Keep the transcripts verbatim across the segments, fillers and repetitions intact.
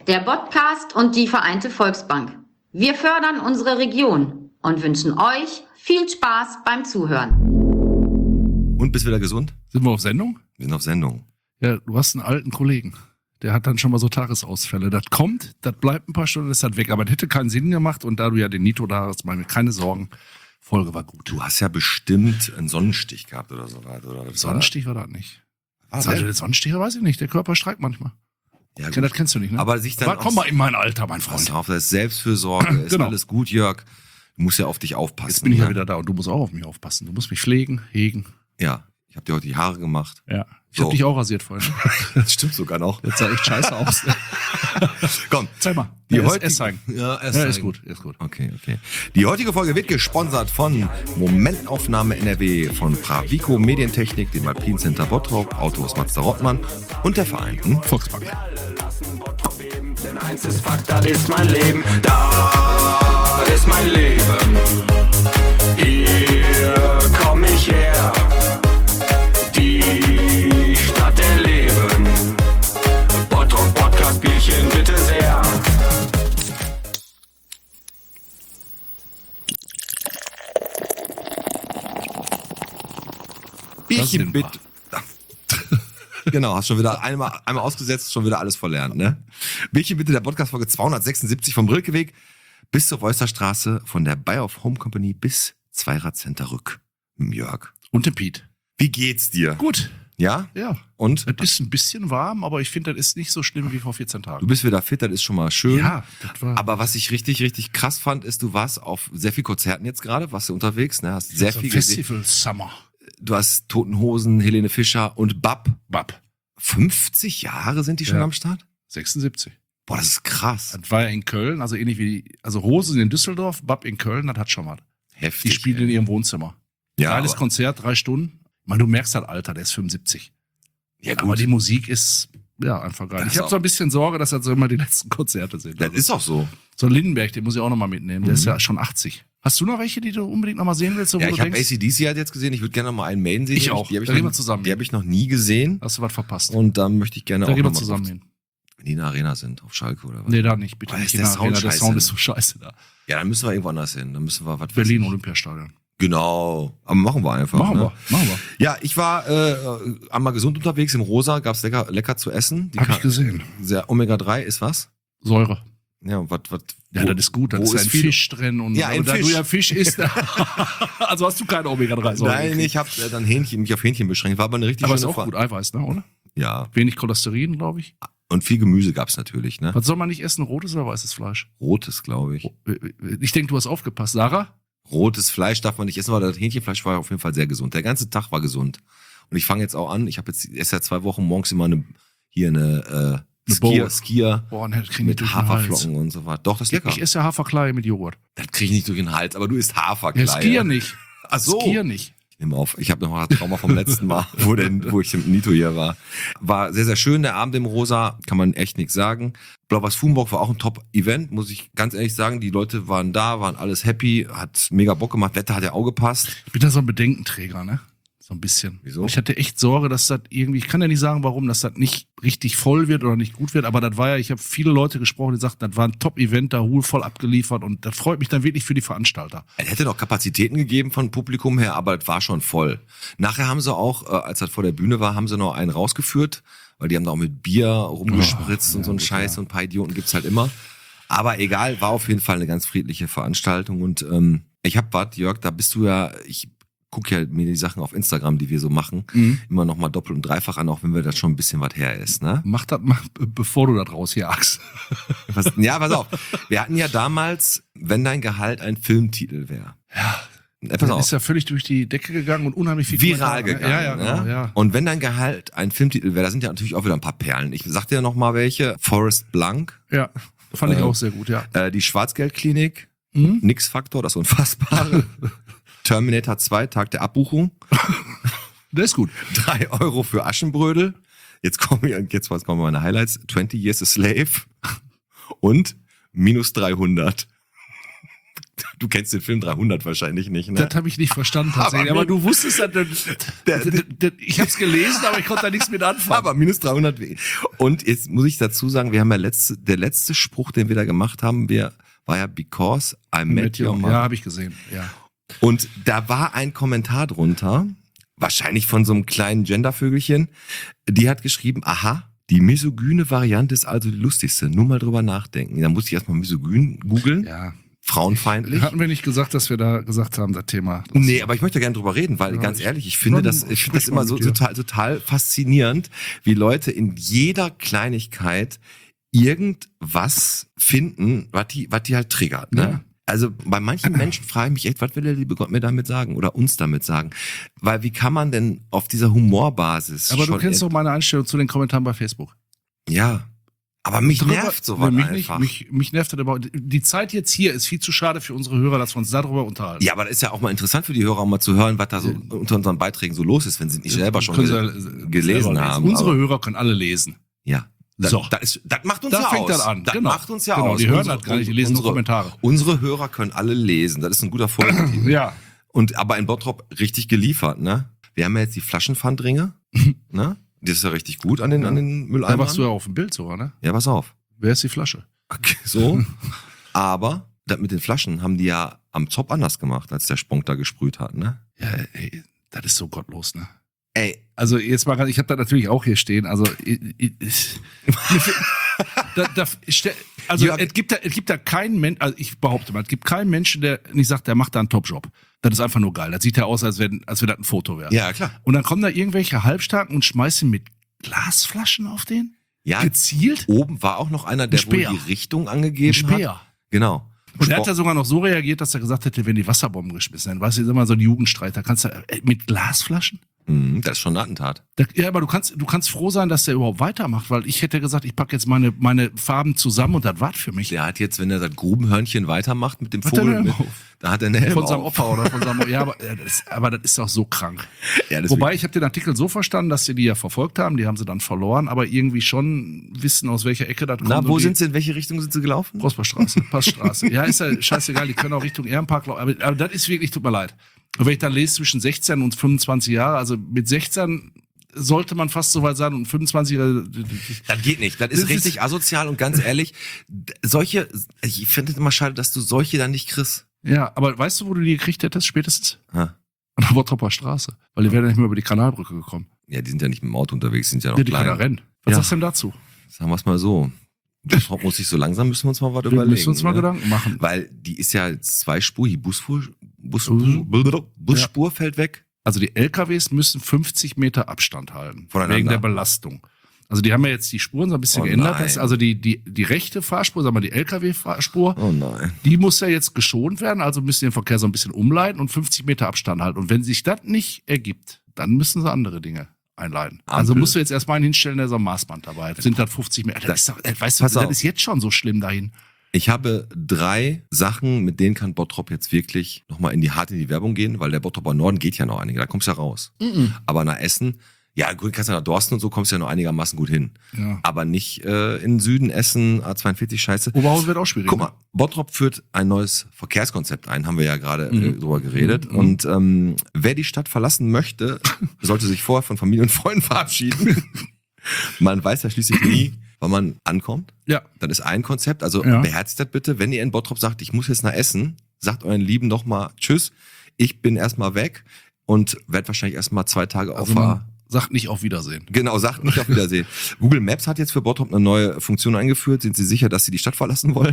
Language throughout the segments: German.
der Podcast und die Vereinte Volksbank. Wir fördern unsere Region und wünschen euch viel Spaß beim Zuhören. Und bist wieder gesund? Sind wir auf Sendung? Wir sind auf Sendung. Ja, du hast einen alten Kollegen. Der hat dann schon mal so Tagesausfälle. Das kommt, das bleibt ein paar Stunden, ist das weg. Aber das hätte keinen Sinn gemacht. Und da du ja den Nito da hast, mach mir keine Sorgen. Folge war gut. Du hast ja bestimmt einen Sonnenstich gehabt oder so weiter. Oder Sonnenstich war das nicht. Was? Also der Sonnenstich, weiß ich nicht. Der Körper streikt manchmal. Ja, Ja, das kennst du nicht, ne? Aber sich dann Aber komm mal in mein Alter, mein Freund. Pass auf, das ist Selbstfürsorge, ist Genau. alles gut, Jörg. Du musst ja auf dich aufpassen. Jetzt bin ich ne? ja wieder da und du musst auch auf mich aufpassen. Du musst mich pflegen, hegen. Ja, ich habe dir heute die Haare gemacht. Ja. Ich So. hab dich auch rasiert vorhin. Das stimmt sogar noch. Das sah echt scheiße aus. Komm, Zeig mal. die Ja, es- heutige, es zeigen. Ja, es Ja, zeigen. ist gut, ist gut. Okay, okay. Die heutige Folge wird gesponsert von Momentaufnahme N R W, von Pravico Medientechnik, dem Alpin Center Bottrop, Autos Mazda Rottmann und der Vereinten Volksbank. Denn eins ist Fakt, das ist mein Leben, das ist mein Leben. Hier komm ich her, die Stadt der Leben. Bottrop Podcast Bierchen bitte sehr. Bierchen sind wir. bitte. Genau, hast schon wieder einmal, einmal ausgesetzt, schon wieder alles verlernt, ne? Bierchen bitte, der Podcast-Folge zweihundertsechsundsiebzig vom Rilkeweg bis zur Wolsterstraße, von der Buy of Home Company bis Zweirad-Center Rück. Mit dem Jörg. Und der Piet. Wie geht's dir? Gut. Ja? Ja. Und? Es ist ein bisschen warm, aber ich finde, das ist nicht so schlimm wie vor vierzehn Du Tagen. bist wieder fit, das ist schon mal schön. Ja, das war Aber was ich richtig, richtig krass fand, ist, du warst auf sehr viel Konzerten jetzt gerade, warst du unterwegs, ne? Hast sehr so ein viel gesehen. Festival Summer. Du hast Toten Hosen, Helene Fischer und Bab. Bab. fünfzig Jahre sind die schon Ja. am Start? sechsundsiebzig. Boah, das ist krass. Das war ja in Köln, also ähnlich wie, die, also Hosen in Düsseldorf, Bab in Köln, das hat schon was. Heftig. Die spielen ey. in ihrem Wohnzimmer. ja, Geiles aber, Konzert, drei Stunden. Man, du merkst halt, Alter, der ist fünfundsiebzig. ja Aber gut. die Musik ist, ja, einfach geil. Das Ich ist habe so ein bisschen Sorge, dass das so immer die letzten Konzerte sind. Das ist auch so. So Lindenberg, den muss ich auch nochmal mitnehmen. Der Mhm. ist ja schon achtzig. Hast du noch welche, die du unbedingt nochmal sehen willst? So, Ja, wo ich du habe A denkst, C D C halt jetzt gesehen. Ich würde gerne noch mal einen Main sehen. Ich Die hab auch. Die habe ich, Da gehen noch- wir zusammen die hin. hab ich noch nie gesehen. hast du was verpasst? Und dann möchte ich gerne Da auch gehen wir noch mal zusammen auf, hin. wenn die in der Arena sind, auf Schalke oder was. Nee, da nicht, bitte Boah, nicht. ist in der der Arena. Sound Der scheiße, Sound ne? ist so scheiße da. Ja, dann müssen wir irgendwo anders hin. Dann müssen wir, was weiß Berlin ich. Olympiastadion. Genau. Aber machen wir einfach. Machen ne? wir, machen wir. Ja, ich war äh, einmal gesund unterwegs im Rosa, gab's lecker, lecker zu essen. Die Hab Ka- ich gesehen. sehr Omega drei ist was? Säure. Ja, und was, was? Ja, wo- das ist gut. Da wo ist ein viel- Fisch drin. Und Ja, ein aber da Fisch. du ja Fisch isst, also hast du keine Omega drei Säure. Nein, ich habe äh, dann Hähnchen, mich auf Hähnchen beschränkt. War aber eine richtig Aber ist schöne auch Fahrt. gut, Eiweiß, ne, oder? Ja, Wenig Cholesterin, glaube ich. und viel Gemüse gab's natürlich, ne? Was soll man nicht essen, rotes oder weißes Fleisch? Rotes, glaube ich. Ich denke, du hast aufgepasst. Sarah? Rotes Fleisch darf man nicht essen, weil das Hähnchenfleisch war auf jeden Fall sehr gesund. Der ganze Tag war gesund. Und ich fange jetzt auch an, ich habe jetzt erst seit zwei Wochen morgens immer eine, hier eine, äh, Eine Skier, Bowl. Skier Boah, ne, das krieg ich nicht mit durch den Hals. Haferflocken und so weiter. Doch, das ist lecker. Ich esse ja Haferkleie mit Joghurt. Das kriege ich nicht durch den Hals, aber du isst Haferkleie. Ja, Skier nicht. Ach so. Skier nicht. Ich nehme auf, ich habe noch mal Trauma vom letzten Mal, wo, denn, wo ich mit Nito hier war. War sehr, sehr schön, der Abend im Rosa, kann man echt nichts sagen. Blau-Weiß-Fugenburg war auch ein Top-Event, muss ich ganz ehrlich sagen. Die Leute waren da, waren alles happy, hat mega Bock gemacht, Wetter hat ja auch gepasst. Ich bin da so ein Bedenkenträger, ne? So ein bisschen. Wieso? Und ich hatte echt Sorge, dass das irgendwie, ich kann ja nicht sagen, warum, dass das nicht richtig voll wird oder nicht gut wird, aber das war ja, ich habe viele Leute gesprochen, die sagten, das war ein Top-Event, da Hul voll abgeliefert und das freut mich dann wirklich für die Veranstalter. Es hätte noch Kapazitäten gegeben von Publikum her, aber es war schon voll. Nachher haben sie auch, äh, als das vor der Bühne war, haben sie noch einen rausgeführt, weil die haben da auch mit Bier rumgespritzt Oh, und so ja, ein gut, Scheiß ja. und ein paar Idioten gibt's halt immer. Aber egal, war auf jeden Fall eine ganz friedliche Veranstaltung und ähm, ich hab was, Jörg, da bist du ja, ich guck ja mir die Sachen auf Instagram, die wir so machen, Mhm. immer noch mal doppelt und dreifach an, auch wenn wir das schon ein bisschen was her ist, ne? Mach das mal, be- bevor du das rausjagst. Was, ja, pass auf. Wir hatten ja damals, wenn dein Gehalt ein Filmtitel wäre. Ja. Äh, pass Das auf. ist ja völlig durch die Decke gegangen und unheimlich viel Viral Kommentare, ne? gegangen. Ja, ja, genau, ne? ja. Und wenn dein Gehalt ein Filmtitel wäre, da sind ja natürlich auch wieder ein paar Perlen. Ich sag dir noch mal welche. Forrest Blanc, Ja, fand ich Äh, auch sehr gut, ja. äh, die Schwarzgeldklinik, Mhm. Nix-Faktor, das Unfassbare, Terminator zwei, Tag der Abbuchung, Der ist gut. drei Euro für Aschenbrödel. Jetzt kommen, jetzt kommen meine Highlights. twenty Years a Slave und minus dreihundert. Du kennst den Film dreihundert wahrscheinlich nicht, ne? Das habe ich nicht verstanden tatsächlich. Aber Aber, du wusstest, dass, Der- der, der, ich habe es gelesen, aber ich konnte da nichts mit anfangen. Aber minus dreihundert. Und jetzt muss ich dazu sagen, wir haben ja letzte, der letzte Spruch, den wir da gemacht haben, wir, war ja Because I Met Your Mother. Ja, habe ich gesehen. Ja. Und da war ein Kommentar drunter, wahrscheinlich von so einem kleinen Gendervögelchen, die hat geschrieben, aha, die misogyne Variante ist also die lustigste. Nur mal drüber nachdenken. Da musste ich erstmal misogyn googeln. ja. Frauenfeindlich. Hatten wir nicht gesagt, dass wir da gesagt haben, das Thema. Das Nee, aber ich möchte gerne drüber reden, weil Ja, ganz ich- ehrlich, ich finde dann das, ich finde das sprich immer mal so mit dir. total, total faszinierend, wie Leute in jeder Kleinigkeit irgendwas finden, was die, was die halt triggert, ne? Ja. Also bei manchen Menschen frage ich mich echt, was will der liebe Gott mir damit sagen oder uns damit sagen? Weil wie kann man denn auf dieser Humorbasis Aber du schon kennst et- doch meine Einstellung zu den Kommentaren bei Facebook. ja, aber mich Darüber- nervt sowas Nee, mich einfach. Nicht, mich, mich nervt das aber. Die Zeit jetzt hier ist viel zu schade für unsere Hörer, dass wir uns darüber unterhalten. Ja, aber das ist ja auch mal interessant für die Hörer, auch mal zu hören, was da so unter unseren Beiträgen so los ist, wenn sie nicht selber schon Können gel sie, äh, gelesen selber haben. Unsere aber, Hörer können alle lesen. ja. Das, So. das, ist, das macht uns Da ja fängt aus. das an. Das Genau. macht uns ja Genau, aus. die hören Unsere- das gar nicht, die lesen nur unsere, Kommentare. Unsere Hörer können alle lesen. Das ist ein guter Folgentitel. Ja. Und aber in Bottrop richtig geliefert, ne? Wir haben ja jetzt die Flaschenpfandringe, ne? Das ist ja richtig gut an den, an den Da Mülleimern. warst du ja auf dem Bild sogar, ne? Ja, pass auf. Wer ist die Flasche? Okay, so. Aber das mit den Flaschen haben die ja am Zopp anders gemacht, als der Spunk da gesprüht hat, ne? Ja, ey, das ist so gottlos, ne? Ey, Also jetzt mal, ganz- ich habe da natürlich auch hier stehen. Also, ich, ich, ich, da, da, stell- also Ja. es gibt da, es gibt da keinen Menschen, also ich behaupte mal, es gibt keinen Menschen, der nicht sagt, der macht da einen Top-Job. Das ist einfach nur geil. Das sieht ja aus, als wenn, als wenn das ein Foto wäre. ja, klar. Und dann kommen da irgendwelche Halbstarken und schmeißen mit Glasflaschen auf den? Ja, Gezielt? oben war auch noch einer, der Ein wohl Speer. die Richtung Ein angegeben Speer. hat. Genau. Und er hat Sport- ja sogar noch so reagiert, dass er gesagt hätte, wenn die Wasserbomben geschmissen werden. Weißt du, ist immer so ein Jugendstreit. Da kannst du, äh, mit Glasflaschen? Mhm, das ist schon ein Attentat. Da, ja, aber du kannst, du kannst froh sein, dass der überhaupt weitermacht, weil ich hätte gesagt, ich packe jetzt meine, meine Farben zusammen und das war's für mich. Der hat jetzt, wenn er das Grubenhörnchen weitermacht mit dem Hat er Vogel, eine mit, Helm auf? da hat er eine Helm Von seinem auf. Opfer oder von seinem, ja, aber, äh, das, aber das ist doch so krank. Ja, das Wobei, ich habe den Artikel so verstanden, dass sie die ja verfolgt haben, die haben sie dann verloren, aber irgendwie schon wissen, aus welcher Ecke das kommt. Na, wo und die- sind sie, in welche Richtung sind sie gelaufen? Prosperstraße, Passstraße. Ja, ist ja scheißegal, die können auch Richtung Ehrenpark laufen. Aber, aber das ist wirklich, tut mir leid. Und wenn ich dann lese zwischen sechzehn und fünfundzwanzig Jahre, also mit sechzehn sollte man fast so weit sein und fünfundzwanzig Jahre. Das geht nicht. Das ist Das richtig ist- asozial und ganz ehrlich, d- solche, ich finde es immer schade, dass du solche dann nicht kriegst. Ja, aber weißt du, wo du die gekriegt hättest spätestens? Ha. An der Bottroper Straße. Weil die wären ja nicht mehr über die Kanalbrücke gekommen. Ja, die sind ja nicht mit dem Auto unterwegs, sind ja noch Ja, die können ja klein. rennen. Was Ja. sagst du denn dazu? Sagen wir es mal so. Bottrop muss ich so langsam, müssen wir uns mal was Wir überlegen. müssen uns mal ne? Gedanken machen. Weil die ist ja zweispurig, Busfuhr, Bus, Mhm. Busspur fällt weg. Also die L K Ws müssen fünfzig Meter Abstand halten. Voneinander. Wegen der Belastung. Also die haben ja jetzt die Spuren so ein bisschen Oh geändert. nein. Das, also die, die, die rechte Fahrspur, sagen wir die L K W-Fahrspur, Oh nein. die muss ja jetzt geschont werden, also müssen sie den Verkehr so ein bisschen umleiten und fünfzig Meter Abstand halten. Und wenn sich das nicht ergibt, dann müssen sie andere Dinge einleiten. Also Ampel. musst du jetzt erstmal einen hinstellen, der so ein Maßband dabei hat. Sind das fünfzig Meter? Das ist doch, äh, weißt du, Pass das auf. ist jetzt schon so schlimm dahin. Ich habe drei Sachen, mit denen kann Bottrop jetzt wirklich nochmal in die hart in die Werbung gehen, weil der Bottroper Norden geht ja noch einige, da kommst du ja raus. Aber nach Essen, ja gut, kannst du nach Dorsten und so, kommst du ja noch einigermaßen gut hin. Ja. Aber nicht äh, in Süden, Essen, A zweiundvierzig, scheiße. Oberhausen wird auch schwierig. Guck mal, Bottrop führt ein neues Verkehrskonzept ein, haben wir ja gerade äh, Mhm. drüber geredet. Mhm. Und ähm, wer die Stadt verlassen möchte, sollte sich vorher von Familie und Freunden verabschieden. Man weiß ja schließlich nie, wann man ankommt. Ja. Das ist ein Konzept. Also Ja. beherzigt das bitte. Wenn ihr in Bottrop sagt, ich muss jetzt nach Essen, sagt euren Lieben doch mal Tschüss. Ich bin erstmal weg und werde wahrscheinlich erstmal zwei Tage Also auf man sagt nicht auf Wiedersehen. Genau, sagt nicht auf Wiedersehen. Google Maps hat jetzt für Bottrop eine neue Funktion eingeführt. Sind Sie sicher, dass Sie die Stadt verlassen wollen?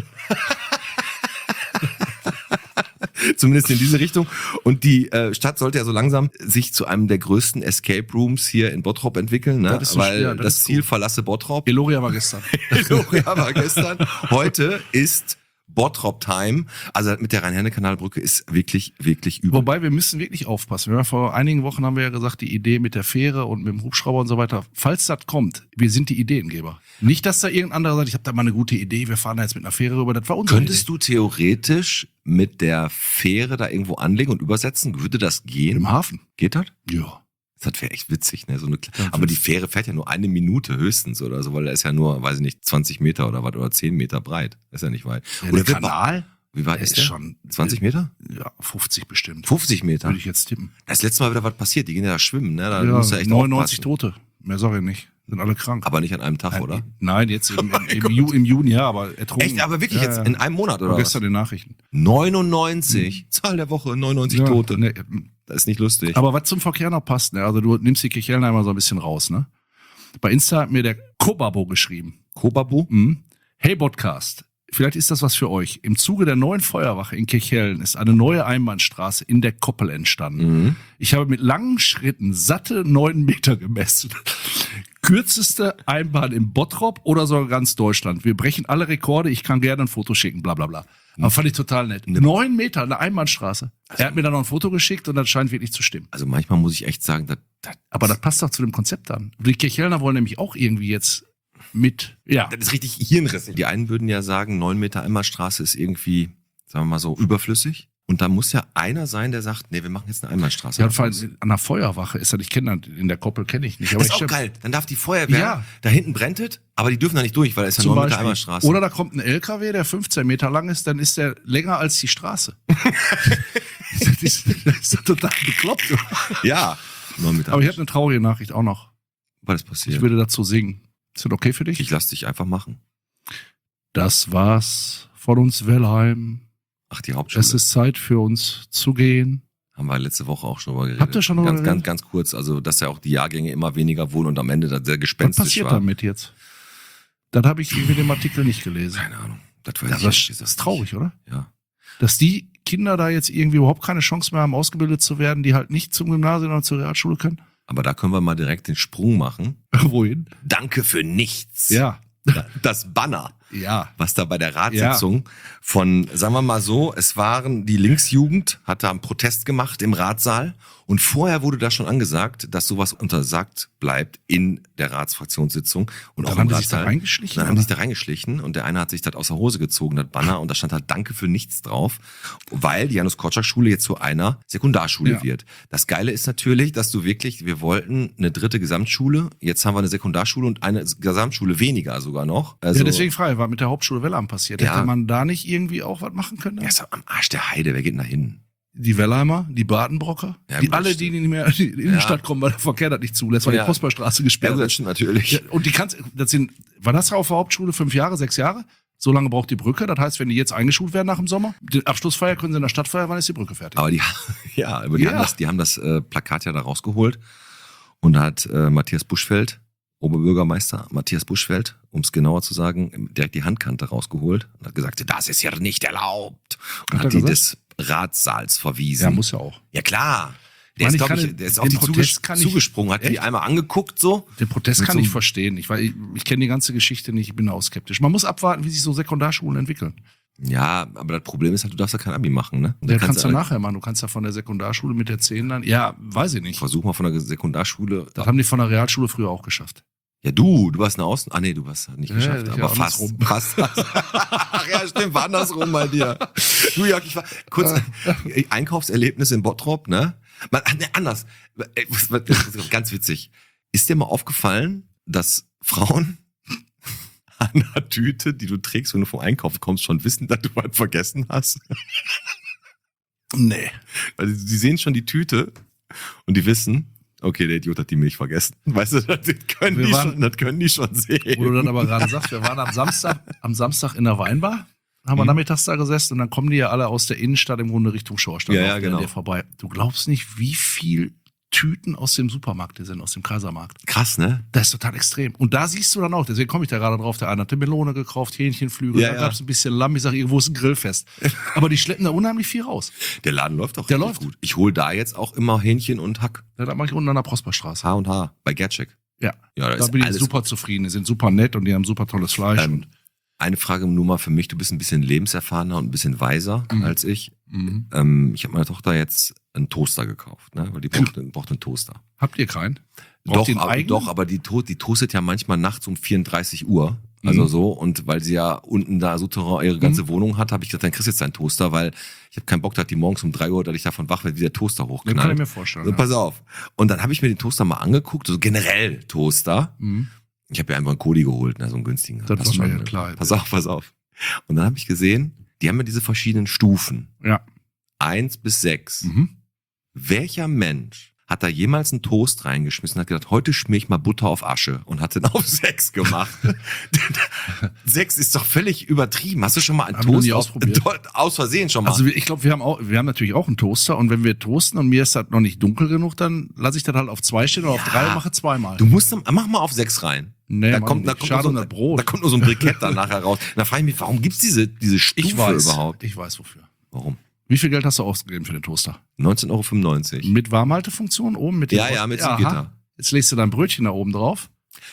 Zumindest in diese Richtung. Und die äh, Stadt sollte ja so langsam sich zu einem der größten Escape Rooms hier in Bottrop entwickeln, ne? Das ist so Weil schwer, das das, ist Ziel gut. verlasse Bottrop. Eloria war gestern. Eloria war gestern. Heute ist Bottrop Time. Also mit der Rhein-Herne-Kanalbrücke ist wirklich, wirklich übel. Wobei, wir müssen wirklich aufpassen. Wir haben ja vor einigen Wochen haben wir ja gesagt, die Idee mit der Fähre und mit dem Hubschrauber und so weiter, falls das kommt, wir sind die Ideengeber. Nicht, dass da irgendein anderer sagt, ich habe da mal eine gute Idee, wir fahren da jetzt mit einer Fähre rüber, das war unsere Könntest du theoretisch mit der Fähre da irgendwo anlegen und übersetzen? Würde das Idee. gehen? Im Hafen? Geht das? Ja. Das wäre echt witzig, ne? So eine, Ja, aber die Fähre fährt ja nur eine Minute höchstens oder so, weil da ist ja nur, weiß ich nicht, zwanzig Meter oder was oder zehn Meter breit. Das ist ja nicht weit. Ja, Oder der wird Kanal? Wie weit Der ist ist der? schon zwanzig Meter? Ja, fünfzig bestimmt. fünfzig Meter? Würde ich jetzt tippen. Das letzte Mal wieder was passiert. Die gehen ja da schwimmen, ne? Da Ja, muss ja echt neunundneunzig aufpassen. Tote. Mehr sag ich nicht. Sind alle krank. Aber nicht an einem Tag, Nein, oder? Nein, jetzt im, im, im, Ju, im Juni, ja, aber ertrunken. Echt? Aber wirklich ja, jetzt ja. in einem Monat, oder War was? gestern in den Nachrichten. neunundneunzig. Zahl der Woche, neunundneunzig Ja, Tote. ne, Das ist nicht lustig. aber was zum Verkehr noch passt, ne? Also du nimmst die Kirchhellner immer so ein bisschen raus, ne? Bei Insta hat mir der Kobabo geschrieben. Kobabu? Mhm. Hey Podcast, vielleicht ist das was für euch. Im Zuge der neuen Feuerwache in Kirchhellen ist eine neue Einbahnstraße in der Koppel entstanden. Mhm. Ich habe mit langen Schritten satte neun Meter gemessen. Kürzeste Einbahn in Bottrop oder sogar ganz Deutschland. Wir brechen alle Rekorde. Ich kann gerne ein Foto schicken, bla bla bla. Aber fand ich total nett. Neun Meter, eine Einbahnstraße. Er hat mir dann noch ein Foto geschickt und das scheint wirklich zu stimmen. Also manchmal muss ich echt sagen, das, das, Aber das passt doch zu dem Konzept an. Die Kirchhellner wollen nämlich auch irgendwie jetzt mit, ja. das ist richtig Hirnrisse. Die einen würden ja sagen, neun Meter Einbahnstraße ist irgendwie, sagen wir mal so, überflüssig. Und da muss ja einer sein, der sagt, nee, wir machen jetzt eine Einbahnstraße. Ja, vor allem an der Feuerwache ist das, ich kenne das, in der Koppel kenne ich nicht. Aber Das ist ich auch stell- geil. Dann darf die Feuerwehr, Ja. da hinten brennt es, aber die dürfen da nicht durch, weil es ist ja Zum neun Meter Beispiel. Einbahnstraße. Oder da kommt ein L K W, der fünfzehn Meter lang ist, dann ist der länger als die Straße. das, ist, das ist doch total bekloppt. ja, neun Meter. Aber ich habe eine traurige Nachricht auch noch. Was ist Ich passiert? würde dazu singen. Ist das okay für dich? Ich lass dich einfach machen. Das war's von uns, Wellheim. Ach, die Hauptschule. Es ist Zeit für uns zu gehen. Haben wir letzte Woche auch schon drüber geredet. Habt ihr schon drüber ganz, geredet? ganz, ganz kurz. Also, dass ja auch die Jahrgänge immer weniger wurden und am Ende das sehr Was gespenstisch passiert war. damit jetzt? Das habe ich in dem Artikel nicht gelesen. Keine Ahnung. Das, weiß Ja, ich das, ehrlich das gesagt ist traurig, oder? nicht. Ja. Dass die Kinder da jetzt irgendwie überhaupt keine Chance mehr haben, ausgebildet zu werden, die halt nicht zum Gymnasium oder zur Realschule können. Aber da können wir mal direkt den Sprung machen. Wohin? Danke für nichts. Ja. Das Banner, Ja. was da bei der Ratssitzung von, sagen wir mal so, es waren, die Linksjugend hat da einen Protest gemacht im Ratssaal und vorher wurde da schon angesagt, dass sowas untersagt bleibt in der Ratsfraktionssitzung und Dann auch haben im die sich da Ratssaal. reingeschlichen, Dann haben die sich oder? da reingeschlichen und der eine hat sich das aus der Hose gezogen, das Banner, und da stand halt Danke für nichts drauf, weil die Janus-Korczak-Schule jetzt zu einer Sekundarschule Ja. wird. Das Geile ist natürlich, dass du wirklich, wir wollten eine dritte Gesamtschule, jetzt haben wir eine Sekundarschule und eine Gesamtschule weniger sogar noch. Also, Ja, deswegen frage ich, was mit der Hauptschule Wellheim passiert? Ja. Hätte man da nicht irgendwie auch was machen können? ja, ist doch am Arsch der Heide, wer geht denn da hin? Die Wellheimer, die Badenbrocker, Ja, die gut, alle, das die stimmt. nicht mehr in die Innenstadt Ja. kommen, weil der Verkehr das nicht zulässt, weil Ja. die Postballstraße Ja, gesperrt gut, das ist. stimmt natürlich. Ja, und die kannst, das sind, war das auf der Hauptschule fünf Jahre, sechs Jahre? So lange braucht die Brücke. Das heißt, wenn die jetzt eingeschult werden nach dem Sommer, die Abschlussfeier können sie in der Stadt feiern, wann ist die Brücke fertig? Aber die, ja, aber die Ja. haben das, die haben das äh, Plakat ja da rausgeholt und da hat äh, Matthias Buschfeld, Oberbürgermeister Matthias Buschfeld, um es genauer zu sagen, direkt die Handkante rausgeholt und hat gesagt, das ist ja nicht erlaubt. Und Hat hat, er die gesagt? des Ratssaals verwiesen. Ja, muss ja auch. Ja, klar. Der Mann, ist, ich glaub kann ich, den- der ist auf den die Protest zuges kann ich- zugesprungen, hat die Echt? einmal angeguckt so. Den Protest Mit kann so ich einem- verstehen. Ich, weil ich, ich kenne die ganze Geschichte nicht, ich bin da auch skeptisch. Man muss abwarten, wie sich so Sekundarschulen entwickeln. Ja, aber das Problem ist halt, du darfst ja kein Abi machen, ne? Und Der dann kannst du halt- nachher machen. Du kannst ja von der Sekundarschule mit der zehn dann. Ja, weiß ich nicht. Versuch mal von der Sekundarschule. Das haben die von der Realschule früher auch geschafft. Ja, du, du warst eine Außen. Ah, nee, du hast nicht Ja, geschafft, ich aber ja fast. andersrum. Fast. Ach ja, stimmt, war andersrum bei dir. Du, Jörg, ich war kurz Einkaufserlebnis in Bottrop, ne? Man, ach, ne, anders. Ey, was- was- das ist ganz witzig. Ist dir mal aufgefallen, dass Frauen an einer Tüte, die du trägst, wenn du vom Einkaufen kommst, schon wissen, dass du was vergessen hast? Nee. Weil sie sie sehen schon die Tüte und die wissen, okay, der Idiot hat die Milch vergessen. Weißt du, das können, Wir die, waren- schon, das können die schon sehen. Wo du dann aber gerade sagst, wir waren am Samstag, am Samstag in der Weinbar, haben wir Mhm. nachmittags da gesessen und dann kommen die ja alle aus der Innenstadt im Grunde Richtung Schorstadt. Ja, ja, laufen die an genau. dir vorbei. Du glaubst nicht, wie viel Tüten aus dem Supermarkt hier sind, aus dem Kaisermarkt. Krass, ne? Das ist total extrem. Und da siehst du dann auch, deswegen komme ich da gerade drauf, der eine hatte Melone gekauft, Hähnchenflügel, Ja, da ja. gab es ein bisschen Lamm, ich sage, irgendwo ist ein Grillfest. Aber die schleppen da unheimlich viel raus. Der Laden läuft auch Der richtig läuft. gut. Ich hole da jetzt auch immer Hähnchen und Hack. Ja, da mache ich unten an der Prosperstraße. H und H bei Gertschek. Ja, Ja, da da ist bin ich alles super zufrieden. Die sind super nett und die haben super tolles Fleisch. Ähm, und, Eine Frage nur mal für mich. Du bist ein bisschen lebenserfahrener und ein bisschen weiser Mhm. als ich. mhm. Ähm, ich habe meiner Tochter jetzt einen Toaster gekauft, ne? Weil die braucht, braucht einen Toaster. Habt ihr keinen? Braucht Doch, ihr einen aber, eigenen? doch, aber die, to die toastet ja manchmal nachts um vierunddreißig Uhr. Also Mhm. so, und weil sie ja unten da Souterrain ihre ganze Wohnung hat, habe ich gesagt, dann kriegst du jetzt deinen Toaster, weil ich habe keinen Bock, dass die morgens um drei Uhr, dass ich davon wach werde, wie der Toaster Das hochknallt. kann ich mir vorstellen. So, ja. pass auf. Und dann habe ich mir den Toaster mal angeguckt, so generell Toaster. Mhm. Ich habe ja einfach einen Kodi geholt, ne, so einen günstigen. Das Passt war mir schon, ja ne? klar. Pass auf, pass auf. Und dann habe ich gesehen, die haben ja diese verschiedenen Stufen. Ja. Eins bis sechs. Mhm. Welcher Mensch hat da jemals einen Toast reingeschmissen und hat gedacht, heute schmier ich mal Butter auf Asche und hat den auf sechs gemacht? Sechs ist doch völlig übertrieben. Hast du schon mal einen Haben wir Toast nie aus, ausprobiert. aus Versehen schon mal? Also wir- ich glaube, wir haben auch, wir haben natürlich auch einen Toaster und wenn wir toasten und mir ist das noch nicht dunkel genug, dann lasse ich das halt auf zwei stehen oder auf Ja. drei und mache zweimal. du musst, dann- mach mal auf sechs rein. Nee, da Mann, kommt, da ich kommt, schade nur um so, das Brot. da kommt nur so ein Brikett dann nachher raus. Da frage ich mich, warum gibt's diese, diese Stufe Ich weiß, überhaupt? ich weiß wofür. Warum? Wie viel Geld hast du ausgegeben für den Toaster? neunzehn Euro fünfundneunzig. Mit Warmhaltefunktion oben? Mit dem Ja, ja, mit so Aha. Gitter. Jetzt legst du dein Brötchen da oben drauf.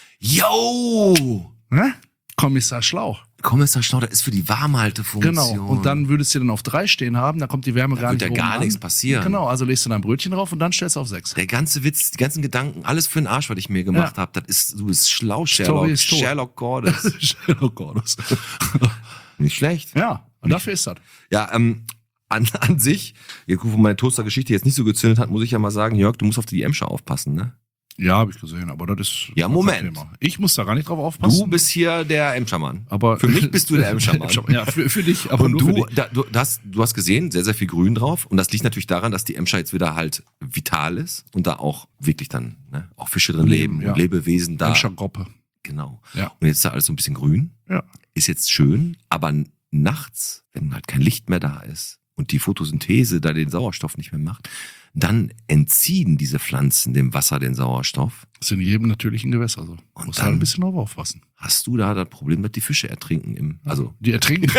Yo! Ne? Kommissar Schlau. Kommissar Schnauder ist für die Warmhaltefunktion. Genau. Und dann würdest du dann auf drei stehen haben, da kommt die Wärme Da gar wird nicht ja oben gar an. nichts passieren. Genau, also legst du dein Brötchen drauf und dann stellst du auf sechs. Der ganze Witz, die ganzen Gedanken, alles für den Arsch, was ich mir gemacht Ja. habe, das ist, du bist schlau, Story Sherlock. ist tot. Sherlock Cordes. Sherlock Gordon. Nicht schlecht. Ja, und dafür ist das. Ja, ähm, an, an sich, ja, gut, wo meine Toaster-Geschichte jetzt nicht so gezündet hat, muss ich ja mal sagen, Jörg, du musst auf die Emscher aufpassen, ne? Ja, habe ich gesehen, aber das ist. Ja, kein Moment. Thema. Ich muss da gar nicht drauf aufpassen. Du bist hier der Emschermann. aber Für mich bist du der Emschermann. Ja, für, für dich, aber Und nur für du, dich. da, du, das, du hast gesehen, sehr, sehr viel Grün drauf. Und das liegt natürlich daran, dass die Emscher jetzt wieder halt vital ist und da auch wirklich dann ne, auch Fische drin leben Leben, ja. und Lebewesen da. Emscher Gruppe. Genau. Ja. Und jetzt ist da alles so ein bisschen grün. Ja. Ist jetzt schön, aber nachts, wenn halt kein Licht mehr da ist und die Photosynthese da den Sauerstoff nicht mehr macht, dann entziehen diese Pflanzen dem Wasser den Sauerstoff. Das ist in jedem natürlichen Gewässer so. Und Muss dann- halt ein bisschen drauf aufpassen. Hast du da das Problem, dass die Fische ertrinken im, also Die ertrinken.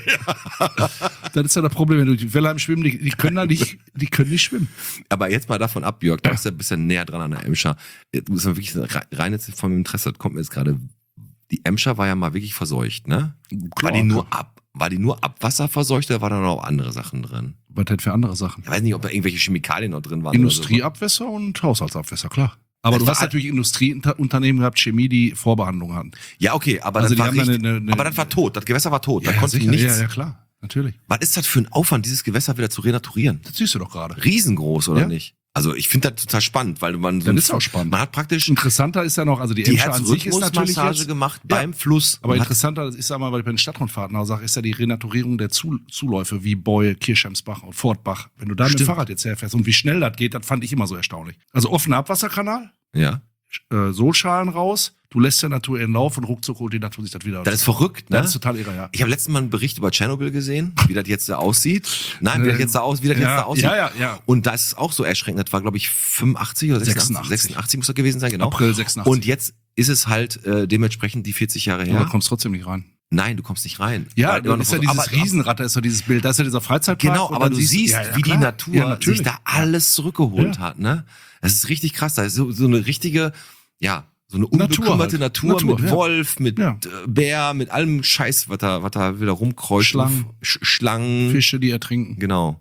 Das ist ja das Problem, wenn du die Welle am Schwimmen, die, die können da nicht, die können nicht schwimmen. aber jetzt mal davon ab, Jörg, du bist ja ein bisschen näher dran an der Emscher. Du bist ja wirklich rei- rein jetzt von meinem Interesse, das kommt mir jetzt gerade. Die Emscher war ja mal wirklich verseucht, ne? War die nur ab, war die nur Abwasser verseucht oder war da noch andere Sachen drin? Was denn für andere Sachen? Ich weiß nicht, ob da irgendwelche Chemikalien noch drin waren. Industrieabwässer und Haushaltsabwässer, klar. Aber Das du war- hast natürlich Industrieunternehmen gehabt, Chemie, die Vorbehandlung hatten. Oder so. Ja, okay, aber, Also das die war haben da richtig, eine- eine- aber das war tot, das Gewässer war tot, da konnte sicher, nichts. ja, ja, klar, natürlich. Was ist das für ein Aufwand, dieses Gewässer wieder zu renaturieren? Das siehst du doch gerade. Riesengroß, oder Ja. nicht? Also ich finde das total spannend, weil man so Das ein- ist auch spannend. Man hat praktisch Interessanter ist ja noch, also die, die Emscher an sich ist natürlich Herzrhythmusmassage jetzt, gemacht Ja. beim Fluss. aber Und hat, interessanter, ich sag mal, weil ich bei den Stadtrundfahrten auch sage, ist ja die Renaturierung der Zu Zuläufe wie Beue, Kirchhemsbach und Fortbach. Wenn du da mit dem Stimmt. Fahrrad jetzt herfährst und wie schnell das geht, das fand ich immer so erstaunlich. Also offener Abwasserkanal, ja. äh, Sohlschalen raus, du lässt der Natur ihren Lauf und ruckzuck holt die Natur sich das wieder. Das ist verrückt, ne? Das ist total irre, ja. Ich habe letztens mal einen Bericht über Tschernobyl gesehen, wie das jetzt da aussieht. Nein, wie das Äh, jetzt da aus, wie das jetzt ja, da aussieht. ja, ja, ja. Und das ist auch so erschreckend. Das war, glaube ich, fünfundachtzig oder sechsundachtzig. sechsundachtzig. sechsundachtzig muss das gewesen sein, genau. April sechsundachtzig. Und jetzt ist es halt äh, dementsprechend die vierzig Jahre Ja. her. Da kommst trotzdem nicht rein. Nein, du kommst nicht rein. Ja, Weil immer das ist noch ja so- dieses aber- Riesenrad, da ist ja dieses Bild, da ist ja dieser Freizeitpark. Genau, und aber dann du siehst, ja, ja, wie die klar. Natur ja, natürlich. sich da alles zurückgeholt Ja. hat, ne? Das ist richtig krass. Da ist so, so eine richtige, ja, so eine Natur unbekümmerte halt. Natur, Natur, mit ja. Wolf, mit Ja. äh, Bär, mit allem Scheiß, was da, was da wieder rumkreucht. Schlangen. Sch Schlangen. Fische, die ertrinken. Genau.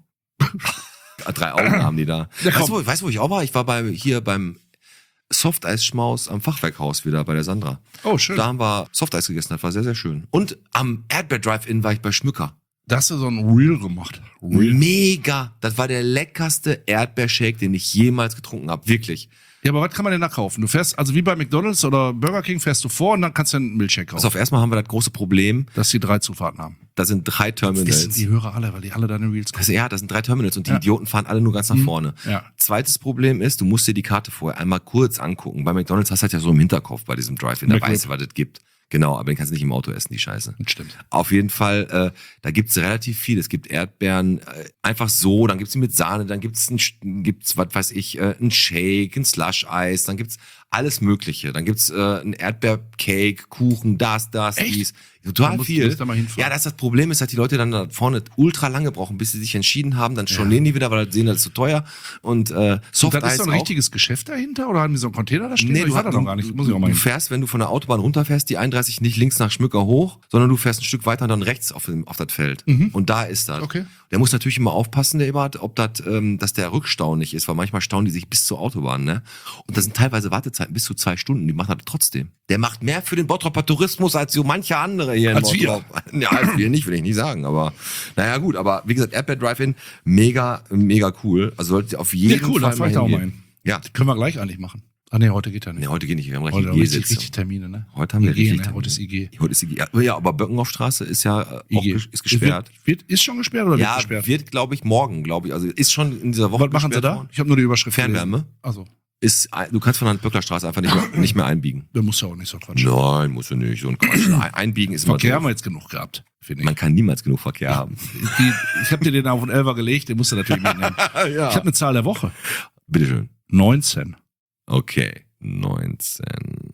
Drei Augen haben die da. Ja, weißt, komm. du, wo, weißt du, wo ich auch war? Ich war bei, hier beim Softeisschmaus am Fachwerkhaus wieder bei der Sandra. Oh, schön. Da haben wir Softeis gegessen, das war sehr, sehr schön. Und am Erdbeer Drive-In war ich bei Schmücker. Da hast du so ein Reel gemacht. Reel. Mega. Das war der leckerste Erdbeershake, den ich jemals getrunken habe. Wirklich. Ja, aber was kann man denn da kaufen? Du fährst, also wie bei McDonalds oder Burger King fährst du vor und dann kannst du einen Milchshake kaufen. Pass auf, erstmal haben wir das große Problem. Dass die drei Zufahrten haben. Da sind drei Wissen Terminals. die Hörer alle, weil die alle deine Reels Das, ja, das sind drei Terminals und die Ja. Idioten fahren alle nur ganz nach vorne. Ja. Zweites Problem ist, du musst dir die Karte vorher einmal kurz angucken. Bei McDonalds hast du halt ja so im Hinterkopf bei diesem Drive-In, da McRib. weißt du, was es gibt. Genau, aber den kannst du nicht im Auto essen, die Scheiße. Das stimmt. Auf jeden Fall, äh, da gibt's relativ viel. Es gibt Erdbeeren äh, einfach so, dann gibt's die mit Sahne, dann gibt's ein, gibt's was weiß ich, äh, ein Shake, ein Slush-Eis, dann gibt's alles Mögliche. Dann gibt's äh, ein Erdbeercake, Kuchen, das, das, Echt? dies. Total Da musst- viel. musst du da mal hinfahren. Ja, das ist das Problem, ist, dass die Leute dann da vorne ultra lange brauchen, bis sie sich entschieden haben. Dann stornieren die wieder, weil sie sehen, das ist zu teuer. Und äh, Und Soft das ist so ein auch. richtiges Geschäft dahinter oder haben die so einen Container da stehen? Nee, ich du, war da du, noch gar nicht. Muss ich auch mal du hin. fährst, wenn du von der Autobahn runterfährst, die einunddreißig nicht links nach Schmücker hoch, sondern du fährst ein Stück weiter und dann rechts auf, dem, auf das Feld. Und da ist das. Okay. Der muss natürlich immer aufpassen, der Eberhard, ob das, ähm, dass der Rückstau nicht ist, weil manchmal stauen die sich bis zur Autobahn, ne? Und da sind teilweise Wartezeiten bis zu zwei Stunden, die machen das trotzdem. Der macht mehr für den Bottroper Tourismus als so manche andere hier in Als wir. Bottrop. Ja, als wir nicht, will ich nicht sagen, aber naja gut, aber wie gesagt, Erdbeer Drive-In, mega, mega cool. Also solltet ihr auf jeden Ja, cool, Fall da fahr ich da auch mal hin. Ja, Können wir gleich eigentlich machen. Ah nee, heute geht ja nicht. Nee, heute geht nicht. Wir haben heute gleich haben wir richtig, I G-Sitzung. richtig Termine, ne? Heute haben wir I G, richtig ne? Termine. Heute ist I G. Heute ist I G. Ja, ja, aber Böckenhoffstraße ist ja äh, auch I G. ges- ist gesperrt. Wird, wird, ist schon gesperrt oder Ja, wird gesperrt? wird, glaube ich, morgen, glaube ich. Also ist schon in dieser Woche Was machen sie gesperrt da? worden. Ich habe nur die Überschrift Fernwärme. Also, Ist, ein- du kannst von der Böcklerstraße einfach nicht mehr, nicht mehr einbiegen. der muss ja auch nicht so quatschen. Nein, musst du nicht. So ein Quatsch. Ein- Einbiegen ist immer Verkehr haben wir doof. jetzt genug gehabt, finde ich. Man kann niemals genug Verkehr haben. Die, ich habe dir den auf den Elfer gelegt, den musst du natürlich mitnehmen. ja. Ich habe eine Zahl der Woche. Bitteschön. neunzehn. Okay, neunzehn.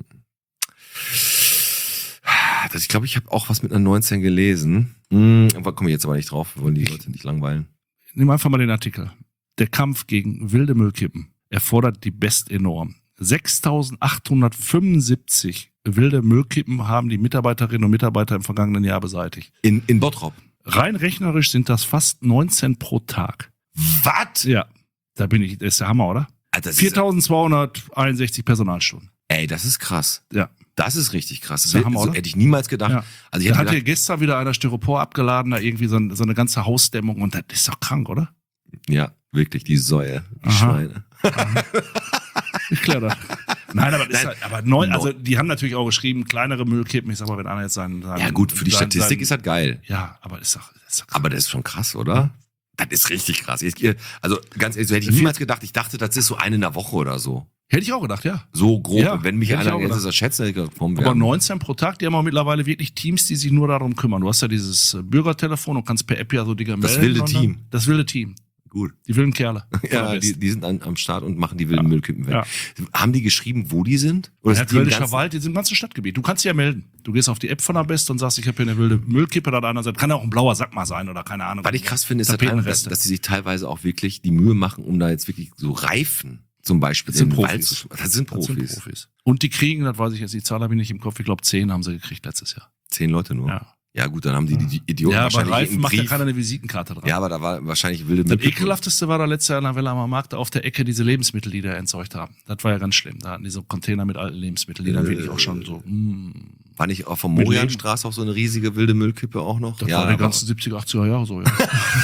Das, ich glaube, ich habe auch was mit einer neunzehn gelesen. Hm, aber komme ich jetzt aber nicht drauf. Wir wollen die Leute nicht langweilen. Nimm einfach mal den Artikel. Der Kampf gegen wilde Müllkippen erfordert die Best enorm. sechstausendachthundertfünfundsiebzig wilde Müllkippen haben die Mitarbeiterinnen und Mitarbeiter im vergangenen Jahr beseitigt. In, in Bottrop. Rein rechnerisch sind das fast neunzehn pro Tag. Was? Ja, da bin ich, das ist der Hammer, oder? Das ist, viertausendzweihunderteinundsechzig Personalstunden. ey, das ist krass. Ja. Das ist richtig krass. Das ist der Hammer, so, oder? hätte ich niemals gedacht. Ja. Also ich Da hätte hat hier gedacht, gestern wieder einer Styropor abgeladen, da irgendwie so, ein, so eine ganze Hausdämmung und das ist doch krank, oder? ja, wirklich, die Säue, die Aha. Schweine. Ich klar das. Nein, aber, das ist Nein. halt, aber neun, also die haben natürlich auch geschrieben, kleinere Müllkippen. Ich sag mal, wenn einer jetzt seinen, seinen Ja gut, für die seinen- Statistik seinen- ist das geil. Ja, aber ist doch, ist doch krass. Aber das ist schon krass, oder? Das ist richtig krass. Ich, also ganz ehrlich, so hätte ich Viel- niemals gedacht. Ich dachte, das ist so eine in der Woche oder so. Hätte ich auch gedacht, ja. So grob. Ja, Wenn mich hätte ich einer auch jetzt gedacht. das schätzt, hätte ich gedacht, komm, wir Aber haben- neunzehn pro Tag, die haben auch mittlerweile wirklich Teams, die sich nur darum kümmern. Du hast ja dieses äh, Bürgertelefon und kannst per App ja so Dinge melden. Das wilde und dann- Team. Das wilde Team. Gut. Die wilden Kerle. Ja, Von die, der die sind an, am Start und machen die wilden Ja. Müllkippen weg. Ja. Haben die geschrieben, wo die sind? Oder Ja, sind die im Wöllischer ganzen- Wald, die sind im ganzen Stadtgebiet. Du kannst dich ja melden. Du gehst auf die App von der Best und sagst, ich habe hier eine wilde Müllkippe, da hat einer sagt, kann ja auch ein blauer Sack mal sein oder keine Ahnung. Was ich krass finde, ist, dass, dass, Tapetenreste. dass die sich teilweise auch wirklich die Mühe machen, um da jetzt wirklich so Reifen zum Beispiel Das sind in den Profis. Wald zu sch- Das sind Das Profis. sind Profis. Und die kriegen, das weiß ich jetzt, die Zahl habe ich nicht im Kopf, ich glaube zehn haben sie gekriegt letztes Jahr. Zehn Leute nur. Ja, Ja, gut, dann haben die, die, die Idioten ja aber wahrscheinlich Reifen einen macht ja Brief. keiner eine Visitenkarte dran. Ja, aber da war wahrscheinlich wilde Das Müllkippen. ekelhafteste war da letztes Jahr in der Welle am Markt auf der Ecke diese Lebensmittel, die da entsorgt haben. Das war ja ganz schlimm. Da hatten die so Container mit alten Lebensmitteln, die dann Äh, wirklich auch schon so, mm, War nicht auf der Mit Morianstraße auch so eine riesige wilde Müllkippe auch noch? das ja, war die aber- ganzen siebziger, achtziger Jahre so, ja.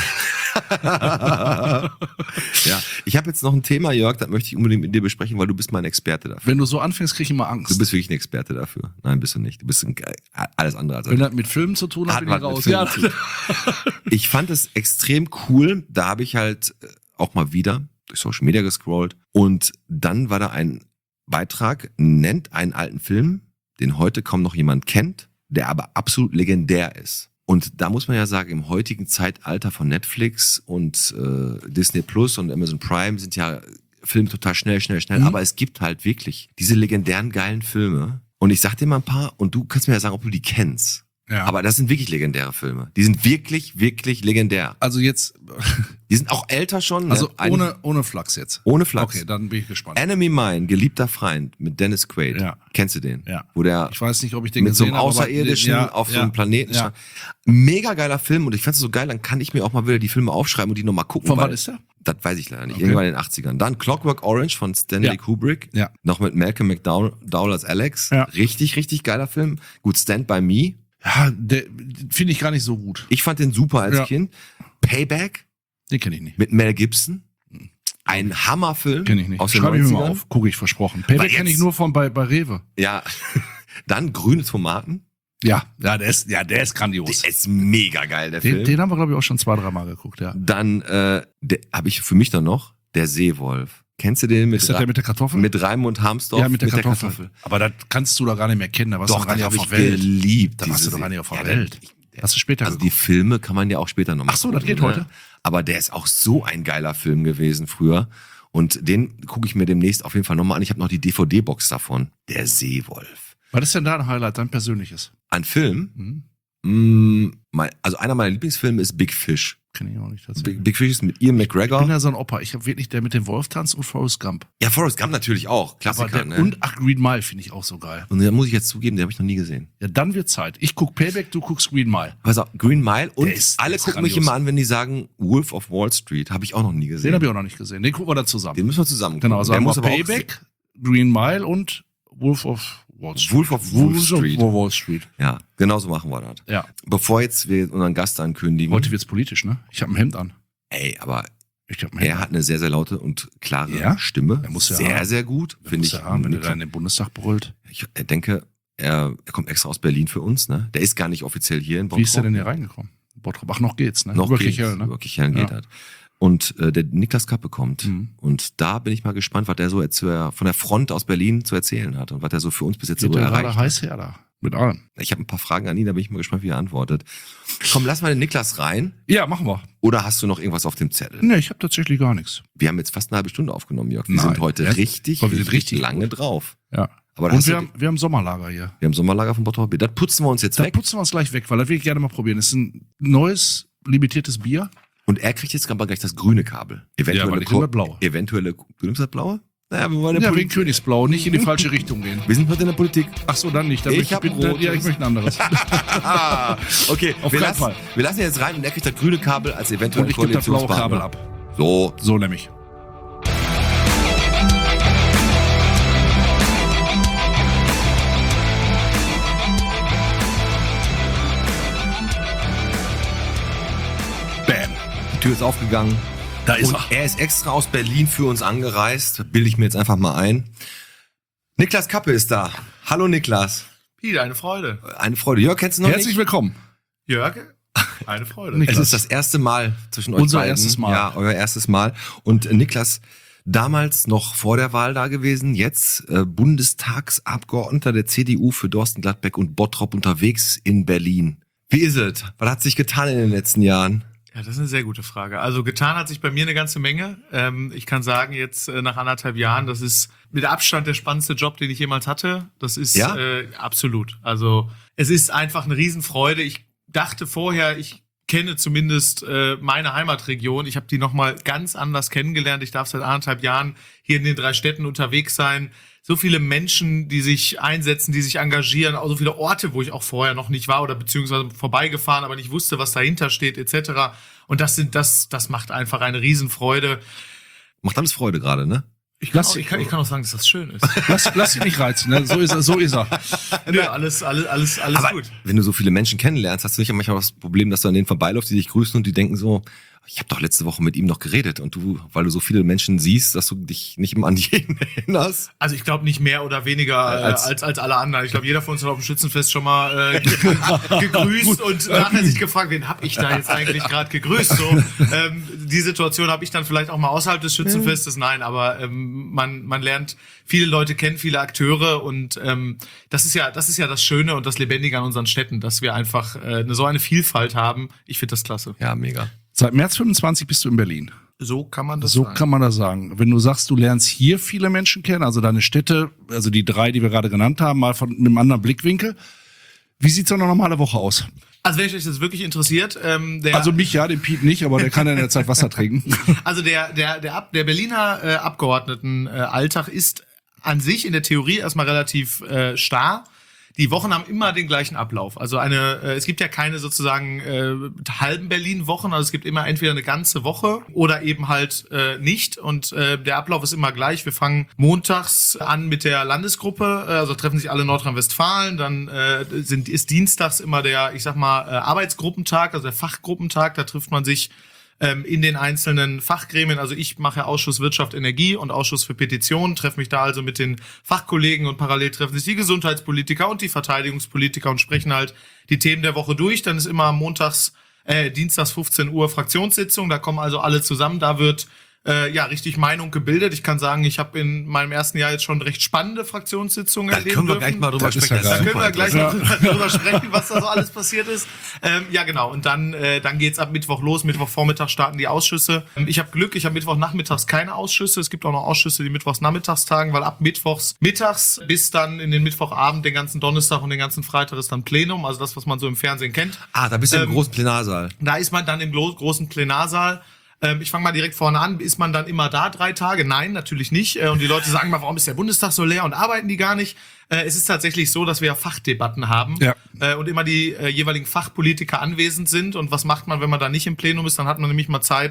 ja, ich habe jetzt noch ein Thema, Jörg, das möchte ich unbedingt mit dir besprechen, weil du bist mein Experte dafür. Wenn du so anfängst, krieg ich immer Angst. Du bist wirklich ein Experte dafür. Nein, bist du nicht. Du bist ein, alles andere als Wenn das mit Filmen zu tun hat, Hat bin ich was mit raus. Filmen Ja. zu tun. Ich fand es extrem cool. Da habe ich halt äh, auch mal wieder durch Social Media gescrollt und dann war da ein Beitrag, nennt einen alten Film, den heute kaum noch jemand kennt, der aber absolut legendär ist. Und da muss man ja sagen, im heutigen Zeitalter von Netflix und äh, Disney Plus und Amazon Prime sind ja Filme total schnell, schnell, schnell. Mhm. Aber es gibt halt wirklich diese legendären geilen Filme. Und ich sag dir mal ein paar und du kannst mir ja sagen, ob du die kennst. Ja. Aber das sind wirklich legendäre Filme. Die sind wirklich, wirklich legendär. Also jetzt, Die sind auch älter schon. also ne? Ein- ohne, ohne Flachs jetzt. ohne Flachs. Okay, dann bin ich gespannt. Enemy Mine, geliebter Feind mit Dennis Quaid. Ja. Kennst du den? Ja. Wo der Ich weiß nicht, ob ich den mit so einem gesehen habe, aber- Außerirdischen ja, auf so ja, einem Planeten. Ja. Mega geiler Film und ich fand's so geil, dann kann ich mir auch mal wieder die Filme aufschreiben und die nochmal gucken. Von weil- wann ist der? Das weiß ich leider nicht. Okay. Irgendwann in den achtzigern. Dann Clockwork Orange von Stanley Ja. Kubrick. Ja. Noch mit Malcolm McDowell als Alex. Ja. Richtig, richtig geiler Film. Gut, Stand By Me. Ja, der finde ich gar nicht so gut. Ich fand den super als Ja. Kind. Payback Den kenne ich nicht. mit Mel Gibson. Ein Hammerfilm Kenne ich nicht. aus den Schreibe ich mir mal neunzigern. auf. Gucke ich versprochen. Aber Payback kenne ich jetzt- nur von bei, bei Rewe. Ja. Dann Grüne Tomaten. Ja, ja, der ist, ja, der ist grandios. Der ist mega geil, der Den, Film. den haben wir, glaube ich, auch schon zwei, dreimal geguckt, ja. Dann äh, habe ich für mich dann noch der Seewolf. Kennst du den mit, Ist das der mit der Kartoffel? mit Raimund Harmsdorf? ja, mit der, Kartoffel. Aber das kannst du doch gar nicht mehr kennen. Da warst Doch, du doch gar das nicht habe auf ich der Welt. geliebt. Da warst du diese doch gar nicht Se- auf der Ja, Welt. der- Hast du später Also die geguckt? Filme kann man ja auch später noch mal Ach so, das gucken, geht ne? heute? Aber der ist auch so ein geiler Film gewesen früher. Und den gucke ich mir demnächst auf jeden Fall nochmal an. Ich habe noch die D V D-Box davon. Der Seewolf. Was ist denn dein Highlight, dein persönliches? An Film? Hm? Mm, mein, also einer meiner Lieblingsfilme ist Big Fish. Kenn ich auch nicht tatsächlich. Big, Big Fish ist mit Ian Ich bin McGregor. ja so ein Opa. Ich habe wirklich der mit dem Wolf tanzt und Forrest Gump. Ja, Forrest Gump natürlich auch. Aber Klassiker, der, ne? Und ach, Green Mile finde ich auch so geil. Und da muss ich jetzt zugeben, den habe ich noch nie gesehen. Ja, dann wird Zeit. Ich guck Payback, du guckst Green Mile. Pass auf, Green Mile und Der ist- alle der ist gucken mich grandios. immer an, wenn die sagen Wolf of Wall Street. Habe ich auch noch nie gesehen. Den habe ich auch noch nicht gesehen. Den gucken wir dann zusammen. Den müssen wir zusammen Genau, gucken. also Der haben wir muss aber auch Payback, Green Mile und Wolf of Wall Street. Wolf of Wall Wolf of Street. Wall Street. Ja, genau so machen wir das. Ja. Bevor jetzt wir unseren Gast ankündigen. Heute wird's politisch, ne? Ich habe ein Hemd an. Ey, aber Ich glaub, Er hat eine sehr, sehr laute und klare Ja? Stimme. Er muss ja sehr, haben. sehr gut, finde ich. ja haben, wenn er da in den Bundestag brüllt. Ich denke, er, er kommt extra aus Berlin für uns. Ne? Der ist gar nicht offiziell hier in Bottrop. Wie ist der denn hier reingekommen? Bottrop, ach, noch geht's, ne? Noch Wirklich, geht's, ja, ne? über Kichellen geht Ja. hat. Und äh, der Niklas Kappe kommt. Mhm. Und da bin ich mal gespannt, was der so zu, von der Front aus Berlin zu erzählen hat und was er so für uns bis jetzt so Wird der erreicht gerade hat. heiß her da. Mit allem. Ich habe ein paar Fragen an ihn, da bin ich mal gespannt, wie er antwortet. Komm, lass mal den Niklas rein. Ja, machen wir. Oder hast du noch irgendwas auf dem Zettel? Nee, ich habe tatsächlich gar nichts. Wir haben jetzt fast eine halbe Stunde aufgenommen, Jörg. Wir Nein. sind heute Ja? richtig, Aber wir sind richtig richtig lange drauf. Ja. Aber da Und hast wir du, haben, wir haben Sommerlager hier. wir haben Sommerlager von Bottrop. Das putzen wir uns jetzt Da weg. putzen wir es gleich weg, weil das will ich gerne mal probieren. Das ist ein neues, limitiertes Bier. Und er kriegt jetzt aber gleich das grüne Kabel. Eventuelle Ja, weil ich nehme Ko- das blaue. Eventuelle, du nimmst das blaue? Naja, wir wollen Ja, Poli- wegen Königsblau, nicht in die falsche Richtung gehen. Wir sind heute in der Politik. Ach so, dann nicht. Dann Ich möchte hab ein bitte- rotes. Ja, ich möchte ein anderes. Ah, okay, Auf wir, keinen lassen, Fall. wir lassen ihn jetzt rein und er kriegt das grüne Kabel als eventuell Und ich gebe das blaue Koalitionspartner. Kabel ab. So, So nämlich. Bam. die Tür ist aufgegangen. Da ist Und er. er ist extra aus Berlin für uns angereist. Bilde ich mir jetzt einfach mal ein. Niklas Kappe ist da. Hallo Niklas. Peter, eine Freude. Eine Freude. Jörg, kennst du noch Herzlich nicht? willkommen. Jörg, eine Freude. Niklas. Es ist das erste Mal zwischen euch Unser beiden. erstes Mal. Ja, euer erstes Mal. Und äh, Niklas, damals noch vor der Wahl da gewesen, jetzt äh, Bundestagsabgeordneter der C D U für Dorsten Gladbeck und Bottrop unterwegs in Berlin. Wie ist es? Was hat sich getan in den letzten Jahren? Ja, das ist eine sehr gute Frage. Also getan hat sich bei mir eine ganze Menge. Ähm, ich kann sagen, jetzt äh, nach anderthalb Jahren, das ist mit Abstand der spannendste Job, den ich jemals hatte. Das ist Ja? äh, absolut. Also es ist einfach eine Riesenfreude. Ich dachte vorher, ich kenne zumindest äh, meine Heimatregion. Ich habe die nochmal ganz anders kennengelernt. Ich darf seit anderthalb Jahren hier in den drei Städten unterwegs sein. So viele Menschen, die sich einsetzen, die sich engagieren, auch so viele Orte, wo ich auch vorher noch nicht war oder beziehungsweise vorbeigefahren, aber nicht wusste, was dahinter steht, et cetera. Und das sind das, das macht einfach eine Riesenfreude. Macht alles Freude gerade, ne? Ich kann, Lass- auch, ich, kann, ich kann auch sagen, dass das schön ist. Lass, lass dich nicht reizen, ne? So ist er, so ist er. Nö, alles, alles, alles, alles Aber gut. wenn du so viele Menschen kennenlernst, hast du nicht manchmal das Problem, dass du an denen vorbeiläufst, die dich grüßen und die denken so, ich habe doch letzte Woche mit ihm noch geredet und du, weil du so viele Menschen siehst, dass du dich nicht immer an jeden erinnerst. Also ich glaube nicht mehr oder weniger äh, Als- als, als alle anderen. Ich glaube, jeder von uns hat auf dem Schützenfest schon mal äh, gegrüßt und nachher sich gefragt, wen hab ich da jetzt eigentlich gerade gegrüßt? So, ähm, die Situation habe ich dann vielleicht auch mal außerhalb des Schützenfestes. Nein, aber ähm, man man lernt viele Leute kennen, viele Akteure und ähm, das ist ja das ist ja das Schöne und das Lebendige an unseren Städten, dass wir einfach äh, eine, so eine Vielfalt haben. Ich finde das klasse. Ja, mega. Seit März fünfundzwanzig bist du in Berlin. So kann man das So sagen. kann man das sagen. Wenn du sagst, du lernst hier viele Menschen kennen, also deine Städte, also die drei, die wir gerade genannt haben, mal von einem anderen Blickwinkel. Wie sieht so eine normale Woche aus? Also wenn euch das wirklich interessiert, ähm, der Also mich ja, den Piet nicht, aber der kann ja in der Zeit Wasser trinken. Also der der der, Ab, der Berliner äh, Abgeordnetenalltag ist an sich in der Theorie erstmal relativ äh, starr. Die Wochen haben immer den gleichen Ablauf. Also eine, äh, es gibt ja keine sozusagen äh, halben Berlin-Wochen, also es gibt immer entweder eine ganze Woche oder eben halt äh, nicht. Und äh, der Ablauf ist immer gleich. Wir fangen montags an mit der Landesgruppe, äh, also treffen sich alle Nordrhein-Westfalen. Dann äh, sind ist dienstags immer der, ich sag mal, äh, Arbeitsgruppentag, also der Fachgruppentag. Da trifft man sich in den einzelnen Fachgremien, also ich mache Ausschuss Wirtschaft, Energie und Ausschuss für Petitionen, treffe mich da also mit den Fachkollegen und parallel treffen sich die Gesundheitspolitiker und die Verteidigungspolitiker und sprechen halt die Themen der Woche durch. Dann ist immer montags, äh, dienstags fünfzehn Uhr Fraktionssitzung, da kommen also alle zusammen, da wird äh, ja richtig Meinung gebildet. Ich kann sagen, ich habe in meinem ersten Jahr jetzt schon recht spannende Fraktionssitzungen Da erlebt können wir dürfen. gleich mal drüber Das ist sprechen. ja Das Da ist können wir super gleich interessant. noch drüber sprechen, was da so alles passiert ist. Ähm, ja, genau. Und dann, äh, dann geht's ab Mittwoch los. Mittwochvormittag starten die Ausschüsse. Ähm, ich habe Glück, ich habe Mittwochnachmittags keine Ausschüsse. Es gibt auch noch Ausschüsse, die mittwochsnachmittags tagen, weil ab Mittwochs mittags bis dann in den Mittwochabend, den ganzen Donnerstag und den ganzen Freitag ist dann Plenum. Also das, was man so im Fernsehen kennt. Ah, da bist du im Ähm, großen Plenarsaal. Da ist man dann im glo- großen Plenarsaal. Ähm, ich fange mal direkt vorne an. Ist man dann immer da drei Tage? Nein, natürlich nicht. Äh, und die Leute sagen mal, warum ist der Bundestag so leer und arbeiten die gar nicht? Äh, es ist tatsächlich so, dass wir ja Fachdebatten haben Ja. äh, und immer die äh, jeweiligen Fachpolitiker anwesend sind. Und was macht man, wenn man da nicht im Plenum ist? Dann hat man nämlich mal Zeit,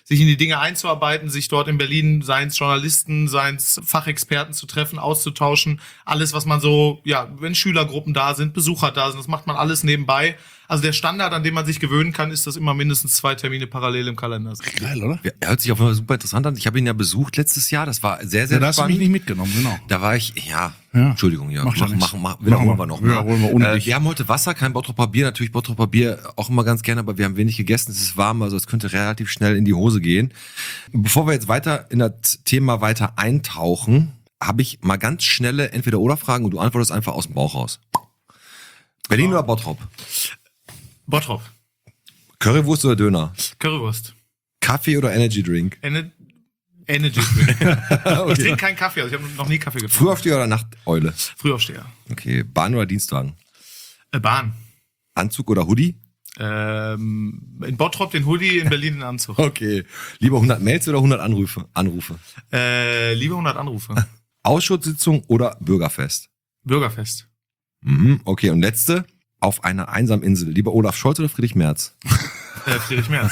sich in die Dinge einzuarbeiten, sich dort in Berlin, seien es Journalisten, seien es Fachexperten zu treffen, auszutauschen. Alles, was man so, ja, wenn Schülergruppen da sind, Besucher da sind, das macht man alles nebenbei. Also der Standard, an dem man sich gewöhnen kann, ist, dass immer mindestens zwei Termine parallel im Kalender sind. Geil, oder? Ja, er hört sich auf jeden Fall super interessant an. Ich habe ihn ja besucht letztes Jahr. Das war sehr, sehr Ja, da hast du spannend. mich nicht mitgenommen, genau. Da war ich, ja, Ja. Entschuldigung, ja, Macht ja mach, nichts. mach, mach, wiederholen Machen wir wir. noch Ja, holen wir ohne äh, dich. wir haben heute Wasser, kein Bottroper Bier, natürlich Bottroper Bier auch immer ganz gerne, aber wir haben wenig gegessen, es ist warm, also es könnte relativ schnell in die Hose gehen. Bevor wir jetzt weiter in das Thema weiter eintauchen, habe ich mal ganz schnelle Entweder-Oder-Fragen und du antwortest einfach aus dem Bauch raus. Berlin oder Bottrop? Bottrop, Currywurst oder Döner? Currywurst, Kaffee oder Energy Drink? Ener- Energy Drink. Ich trinke keinen Kaffee, also ich habe noch nie Kaffee getrunken. Frühaufsteher oder Nachteule? Frühaufsteher. Okay, Bahn oder Dienstwagen? Äh, Bahn. Anzug oder Hoodie? Ähm, in Bottrop den Hoodie, in Berlin den Anzug. Okay, lieber hundert Mails oder hundert Anrufe? Anrufe? Äh, lieber hundert Anrufe. Ausschusssitzung oder Bürgerfest? Bürgerfest. Mhm, okay, und letzte, auf einer einsamen Insel. Lieber Olaf Scholz oder Friedrich Merz? Äh, Friedrich Merz.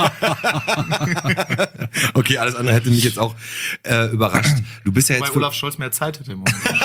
Okay, alles andere hätte mich jetzt auch äh, überrascht. Du bist ja Weil jetzt für, Olaf Scholz mehr Zeit hätte im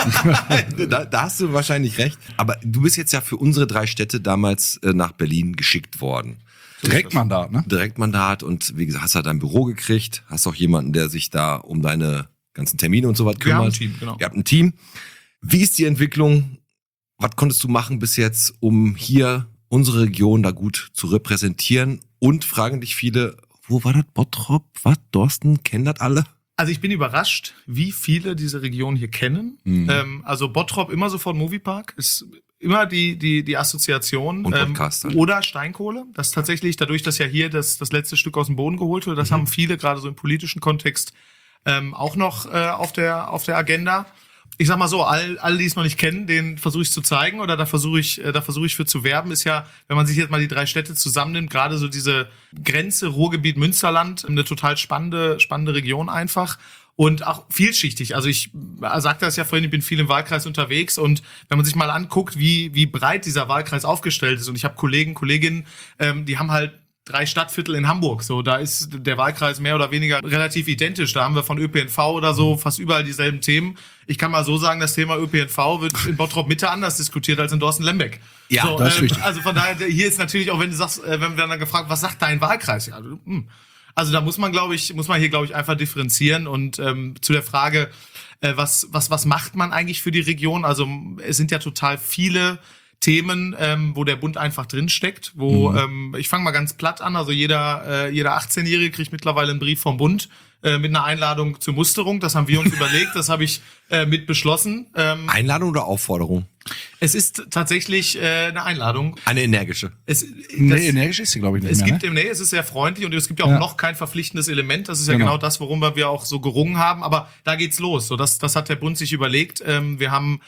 Moment. da, da hast du wahrscheinlich recht. Aber du bist jetzt ja für unsere drei Städte damals äh, nach Berlin geschickt worden. Direktmandat, ne? Direktmandat und wie gesagt, hast halt dein Büro gekriegt, hast auch jemanden, der sich da um deine ganzen Termine und so was Wir kümmert. haben ein Team, genau. Ihr habt ein Team. Wie ist die Entwicklung? Was konntest du machen bis jetzt, um hier unsere Region da gut zu repräsentieren? Und fragen dich viele, wo war das? Bottrop? Was? Dorsten? Kennen das alle? Also ich bin überrascht, wie viele diese Region hier kennen. Mhm. Ähm, also Bottrop immer sofort Moviepark ist immer die die die Assoziation. Und Podcast halt. Oder Steinkohle. Das ist tatsächlich dadurch, dass ja hier das das letzte Stück aus dem Boden geholt wurde. Das Mhm. haben viele gerade so im politischen Kontext ähm, auch noch äh, auf der auf der Agenda. Ich sag mal so, all, all die es noch nicht kennen, denen versuche ich zu zeigen oder da versuche ich, äh, da versuche ich für zu werben, ist ja, wenn man sich jetzt mal die drei Städte zusammennimmt, gerade so diese Grenze Ruhrgebiet Münsterland, eine total spannende, spannende Region einfach und auch vielschichtig. Also ich äh, sagte das ja vorhin, ich bin viel im Wahlkreis unterwegs und wenn man sich mal anguckt, wie wie breit dieser Wahlkreis aufgestellt ist und ich habe Kollegen, Kolleginnen, ähm, die haben halt drei Stadtviertel in Hamburg. So, da ist der Wahlkreis mehr oder weniger relativ identisch. Da haben wir von Ö P N V oder so fast überall dieselben Themen. Ich kann mal so sagen, das Thema Ö P N V wird in Bottrop Mitte anders diskutiert als in Dorsten-Lembeck. Ja, so, das ist ähm, richtig. Also von daher, hier ist natürlich auch, wenn du sagst, äh, wenn wir dann gefragt, was sagt dein Wahlkreis? Ja, du, hm. Also da muss man, glaube ich, muss man hier, glaube ich, einfach differenzieren und ähm, zu der Frage, äh, was, was, was macht man eigentlich für die Region? Also es sind ja total viele Themen, ähm, wo der Bund einfach drinsteckt, wo, Mhm. ähm, ich fange mal ganz platt an, also jeder, äh, jeder achtzehnjährige kriegt mittlerweile einen Brief vom Bund äh, mit einer Einladung zur Musterung. Das haben wir uns überlegt, das habe ich äh, mit beschlossen. Ähm, Einladung oder Aufforderung? es ist tatsächlich äh, eine Einladung. Eine energische. Es, Nee, das, energisch ist sie, glaube ich, nicht es mehr, gibt ne? im, nee, es ist sehr freundlich und es gibt ja auch Ja. noch kein verpflichtendes Element. Das ist ja Genau. genau, das, worum wir auch so gerungen haben. Aber da geht's los. So, das, das hat der Bund sich überlegt. Ähm, wir haben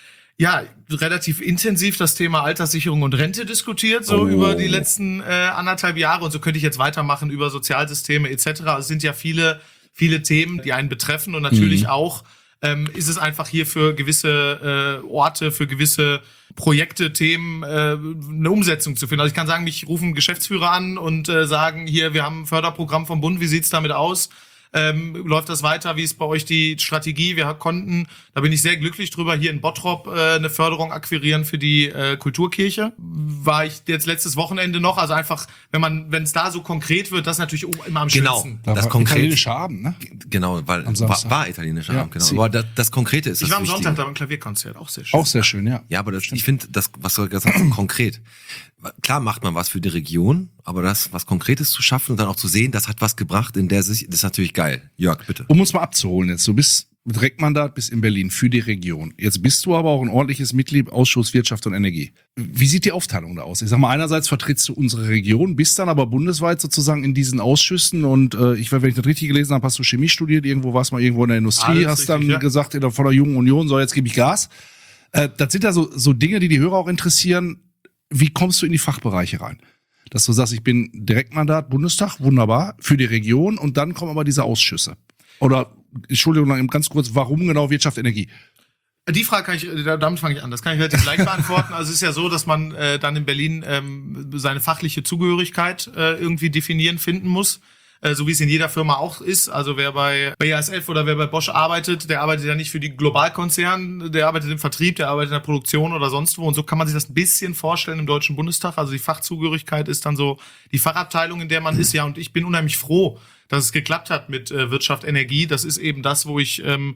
ja relativ intensiv das Thema Alterssicherung und Rente diskutiert, so Oh. über die letzten äh, anderthalb Jahre. Und so könnte ich jetzt weitermachen über Sozialsysteme et cetera. Es sind ja viele, viele Themen, die einen betreffen und natürlich Mhm. auch ähm, ist es einfach hier für gewisse äh, Orte, für gewisse Projekte, Themen äh, eine Umsetzung zu finden. Also ich kann sagen, mich rufen Geschäftsführer an und äh, sagen, hier, wir haben ein Förderprogramm vom Bund, wie sieht's damit aus? Ähm, läuft das weiter? Wie ist bei euch die Strategie? Wir konnten, da bin ich sehr glücklich drüber, hier in Bottrop äh, eine Förderung akquirieren für die äh, Kulturkirche. War ich jetzt letztes Wochenende noch, also einfach, wenn man, wenn es da so konkret wird, das ist natürlich immer am Genau. schönsten. Da Das war konkret- italienischer Abend, ne? Genau, weil Am war, Samstag. war italienischer Ja, Abend, genau. sie- Aber das, das Konkrete ist Ich das war am Wichtige. Sonntag da beim Klavierkonzert, auch sehr schön. Auch sehr schön, ja. Ja, aber das, ich finde, das, was du gesagt hast, konkret. Klar macht man was für die Region, aber das, was Konkretes zu schaffen und dann auch zu sehen, das hat was gebracht, in der sich, das ist natürlich geil. Jörg, bitte. Um uns mal abzuholen jetzt, du bist Direktmandat bis in Berlin für die Region. Jetzt bist du aber auch ein ordentliches Mitglied Ausschuss Wirtschaft und Energie. Wie sieht die Aufteilung da aus? Ich sag mal, einerseits vertrittst du unsere Region, bist dann aber bundesweit sozusagen in diesen Ausschüssen und äh, ich weiß, wenn ich das richtig gelesen habe, hast du Chemie studiert, irgendwo warst mal irgendwo in der Industrie, Alles hast dann richtig, ja. gesagt, in der, von der Jungen Union, so jetzt gebe ich Gas. Äh, das sind ja so, so Dinge, die die Hörer auch interessieren. Wie kommst du in die Fachbereiche rein? Dass du sagst, ich bin Direktmandat Bundestag, wunderbar, für die Region und dann kommen aber diese Ausschüsse. Oder, Entschuldigung, noch eben ganz kurz, warum genau Wirtschaft, Energie? Die Frage kann ich, äh, damit fange ich an. Das kann ich relativ leicht beantworten. Also es ist ja so, dass man äh, dann in Berlin ähm, seine fachliche Zugehörigkeit äh, irgendwie definieren, finden muss. äh, so wie es in jeder Firma auch ist. Also wer bei B A S F oder wer bei Bosch arbeitet, der arbeitet ja nicht für die Globalkonzern, der arbeitet im Vertrieb, der arbeitet in der Produktion oder sonst wo. Und so kann man sich das ein bisschen vorstellen im Deutschen Bundestag. Also die Fachzugehörigkeit ist dann so die Fachabteilung, in der man ist. Ja, und ich bin unheimlich froh, dass es geklappt hat mit äh, Wirtschaft, Energie. Das ist eben das, wo ich... Ähm,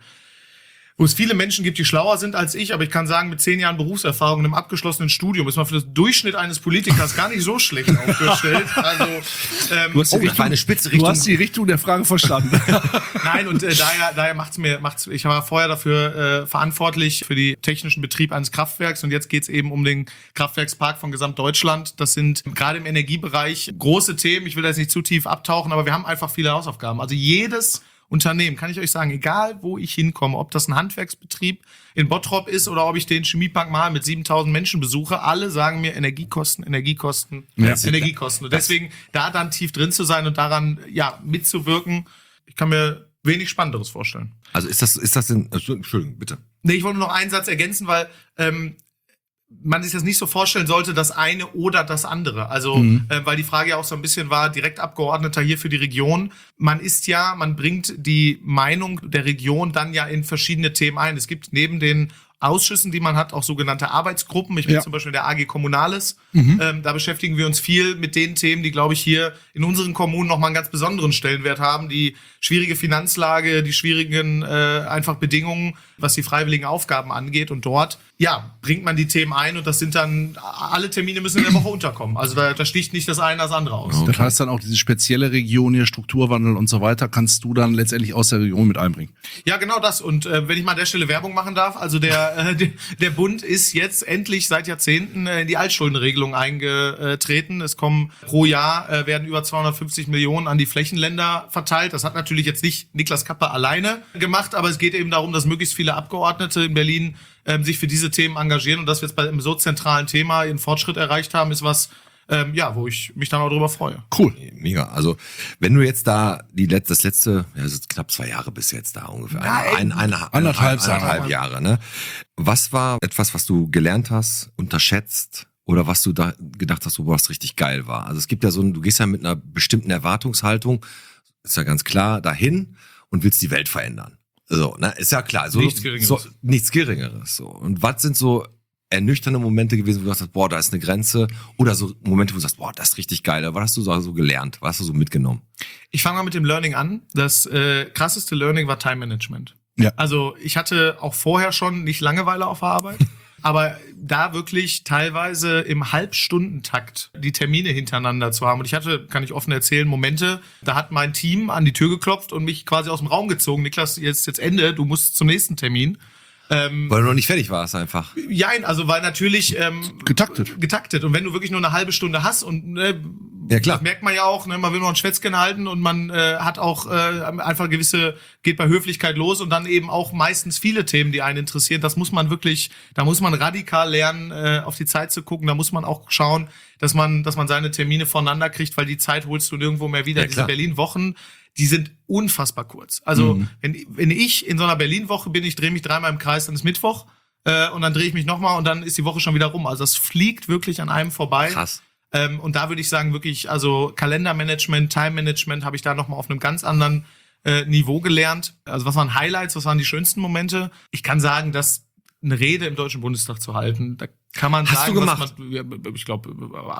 wo es viele Menschen gibt, die schlauer sind als ich, aber ich kann sagen, mit zehn Jahren Berufserfahrung und einem abgeschlossen Studium ist man für das Durchschnitt eines Politikers gar nicht so schlecht aufgestellt. Also, ähm, Du hast, die Oh, das Richtung, war eine spitze du Richtung. hast die Richtung der Frage verstanden. Nein, und äh, daher, daher macht's mir, macht's, ich war vorher dafür äh, verantwortlich für die technischen Betrieb eines Kraftwerks und jetzt geht's eben um den Kraftwerkspark von Gesamtdeutschland. Das sind gerade im Energiebereich große Themen. Ich will da jetzt nicht zu tief abtauchen, aber wir haben einfach viele Hausaufgaben. Also jedes Unternehmen, kann ich euch sagen, egal wo ich hinkomme, ob das ein Handwerksbetrieb in Bottrop ist oder ob ich den Chemiepark mal mit siebentausend Menschen besuche, alle sagen mir Energiekosten, Energiekosten, Ja. Energiekosten. Und deswegen da dann tief drin zu sein und daran ja mitzuwirken, ich kann mir wenig Spannenderes vorstellen. Also ist das, ist das denn, Entschuldigung, bitte. Nee, ich wollte nur noch einen Satz ergänzen, weil ähm, man sich das nicht so vorstellen sollte, das eine oder das andere. Also, Mhm. äh, weil die Frage ja auch so ein bisschen war, Direktabgeordneter hier für die Region. Man ist ja, man bringt die Meinung der Region dann ja in verschiedene Themen ein. Es gibt neben den Ausschüssen, die man hat, auch sogenannte Arbeitsgruppen. Ich bin Ja. zum Beispiel in der A G Kommunales. Mhm. Ähm, da beschäftigen wir uns viel mit den Themen, die, glaube ich, hier in unseren Kommunen nochmal einen ganz besonderen Stellenwert haben. Die schwierige Finanzlage, die schwierigen äh, einfach Bedingungen, was die freiwilligen Aufgaben angeht. Und dort, ja, bringt man die Themen ein und das sind dann, alle Termine müssen in der Woche unterkommen. Also da, da sticht nicht das eine das andere aus. Das heißt dann auch diese spezielle Region hier, Strukturwandel und so weiter, kannst du dann letztendlich aus der Region mit einbringen. Ja, genau das. Und äh, wenn ich mal an der Stelle Werbung machen darf, also der, äh, der, der Bund ist jetzt endlich seit Jahrzehnten äh, in die Altschuldenregelung eingetreten. Es kommen pro Jahr, äh, werden über zweihundertfünfzig Millionen an die Flächenländer verteilt. Das hat natürlich jetzt nicht Niklas Kappe alleine gemacht, aber es geht eben darum, dass möglichst viele Abgeordnete in Berlin ähm, sich für diese Themen engagieren. Und dass wir jetzt bei einem so zentralen Thema einen Fortschritt erreicht haben, ist was, ähm, ja, wo ich mich dann auch drüber freue. Cool. Mega. Also, wenn du jetzt da die letzte, das letzte, ja, das ist knapp zwei Jahre bis jetzt da ungefähr. Ein, ein, eine, Anderthalb, eine, anderthalb Jahre, ne? Was war etwas, was du gelernt hast, unterschätzt oder was du da gedacht hast, wo was richtig geil war? Also, es gibt ja so ein, du gehst ja mit einer bestimmten Erwartungshaltung, ist ja ganz klar, dahin und willst die Welt verändern. So, ne? Ist ja klar. So, Nichts Geringeres. So, nichts Geringeres, so. Und was sind so ernüchternde Momente gewesen, wo du sagst, boah, da ist eine Grenze, oder so Momente, wo du sagst, boah, das ist richtig geil. Was hast du so, so gelernt? Was hast du so mitgenommen? Ich fange mal mit dem Learning an. Das äh, krasseste Learning war Time Management. Ja. Also ich hatte auch vorher schon nicht Langeweile auf der Arbeit, aber da wirklich teilweise im Halbstundentakt die Termine hintereinander zu haben. Und ich hatte, kann ich offen erzählen, Momente, da hat mein Team an die Tür geklopft und mich quasi aus dem Raum gezogen. Niklas, jetzt jetzt Ende, du musst zum nächsten Termin. Ähm, Weil du noch nicht fertig warst einfach. Jein, also weil natürlich ähm, Getaktet. getaktet. Und wenn du wirklich nur eine halbe Stunde hast und ne, Ja, klar. das merkt man ja auch, ne, man will noch ein Schwätzchen halten und man äh, hat auch äh, einfach gewisse, geht bei Höflichkeit los und dann eben auch meistens viele Themen, die einen interessieren. Das muss man wirklich, da muss man radikal lernen, äh, auf die Zeit zu gucken. Da muss man auch schauen, dass man, dass man seine Termine voneinander kriegt, weil die Zeit holst du nirgendwo mehr wieder. Ja, Diese klar. Berlin-Wochen, die sind unfassbar kurz. Also Mhm. wenn, wenn ich in so einer Berlin-Woche bin, ich drehe mich dreimal im Kreis, dann ist Mittwoch äh, und dann drehe ich mich nochmal und dann ist die Woche schon wieder rum. Also das fliegt wirklich an einem vorbei. Krass. Ähm, und da würde ich sagen, wirklich, also Kalendermanagement, Time-Management habe ich da nochmal auf einem ganz anderen äh, Niveau gelernt. Also was waren Highlights, was waren die schönsten Momente? Ich kann sagen, dass eine Rede im Deutschen Bundestag zu halten, da kann man Hast sagen, du gemacht? was man, ja, ich glaube,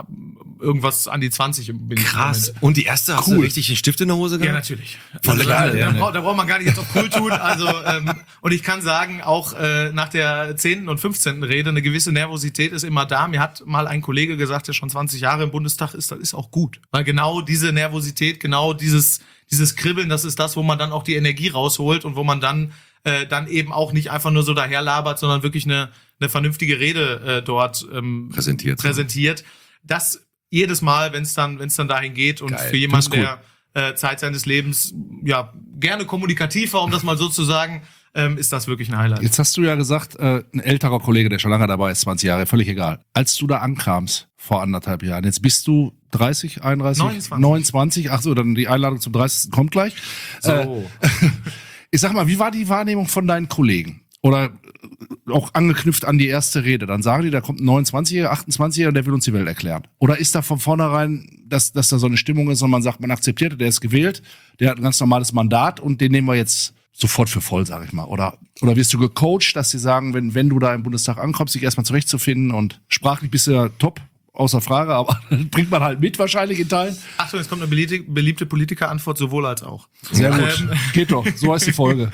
irgendwas an die zwanzig bin ich im Krass. Moment. Und die erste, hast du richtig einen Stift in der Hose Ja, gehabt? natürlich. Voll Also, geil, da, ja, da, ne? braucht, da braucht man gar nicht jetzt auf cool tun. Also, ähm, und ich kann sagen, auch äh, nach der zehnten und fünfzehnten Rede, eine gewisse Nervosität ist immer da. Mir hat mal ein Kollege gesagt, der schon zwanzig Jahre im Bundestag ist, das ist auch gut. Weil genau diese Nervosität, genau dieses, dieses Kribbeln, das ist das, wo man dann auch die Energie rausholt und wo man dann äh, dann eben auch nicht einfach nur so daherlabert, sondern wirklich eine, eine vernünftige Rede äh, dort ähm, Präsentiert. präsentiert. Das jedes Mal, wenn es dann, wenn es dann dahin geht und Geil. für jemanden, Find's cool. der äh, Zeit seines Lebens ja gerne kommunikativ war, um das mal so zu sagen, ähm, ist das wirklich ein Highlight. Jetzt hast du ja gesagt, äh, ein älterer Kollege, der schon lange dabei ist, zwanzig Jahre, völlig egal. Als du da ankamst vor anderthalb Jahren, jetzt bist du dreißig, einunddreißig, neunundzwanzig. neunundzwanzig, ach so, dann die Einladung zum dreißigsten kommt gleich. Äh, ich sag mal, wie war die Wahrnehmung von deinen Kollegen? Oder auch angeknüpft an die erste Rede. Dann sagen die, da kommt ein neunundzwanzigjähriger, achtundzwanzigjähriger, der will uns die Welt erklären. Oder ist da von vornherein dass, dass da so eine Stimmung ist und man sagt, man akzeptiert, der ist gewählt, der hat ein ganz normales Mandat und den nehmen wir jetzt sofort für voll, sag ich mal. Oder, oder wirst du gecoacht, dass sie sagen, wenn, wenn du da im Bundestag ankommst, dich erstmal zurechtzufinden und sprachlich bist du ja top, außer Frage, aber bringt man halt mit wahrscheinlich in Teilen. Achtung, jetzt kommt eine beliebte, beliebte Politikerantwort, sowohl als auch. Sehr gut. Ähm, Geht doch. So heißt die Folge.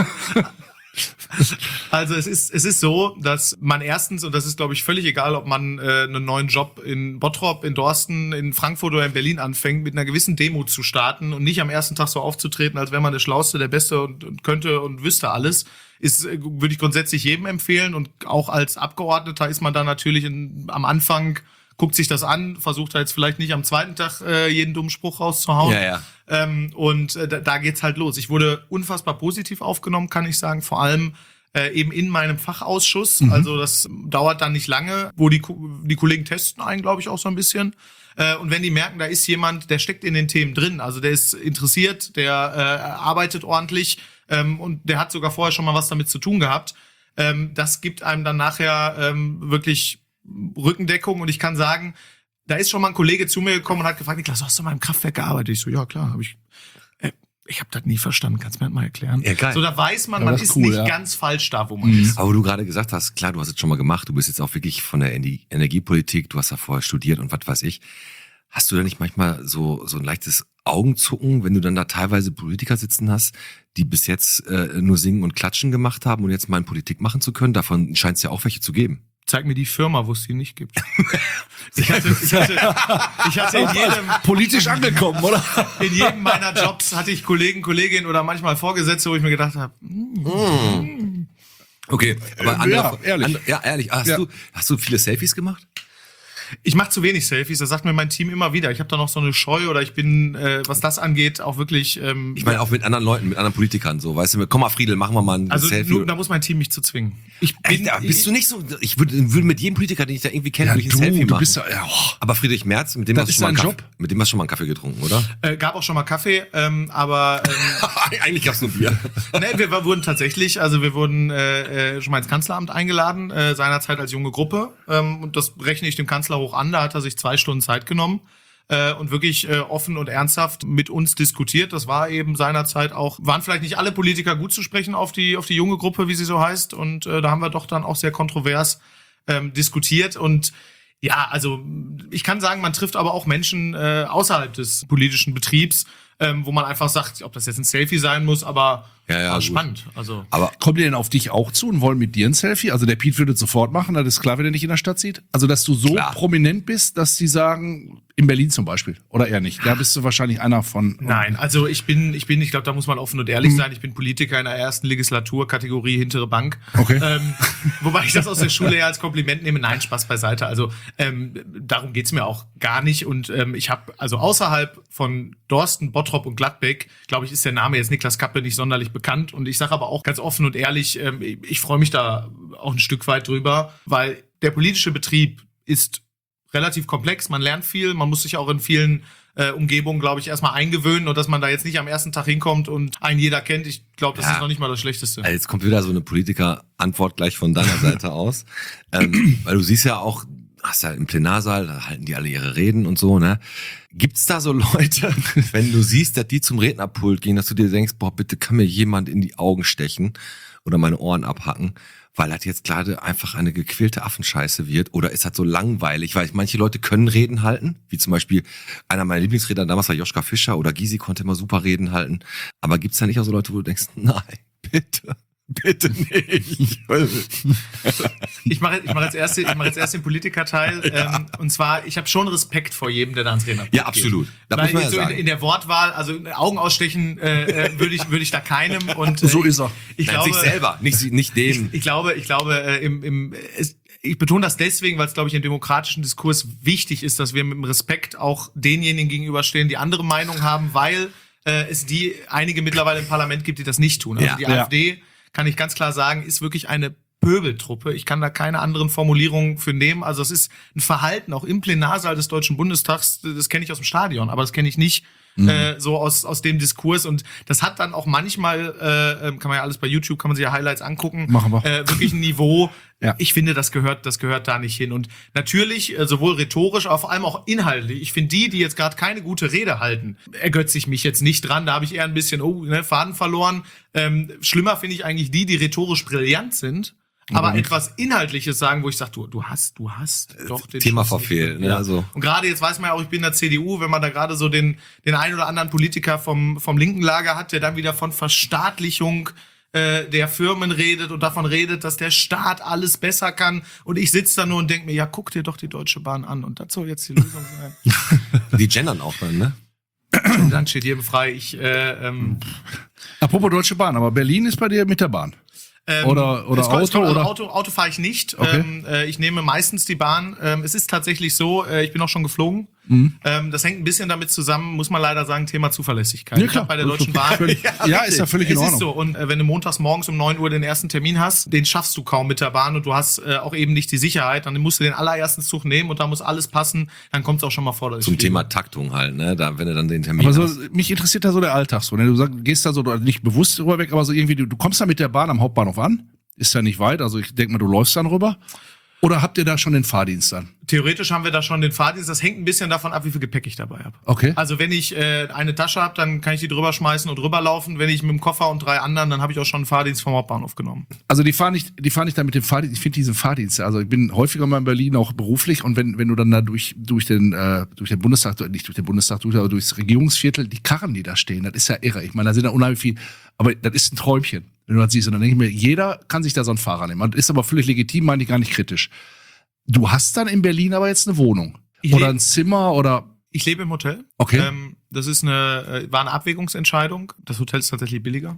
Also es ist es ist so, dass man erstens, und das ist glaube ich völlig egal, ob man äh, einen neuen Job in Bottrop, in Dorsten, in Frankfurt oder in Berlin anfängt, mit einer gewissen Demut zu starten und nicht am ersten Tag so aufzutreten, als wäre man der Schlauste, der Beste und, und könnte und wüsste alles, ist äh, würde ich grundsätzlich jedem empfehlen. Und auch als Abgeordneter ist man da natürlich in, am Anfang, guckt sich das an, versucht da jetzt vielleicht nicht am zweiten Tag äh, jeden dummen Spruch rauszuhauen. Ja, ja. Ähm, und äh, da, da geht's halt los. Ich wurde unfassbar positiv aufgenommen, kann ich sagen, vor allem äh, eben in meinem Fachausschuss. Mhm. Also das dauert dann nicht lange, wo die, die Kollegen testen einen, glaube ich, auch so ein bisschen. Äh, und wenn die merken, da ist jemand, der steckt in den Themen drin, also der ist interessiert, der äh, arbeitet ordentlich ähm, und der hat sogar vorher schon mal was damit zu tun gehabt, ähm, das gibt einem dann nachher ähm, wirklich Rückendeckung. Und ich kann sagen, da ist schon mal ein Kollege zu mir gekommen und hat gefragt, Niklas, hast du mal im Kraftwerk gearbeitet? Ich so, ja klar, habe ich. Äh, ich habe das nie verstanden, kannst du mir das mal erklären? Ja, geil. So, da weiß man, Ja, man das ist ist cool, nicht ja. ganz falsch da, wo man Mhm. ist. Aber du gerade gesagt hast, klar, du hast es schon mal gemacht, du bist jetzt auch wirklich von der Ener- Energiepolitik, du hast da vorher studiert und was weiß ich. Hast du da nicht manchmal so, so ein leichtes Augenzucken, wenn du dann da teilweise Politiker sitzen hast, die bis jetzt äh, nur singen und klatschen gemacht haben und jetzt mal in Politik machen zu können? Davon scheint es ja auch welche zu geben. Zeig mir die Firma, wo es die nicht gibt. ich hatte, ich hatte, ich hatte in jedem, Politisch angekommen, oder? in jedem meiner Jobs hatte ich Kollegen, Kolleginnen oder manchmal Vorgesetzte, wo ich mir gedacht habe, Okay, aber andere, ja, ehrlich. Andere, ja, ehrlich. Hast, Ja. Du, hast du viele Selfies gemacht? ich mache zu wenig Selfies, das sagt mir mein Team immer wieder. Ich habe da noch so eine Scheu oder ich bin, äh, was das angeht, auch wirklich. Ähm, Ich meine auch mit anderen Leuten, mit anderen Politikern so. Weißt du, komm mal Friedel, machen wir mal ein also Selfie. nur, da muss mein Team mich zu zwingen. Ich bin, Echt, aber bist du nicht so, ich würde würde mit jedem Politiker, den ich da irgendwie kenne, Ja, würde ich ein du, Selfie du machen. bist ja, ja oh. Aber Friedrich Merz, mit dem Das hast du ist schon mal einen dein Kaffee, Job? mit dem hast du schon mal einen Kaffee getrunken, oder? Äh, gab auch schon mal Kaffee, ähm, aber ähm, Eigentlich gab's nur Bier. ne, wir, wir wurden tatsächlich, also wir wurden äh, äh, schon mal ins Kanzleramt eingeladen, äh, seinerzeit als junge Gruppe. Ähm, und das rechne ich dem Kanzler hoch an, da hat er sich zwei Stunden Zeit genommen äh, und wirklich äh, offen und ernsthaft mit uns diskutiert. Das war eben seinerzeit auch, waren vielleicht nicht alle Politiker gut zu sprechen auf die, auf die junge Gruppe, wie sie so heißt. Und äh, da haben wir doch dann auch sehr kontrovers ähm, diskutiert. Und ja, also ich kann sagen, man trifft aber auch Menschen äh, außerhalb des politischen Betriebs, ähm, wo man einfach sagt, ob das jetzt ein Selfie sein muss, aber Ja, ja, war gut. spannend. Also Aber Kommen die denn auf dich auch zu und wollen mit dir ein Selfie? Also der Piet würde es sofort machen, das ist klar, wenn er dich in der Stadt sieht. Also dass du so Klar. prominent bist, dass die sagen, in Berlin zum Beispiel, oder eher nicht. Da bist du wahrscheinlich einer von. nein, also ich bin, ich bin, ich glaube, da muss man offen und ehrlich sein. Ich bin Politiker in der ersten Legislatur, Kategorie hintere Bank. Okay. Ähm, wobei ich das aus der Schule ja als Kompliment nehme. Nein, Spaß beiseite. Also ähm, darum geht's mir auch gar nicht. Und ähm, ich habe also außerhalb von Dorsten, Bottrop und Gladbeck, glaube ich, ist der Name jetzt Niklas Kappe nicht sonderlich bekannt. Und ich sage aber auch ganz offen und ehrlich, ähm, ich, ich freue mich da auch ein Stück weit drüber, weil der politische Betrieb ist relativ komplex, man lernt viel, man muss sich auch in vielen äh, Umgebungen, glaube ich, erstmal eingewöhnen und dass man da jetzt nicht am ersten Tag hinkommt und einen jeder kennt, ich glaube, das Ja. ist noch nicht mal das Schlechteste. also jetzt kommt wieder so eine Politiker-Antwort gleich von deiner Seite aus. Ähm, weil du siehst ja auch, hast ja im Plenarsaal, da halten die alle ihre Reden und so, ne? Gibt's da so Leute, wenn du siehst, dass die zum Rednerpult gehen, dass du dir denkst, boah, bitte kann mir jemand in die Augen stechen oder meine Ohren abhacken, weil das jetzt gerade einfach eine gequälte Affenscheiße wird, oder ist das so langweilig, weil manche Leute können Reden halten, wie zum Beispiel einer meiner Lieblingsredner damals war Joschka Fischer, oder Gysi konnte immer super Reden halten, aber gibt's da nicht auch so Leute, wo du denkst, nein, bitte, bitte nicht. Ich mache ich mache jetzt erst ich mache jetzt erst den Politikerteil ähm, und zwar ich habe schon Respekt vor jedem, der da ans Rednerpult Ja, absolut. geht. Da Weil muss man ja so in, sagen. in der Wortwahl, also Augen ausstechen äh, äh, würde ich würde ich da keinem und äh, So ist er. Ich Nein, glaube, sich selber, nicht, sie- nicht dem. Ich glaube, ich glaube, äh, im, im, es, ich betone das deswegen, weil es, glaube ich, im demokratischen Diskurs wichtig ist, dass wir mit dem Respekt auch denjenigen gegenüberstehen, die andere Meinung haben, weil äh, es die einige mittlerweile im Parlament gibt, die das nicht tun. Also Ja. die Ja. AfD, kann ich ganz klar sagen, ist wirklich eine Pöbeltruppe. Ich kann da keine anderen Formulierungen für nehmen. Also es ist ein Verhalten auch im Plenarsaal des Deutschen Bundestags, das kenne ich aus dem Stadion, aber das kenne ich nicht Mhm. äh, so aus aus dem Diskurs. Und das hat dann auch manchmal, äh, kann man ja alles bei YouTube, kann man sich ja Highlights angucken, Machen wir. Äh, wirklich ein Niveau. Ja. Ich finde, das gehört, das gehört da nicht hin. Und natürlich, äh, sowohl rhetorisch, aber vor allem auch inhaltlich. Ich finde, die, die jetzt gerade keine gute Rede halten, ergötze ich mich jetzt nicht dran. Da habe ich eher ein bisschen, oh, ne, Faden verloren. Ähm, schlimmer finde ich eigentlich die, die rhetorisch brillant sind, aber Mhm. etwas Inhaltliches sagen, wo ich sage, du, du hast, du hast doch den Thema Schuss nicht. verfehlt, ne? Ja. Also. Und gerade jetzt weiß man ja auch, ich bin in der C D U, wenn man da gerade so den, den einen oder anderen Politiker vom, vom linken Lager hat, der dann wieder von Verstaatlichung äh, der Firmen redet und davon redet, dass der Staat alles besser kann. Und ich sitze da nur und denke mir, ja, guck dir doch die Deutsche Bahn an. Und das soll jetzt die Lösung sein. Die gendern auch dann, ne? Und dann steht jedem frei, ich, äh, ähm, Apropos Deutsche Bahn, aber Berlin ist bei dir mit der Bahn. Ähm, Oder- oder es kommt- es Auto, kommt- also oder? Auto, Auto fahre ich nicht. Okay. Ähm, äh, ich nehme meistens die Bahn. Ähm, es ist tatsächlich so, äh, ich bin auch schon geflogen. Mhm. Ähm, das hängt ein bisschen damit zusammen, muss man leider sagen, Thema Zuverlässigkeit. Ja, Ich klar. hab bei der Deutschen Bahn. Völlig- ja, ist ja völlig in Es Ordnung. ist so. Und äh, wenn du montags morgens um neun Uhr den ersten Termin hast, den schaffst du kaum mit der Bahn und du hast äh, auch eben nicht die Sicherheit, dann musst du den allerersten Zug nehmen und da muss alles passen, dann kommt es auch schon mal vor. dass ich Zum fliege. Thema Taktung halt, ne? Da, wenn du dann den Termin Aber so, hast. mich interessiert da so der Alltag so. Ne? Du sag, gehst da so du- nicht bewusst drüber weg, aber so irgendwie, du, du kommst da mit der Bahn am Hauptbahnhof an, ist ja nicht weit, also ich denke mal, du läufst dann rüber. Oder habt ihr da schon den Fahrdienst dann? Theoretisch haben wir da schon den Fahrdienst. Das hängt ein bisschen davon ab, wie viel Gepäck ich dabei habe. Okay. Also wenn ich äh, eine Tasche habe, dann kann ich die drüber schmeißen und rüberlaufen. Wenn ich mit dem Koffer und drei anderen, dann habe ich auch schon einen Fahrdienst vom Hauptbahnhof genommen. Also die fahren nicht, die fahren nicht da mit dem Fahrdienst. Ich finde diesen Fahrdienst, also ich bin häufiger mal in Berlin, auch beruflich, und wenn, wenn du dann da durch, durch den, äh, durch den Bundestag, nicht durch den Bundestag, durch, aber durchs Regierungsviertel, die Karren, die da stehen, das ist ja irre. Ich meine, da sind da unheimlich viel, aber das ist ein Träumchen, wenn du das siehst. Und dann denke ich mir, jeder kann sich da so einen Fahrer nehmen. Das ist aber völlig legitim, meine ich gar nicht kritisch. Du hast dann in Berlin aber jetzt eine Wohnung. Ich Oder leb- ein Zimmer oder, Ich lebe im Hotel. Okay. Ähm, das ist eine, äh, war eine Abwägungsentscheidung. Das Hotel ist tatsächlich billiger.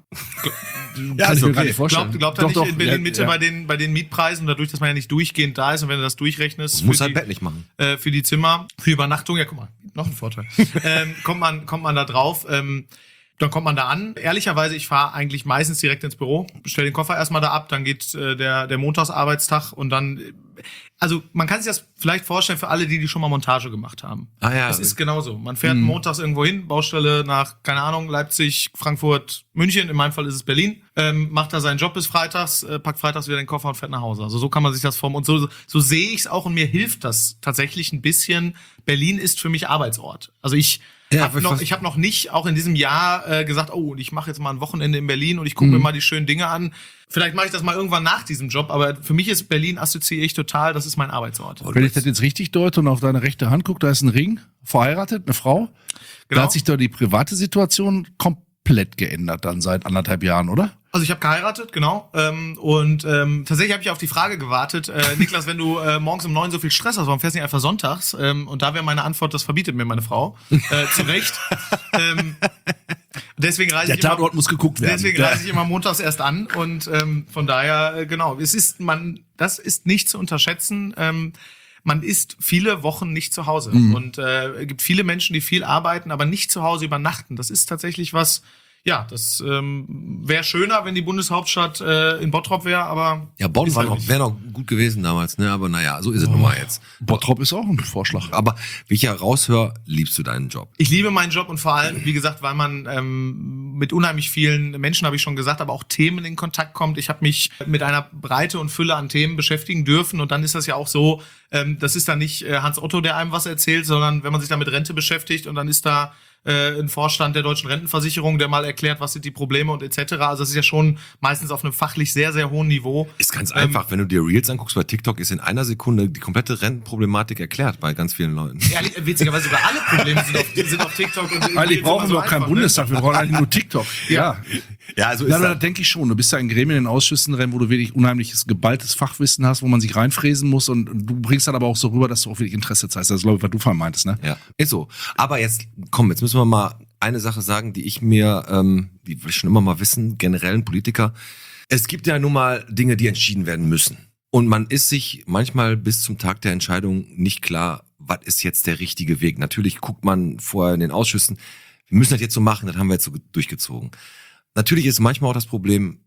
kann ich mir gar okay. nicht vorstellen. Glaubt, glaubt er Doch, nicht doch, in Berlin Mitte ja, ja. bei den, bei den Mietpreisen, dadurch, dass man ja nicht durchgehend da ist und wenn du das durchrechnest, Muss für halt die- Bett nicht machen. äh, für die Zimmer, für Übernachtung, ja guck mal, noch ein Vorteil. ähm, kommt man, kommt man da drauf, ähm, dann kommt man da an. Ehrlicherweise, ich fahre eigentlich meistens direkt ins Büro, stelle den Koffer erstmal da ab, dann geht äh, der, der Montagsarbeitstag und dann, äh, also man kann sich das vielleicht vorstellen für alle, die, die schon mal Montage gemacht haben. Ah ja. Das ist genauso. Man fährt montags irgendwo hin, Baustelle nach, keine Ahnung, Leipzig, Frankfurt, München, in meinem Fall ist es Berlin, ähm, macht da seinen Job bis freitags, äh, packt freitags wieder den Koffer und fährt nach Hause. Also so kann man sich das formen. Und so, so sehe ich es auch und mir hilft das tatsächlich ein bisschen. Berlin ist für mich Arbeitsort. Also ich Ja, habe was- noch, ich hab noch nicht, auch in diesem Jahr, äh, gesagt, oh, und ich mache jetzt mal ein Wochenende in Berlin und ich gucke mir mal die schönen Dinge an. Vielleicht mache ich das mal irgendwann nach diesem Job, aber für mich ist Berlin, assoziiere ich total, das ist mein Arbeitsort. Wenn ich das jetzt richtig deute und auf deine rechte Hand gucke, da ist ein Ring, verheiratet, eine Frau. Genau. Da hat sich doch die private Situation komplett geändert dann seit anderthalb Jahren, oder? Also ich habe geheiratet, genau. Ähm, und ähm, tatsächlich habe ich auf die Frage gewartet, äh, Niklas, wenn du äh, morgens um neun so viel Stress hast, warum fährst du nicht einfach sonntags? Ähm, und da wäre meine Antwort, das verbietet mir meine Frau. Äh, zu Recht. ähm, deswegen reise ich immer, muss geguckt deswegen reise ich immer montags erst an. Und ähm, von daher, äh, genau, es ist, man, das ist nicht zu unterschätzen. Ähm, man ist viele Wochen nicht zu Hause. Und äh, es gibt viele Menschen, die viel arbeiten, aber nicht zu Hause übernachten. Das ist tatsächlich was. Ja, das ähm, wäre schöner, wenn die Bundeshauptstadt äh, in Bottrop wäre, aber Ja, Bonn ist war halt noch, nicht. wäre noch gut gewesen damals, ne? Aber naja, so ist es nun mal jetzt. Bottrop ist auch ein Vorschlag. Aber wie ich ja raushöre, liebst du deinen Job. Ich liebe meinen Job und vor allem, wie gesagt, weil man ähm, mit unheimlich vielen Menschen, habe ich schon gesagt, aber auch Themen in Kontakt kommt. Ich habe mich mit einer Breite und Fülle an Themen beschäftigen dürfen und dann ist das ja auch so, ähm, das ist dann nicht äh, Hans Otto, der einem was erzählt, sondern wenn man sich da mit Rente beschäftigt und dann ist da äh, ein Vorstand der Deutschen Rentenversicherung, der mal erklärt, was sind die Probleme und et cetera. Also das ist ja schon meistens auf einem fachlich sehr, sehr hohen Niveau. Ist ganz Ähm, einfach, wenn du dir Reels anguckst bei TikTok, ist in einer Sekunde die komplette Rentenproblematik erklärt bei ganz vielen Leuten. Ehrlich, witzigerweise sogar alle Probleme sind auf, sind auf TikTok. Und Eigentlich brauchen wir so auch keinen einfach, Bundestag, wir brauchen eigentlich nur TikTok. Ja. Ja, so Ja, da denke ich schon. Du bist ja in Gremien, in Ausschüssen drin, wo du wirklich unheimliches, geballtes Fachwissen hast, wo man sich reinfräsen muss und du bringst dann aber auch so rüber, dass du auch wirklich Interesse zeigst. Das ist, glaube ich, was du vorhin meintest, ne? Ja, ist so. Aber jetzt, komm, jetzt müssen wir mal eine Sache sagen, die ich mir, ähm, die wir schon immer mal wissen, generellen Politiker. Es gibt ja nun mal Dinge, die entschieden werden müssen. Und man ist sich manchmal bis zum Tag der Entscheidung nicht klar, was ist jetzt der richtige Weg. Natürlich guckt man vorher in den Ausschüssen, wir müssen das jetzt so machen, das haben wir jetzt so durchgezogen. Natürlich ist manchmal auch das Problem, ja,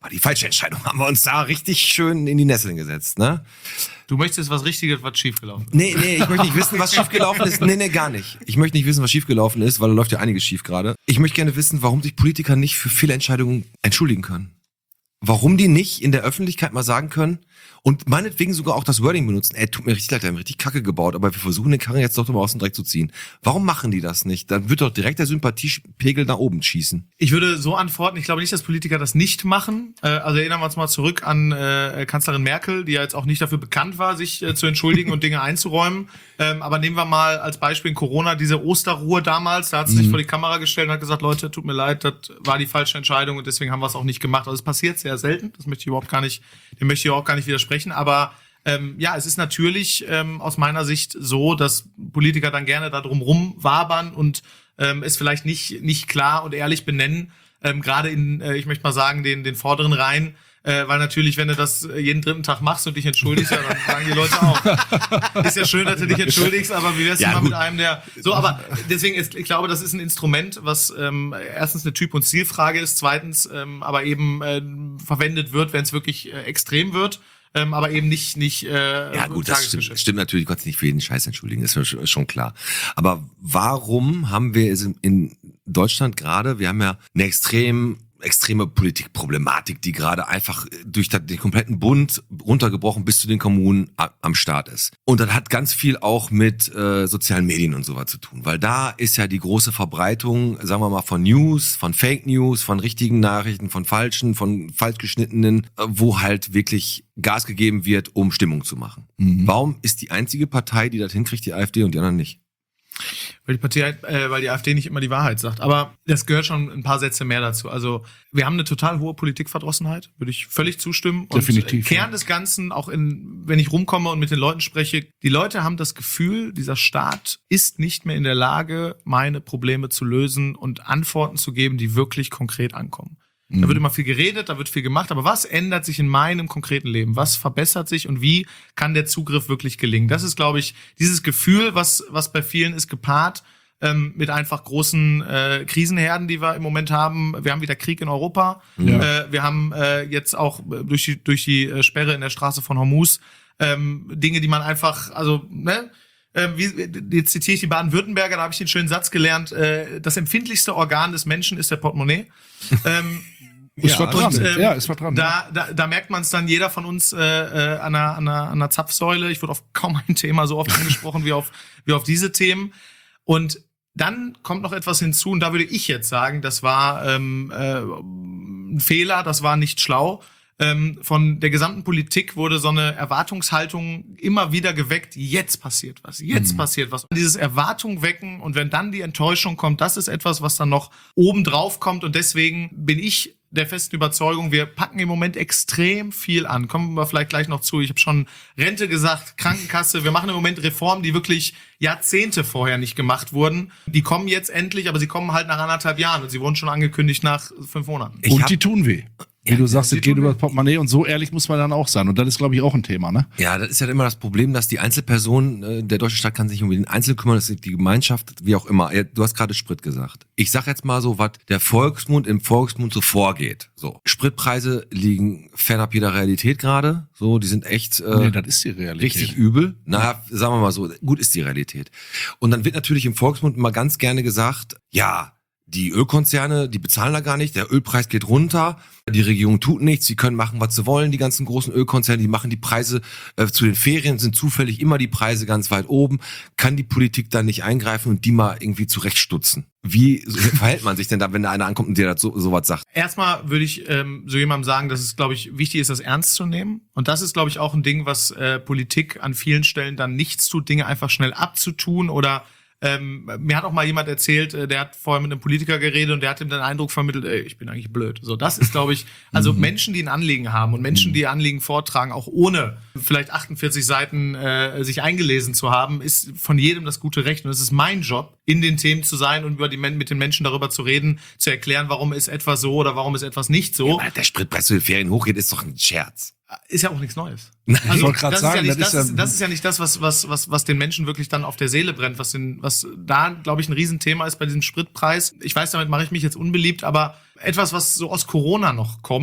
war die falsche Entscheidung. Haben wir uns da richtig schön in die Nesseln gesetzt, ne? Du möchtest was Richtiges, was schiefgelaufen ist. Nee, nee, ich möchte nicht wissen, was schiefgelaufen ist. Nee, nee, gar nicht. Ich möchte nicht wissen, was schiefgelaufen ist, weil da läuft ja einiges schief gerade. Ich möchte gerne wissen, warum sich Politiker nicht für Fehlentscheidungen entschuldigen können. Warum die nicht in der Öffentlichkeit mal sagen können und meinetwegen sogar auch das Wording benutzen. Ey, tut mir richtig leid, wir haben richtig Kacke gebaut, aber wir versuchen den Karren jetzt doch mal aus dem Dreck zu ziehen. Warum machen die das nicht? Dann wird doch direkt der Sympathiepegel nach oben schießen. Ich würde so antworten, ich glaube nicht, dass Politiker das nicht machen. Äh, also erinnern wir uns mal zurück an äh, Kanzlerin Merkel, die ja jetzt auch nicht dafür bekannt war, sich äh, zu entschuldigen und Dinge einzuräumen. Ähm, aber nehmen wir mal als Beispiel in Corona diese Osterruhe damals. Da hat sie sich vor die Kamera gestellt und hat gesagt, Leute, tut mir leid, das war die falsche Entscheidung und deswegen haben wir es auch nicht gemacht. Also es passiert sehr selten, das möchte ich überhaupt gar nicht, dem möchte ich überhaupt gar nicht widersprechen. Aber ähm, ja, es ist natürlich ähm, aus meiner Sicht so, dass Politiker dann gerne da drum rumwabern und ähm, es vielleicht nicht nicht klar und ehrlich benennen, ähm, gerade in, äh, ich möchte mal sagen, den den vorderen Reihen, äh, weil natürlich, wenn du das jeden dritten Tag machst und dich entschuldigst, ja, dann sagen die Leute auch. Ist ja schön, dass du dich entschuldigst, aber wie wär's Ja, mal gut. mit einem, der so, aber deswegen ist, ich glaube, das ist ein Instrument, was ähm, erstens eine Typ- und Zielfrage ist, zweitens ähm, aber eben äh, verwendet wird, wenn es wirklich äh, extrem wird. Ähm, aber eben nicht nicht äh, Ja gut, das stimmt, Tagesgeschäft. stimmt natürlich, du kannst nicht für jeden Scheiß entschuldigen, das ist schon- schon klar. Aber warum haben wir es in- in Deutschland gerade, wir haben ja eine extrem extreme Politikproblematik, die gerade einfach durch den kompletten Bund runtergebrochen bis zu den Kommunen a- am Start ist. Und das hat ganz viel auch mit äh, sozialen Medien und sowas zu tun, weil da ist ja die große Verbreitung, sagen wir mal, von News, von Fake News, von richtigen Nachrichten, von falschen, von falsch geschnittenen, äh, wo halt wirklich Gas gegeben wird, um Stimmung zu machen. Warum ist die einzige Partei, die das hinkriegt, die AfD und die anderen nicht? Weil die Partei, äh, weil die AfD nicht immer die Wahrheit sagt. Aber das gehört schon ein paar Sätze mehr dazu. Also wir haben eine total hohe Politikverdrossenheit, würde ich völlig zustimmen. Und Definitiv, Kern ja. des Ganzen, auch in, wenn ich rumkomme und mit den Leuten spreche, die Leute haben das Gefühl, dieser Staat ist nicht mehr in der Lage, meine Probleme zu lösen und Antworten zu geben, die wirklich konkret ankommen. Da wird immer viel geredet, da wird viel gemacht, aber was ändert sich in meinem konkreten Leben? Was verbessert sich und wie kann der Zugriff wirklich gelingen? Das ist, glaube ich, dieses Gefühl, was was bei vielen ist, gepaart ähm, mit einfach großen äh, Krisenherden, die wir im Moment haben. Wir haben wieder Krieg in Europa. Ja. Äh, wir haben äh, jetzt auch durch die durch die äh, Sperre in der Straße von Hormuz ähm, Dinge, die man einfach, also ne, Ähm, wie, jetzt zitiere ich die Baden-Württemberger, da habe ich den schönen Satz gelernt, äh, das empfindlichste Organ des Menschen ist der Portemonnaie. ähm, Ist was dran. und, ähm, Ja, ist was dran. Da, da, da merkt man es dann, jeder von uns äh, äh, an, einer, an, einer, an einer Zapfsäule. Ich wurde auf kaum ein Thema so oft angesprochen wie auf, wie auf diese Themen. Und dann kommt noch etwas hinzu, und da würde ich jetzt sagen, das war ähm, äh, ein Fehler, das war nicht schlau. Ähm, von der gesamten Politik wurde so eine Erwartungshaltung immer wieder geweckt, jetzt passiert was, jetzt mhm. passiert was. Und dieses Erwartung wecken, und wenn dann die Enttäuschung kommt, das ist etwas, was dann noch oben drauf kommt, und deswegen bin ich der festen Überzeugung, wir packen im Moment extrem viel an. Kommen wir vielleicht gleich noch zu. Ich habe schon Rente gesagt, Krankenkasse. Wir machen im Moment Reformen, die wirklich Jahrzehnte vorher nicht gemacht wurden. Die kommen jetzt endlich, aber sie kommen halt nach anderthalb Jahren, und sie wurden schon angekündigt nach fünf Monaten. Ich Und hab- die tun weh. Wie Ja, du sagst, die es geht tun über weh. das Portemonnaie, und so ehrlich muss man dann auch sein. Und das ist, glaube ich, auch ein Thema, ne? Ja, das ist ja immer das Problem, dass die Einzelperson, äh, der deutsche Staat kann sich um den Einzelnen kümmern, das ist die Gemeinschaft, wie auch immer. Ja, du hast gerade Sprit gesagt. Ich sag jetzt mal so, was der Volksmund im Volksmund so vorgeht. So, Spritpreise liegen fernab jeder Realität gerade. So, die sind echt äh, Nee, das ist die Realität. richtig übel. Na, sagen wir mal so, gut ist die Realität. Und dann wird natürlich im Volksmund immer ganz gerne gesagt, ja, die Ölkonzerne, die bezahlen da gar nicht, der Ölpreis geht runter, die Regierung tut nichts, sie können machen, was sie wollen, die ganzen großen Ölkonzerne, die machen die Preise äh, zu den Ferien, sind zufällig immer die Preise ganz weit oben, kann die Politik da nicht eingreifen und die mal irgendwie zurechtstutzen? Wie verhält man sich denn da, wenn da einer ankommt und dir das so, sowas sagt? Erstmal würde ich ähm, so jemandem sagen, dass es, glaube ich, wichtig ist, das ernst zu nehmen. Und das ist, glaube ich, auch ein Ding, was äh, Politik an vielen Stellen dann nichts tut, Dinge einfach schnell abzutun oder Ähm, mir hat auch mal jemand erzählt, äh, der hat vorher mit einem Politiker geredet und der hat ihm den Eindruck vermittelt, ey, ich bin eigentlich blöd. So, das ist, glaube ich, also mhm. Menschen, die ein Anliegen haben und Menschen, die ihr Anliegen vortragen, auch ohne vielleicht achtundvierzig Seiten äh, sich eingelesen zu haben, ist von jedem das gute Recht. Und es ist mein Job, in den Themen zu sein und über die mit den Menschen darüber zu reden, zu erklären, warum ist etwas so oder warum ist etwas nicht so. Ja, der Spritpreis zu den Ferien hochgeht, ist doch ein Scherz. Ist ja auch nichts Neues. Ich wollte gerade das, sagen, ist ja nicht, das das, ist ja- ist, das ist ja nicht das, was, was, was, was den Menschen wirklich dann auf der Seele brennt, was, den, was da, glaube ich, ein Riesenthema ist bei diesem Spritpreis. Ich weiß, damit mache ich mich jetzt unbeliebt, aber etwas, was so aus Corona noch kommt,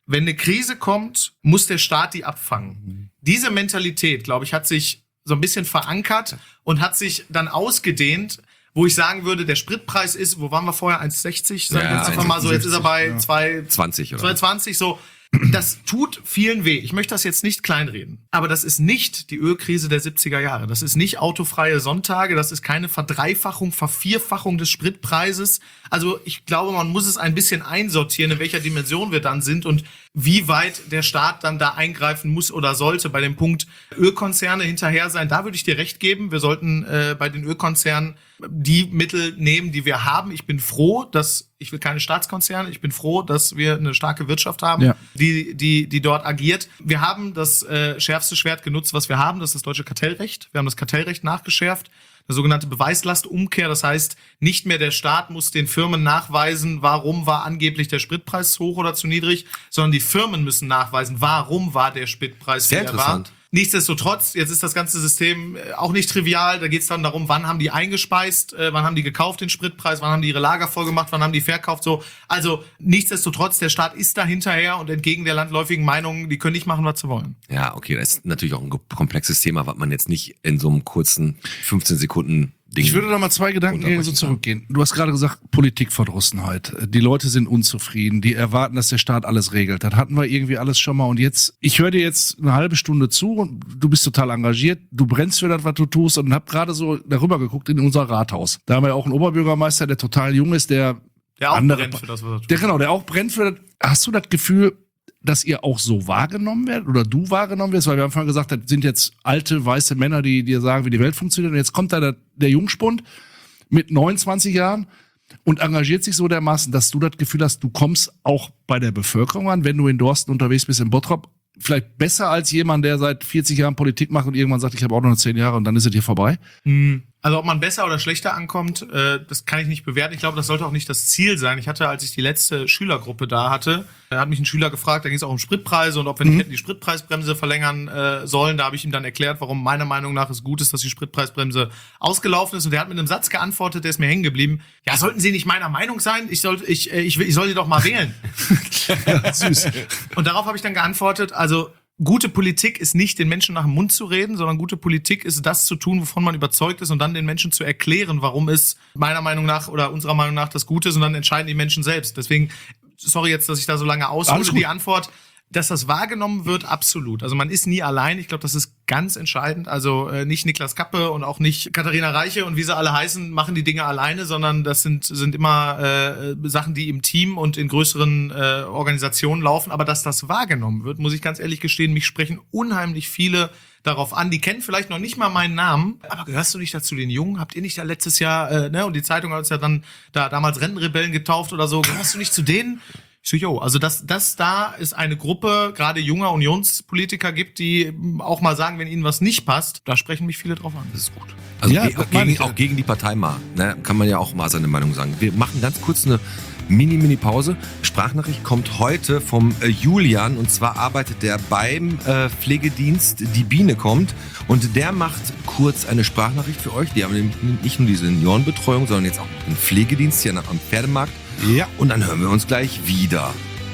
wenn eine Krise kommt, muss der Staat die abfangen. Diese Mentalität, glaube ich, hat sich so ein bisschen verankert und hat sich dann ausgedehnt, wo ich sagen würde, der Spritpreis ist, wo waren wir vorher, eins sechzig? Sag ich Ja, jetzt einfach mal so, jetzt ist er bei ja. zwei zwanzig oder? zwei zwanzig, so. Das tut vielen weh. Ich möchte das jetzt nicht kleinreden. Aber das ist nicht die Ölkrise der siebziger Jahre. Das ist nicht autofreie Sonntage. Das ist keine Verdreifachung, Vervierfachung des Spritpreises. Also ich glaube, man muss es ein bisschen einsortieren, in welcher Dimension wir dann sind und wie weit der Staat dann da eingreifen muss oder sollte. Bei dem Punkt Ölkonzerne hinterher sein, da würde ich dir recht geben. Wir sollten äh, bei den Ölkonzernen die Mittel nehmen, die wir haben. Ich bin froh, dass ich will keine Staatskonzerne. Ich bin froh, dass wir eine starke Wirtschaft haben, Ja. die, die, die dort agiert. Wir haben das äh, schärfste Schwert genutzt, was wir haben. Das ist das deutsche Kartellrecht. Wir haben das Kartellrecht nachgeschärft. Eine sogenannte Beweislastumkehr. Das heißt, nicht mehr der Staat muss den Firmen nachweisen, warum war angeblich der Spritpreis zu hoch oder zu niedrig, sondern die Firmen müssen nachweisen, warum war der Spritpreis, Sehr wie er interessant. war. Nichtsdestotrotz, jetzt ist das ganze System äh, auch nicht trivial. Da geht es dann darum, wann haben die eingespeist, äh, wann haben die gekauft den Spritpreis, wann haben die ihre Lager voll gemacht, wann haben die verkauft. So, also nichtsdestotrotz, der Staat ist da hinterher und entgegen der landläufigen Meinung, die können nicht machen, was sie wollen. Ja, okay, das ist natürlich auch ein komplexes Thema, was man jetzt nicht in so einem kurzen fünfzehn Sekunden Ding. Ich würde da mal zwei Gedanken unterbrechen so kann. zurückgehen. Du hast gerade gesagt, Politikverdrossenheit. Die Leute sind unzufrieden, die erwarten, dass der Staat alles regelt. Das hatten wir irgendwie alles schon mal. Und jetzt, ich höre dir jetzt eine halbe Stunde zu und du bist total engagiert, du brennst für das, was du tust und hab gerade so darüber geguckt in unser Rathaus. Da haben wir auch einen Oberbürgermeister, der total jung ist, der Der auch andere, brennt für das, was er tut. der genau, der auch brennt für das. Hast du das Gefühl, dass ihr auch so wahrgenommen werdet oder du wahrgenommen wirst? Weil wir haben vorhin gesagt, das sind jetzt alte, weiße Männer, die dir sagen, wie die Welt funktioniert. Und jetzt kommt da der, der Jungspund mit neunundzwanzig Jahren und engagiert sich so dermaßen, dass du das Gefühl hast, du kommst auch bei der Bevölkerung an, wenn du in Dorsten unterwegs bist, in Bottrop, vielleicht besser als jemand, der seit vierzig Jahren Politik macht und irgendwann sagt, ich habe auch noch zehn Jahre und dann ist es hier vorbei. Also ob man besser oder schlechter ankommt, äh, das kann ich nicht bewerten. Ich glaube, das sollte auch nicht das Ziel sein. Ich hatte, als ich die letzte Schülergruppe da hatte, da hat mich ein Schüler gefragt, da ging es auch um Spritpreise und ob wir nicht hätten die Spritpreisbremse verlängern äh, sollen. Da habe ich ihm dann erklärt, warum meiner Meinung nach es gut ist, dass die Spritpreisbremse ausgelaufen ist. Und der hat mit einem Satz geantwortet, der ist mir hängen geblieben. Ja, sollten Sie nicht meiner Meinung sein? Ich soll, ich, äh, ich, will- ich soll Sie doch mal wählen. Süß. Und darauf habe ich dann geantwortet, also gute Politik ist nicht, den Menschen nach dem Mund zu reden, sondern gute Politik ist, das zu tun, wovon man überzeugt ist und dann den Menschen zu erklären, warum es meiner Meinung nach oder unserer Meinung nach das Gute ist und dann entscheiden die Menschen selbst. Deswegen, sorry jetzt, dass ich da so lange Alles aushole, gut. die Antwort, dass das wahrgenommen wird, absolut. Also man ist nie allein. Ich glaube, das ist ganz entscheidend. Also äh, nicht Niklas Kappe und auch nicht Katharina Reiche und wie sie alle heißen, machen die Dinge alleine, sondern das sind sind immer äh, Sachen, die im Team und in größeren äh, Organisationen laufen. Aber dass das wahrgenommen wird, muss ich ganz ehrlich gestehen, mich sprechen unheimlich viele darauf an. Die kennen vielleicht noch nicht mal meinen Namen, aber gehörst du nicht dazu den Jungen? Habt ihr nicht da letztes Jahr, äh, ne? Und die Zeitung hat uns ja dann da damals Rentenrebellen getauft oder so. Gehörst du nicht zu denen? Ich so, jo, also dass das da ist eine Gruppe, gerade junger Unionspolitiker gibt, die auch mal sagen, wenn ihnen was nicht passt, da sprechen mich viele drauf an. Das ist gut. Also Ja, ge- das auch, meine gegen, ich ja. auch gegen die Partei mal. Ne? Kann man ja auch mal seine Meinung sagen. Wir machen ganz kurz eine Mini-Mini-Pause. Sprachnachricht kommt heute vom äh, Julian und zwar arbeitet der beim äh, Pflegedienst Die Biene kommt und der macht kurz eine Sprachnachricht für euch. Die haben nämlich nicht nur die Seniorenbetreuung, sondern jetzt auch den Pflegedienst hier am Pferdemarkt. Ja. Und dann hören wir uns gleich wieder.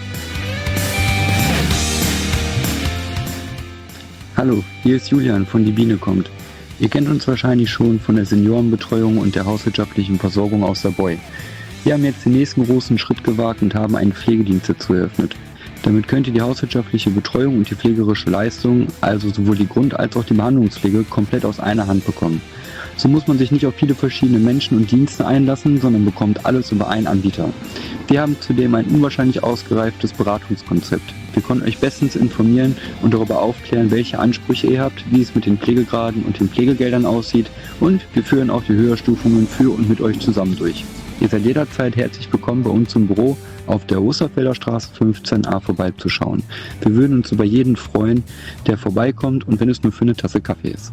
Hallo, hier ist Julian von Die Biene kommt. Ihr kennt uns wahrscheinlich schon von der Seniorenbetreuung und der hauswirtschaftlichen Versorgung aus Saarbreu. Wir haben jetzt den nächsten großen Schritt gewagt und haben einen Pflegedienst dazu eröffnet. Damit könnt ihr die hauswirtschaftliche Betreuung und die pflegerische Leistung, also sowohl die Grund- als auch die Behandlungspflege, komplett aus einer Hand bekommen. So muss man sich nicht auf viele verschiedene Menschen und Dienste einlassen, sondern bekommt alles über einen Anbieter. Wir haben zudem ein unwahrscheinlich ausgereiftes Beratungskonzept. Wir konnten euch bestens informieren und darüber aufklären, welche Ansprüche ihr habt, wie es mit den Pflegegraden und den Pflegegeldern aussieht und wir führen auch die Höherstufungen für und mit euch zusammen durch. Ihr seid jederzeit herzlich willkommen bei uns im Büro auf der Osterfelder Straße fünfzehn a vorbeizuschauen. Wir würden uns über jeden freuen, der vorbeikommt und wenn es nur für eine Tasse Kaffee ist.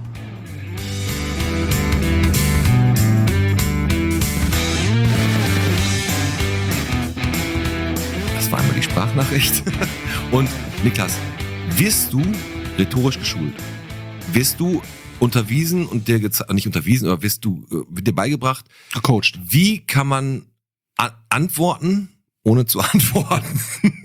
Das war einmal die Sprachnachricht. Und Niklas, wirst du rhetorisch geschult? Wirst du unterwiesen und dir geze- nicht unterwiesen, aber wirst du äh, wird dir beigebracht, Gecoacht. wie kann man a- antworten, ohne zu antworten?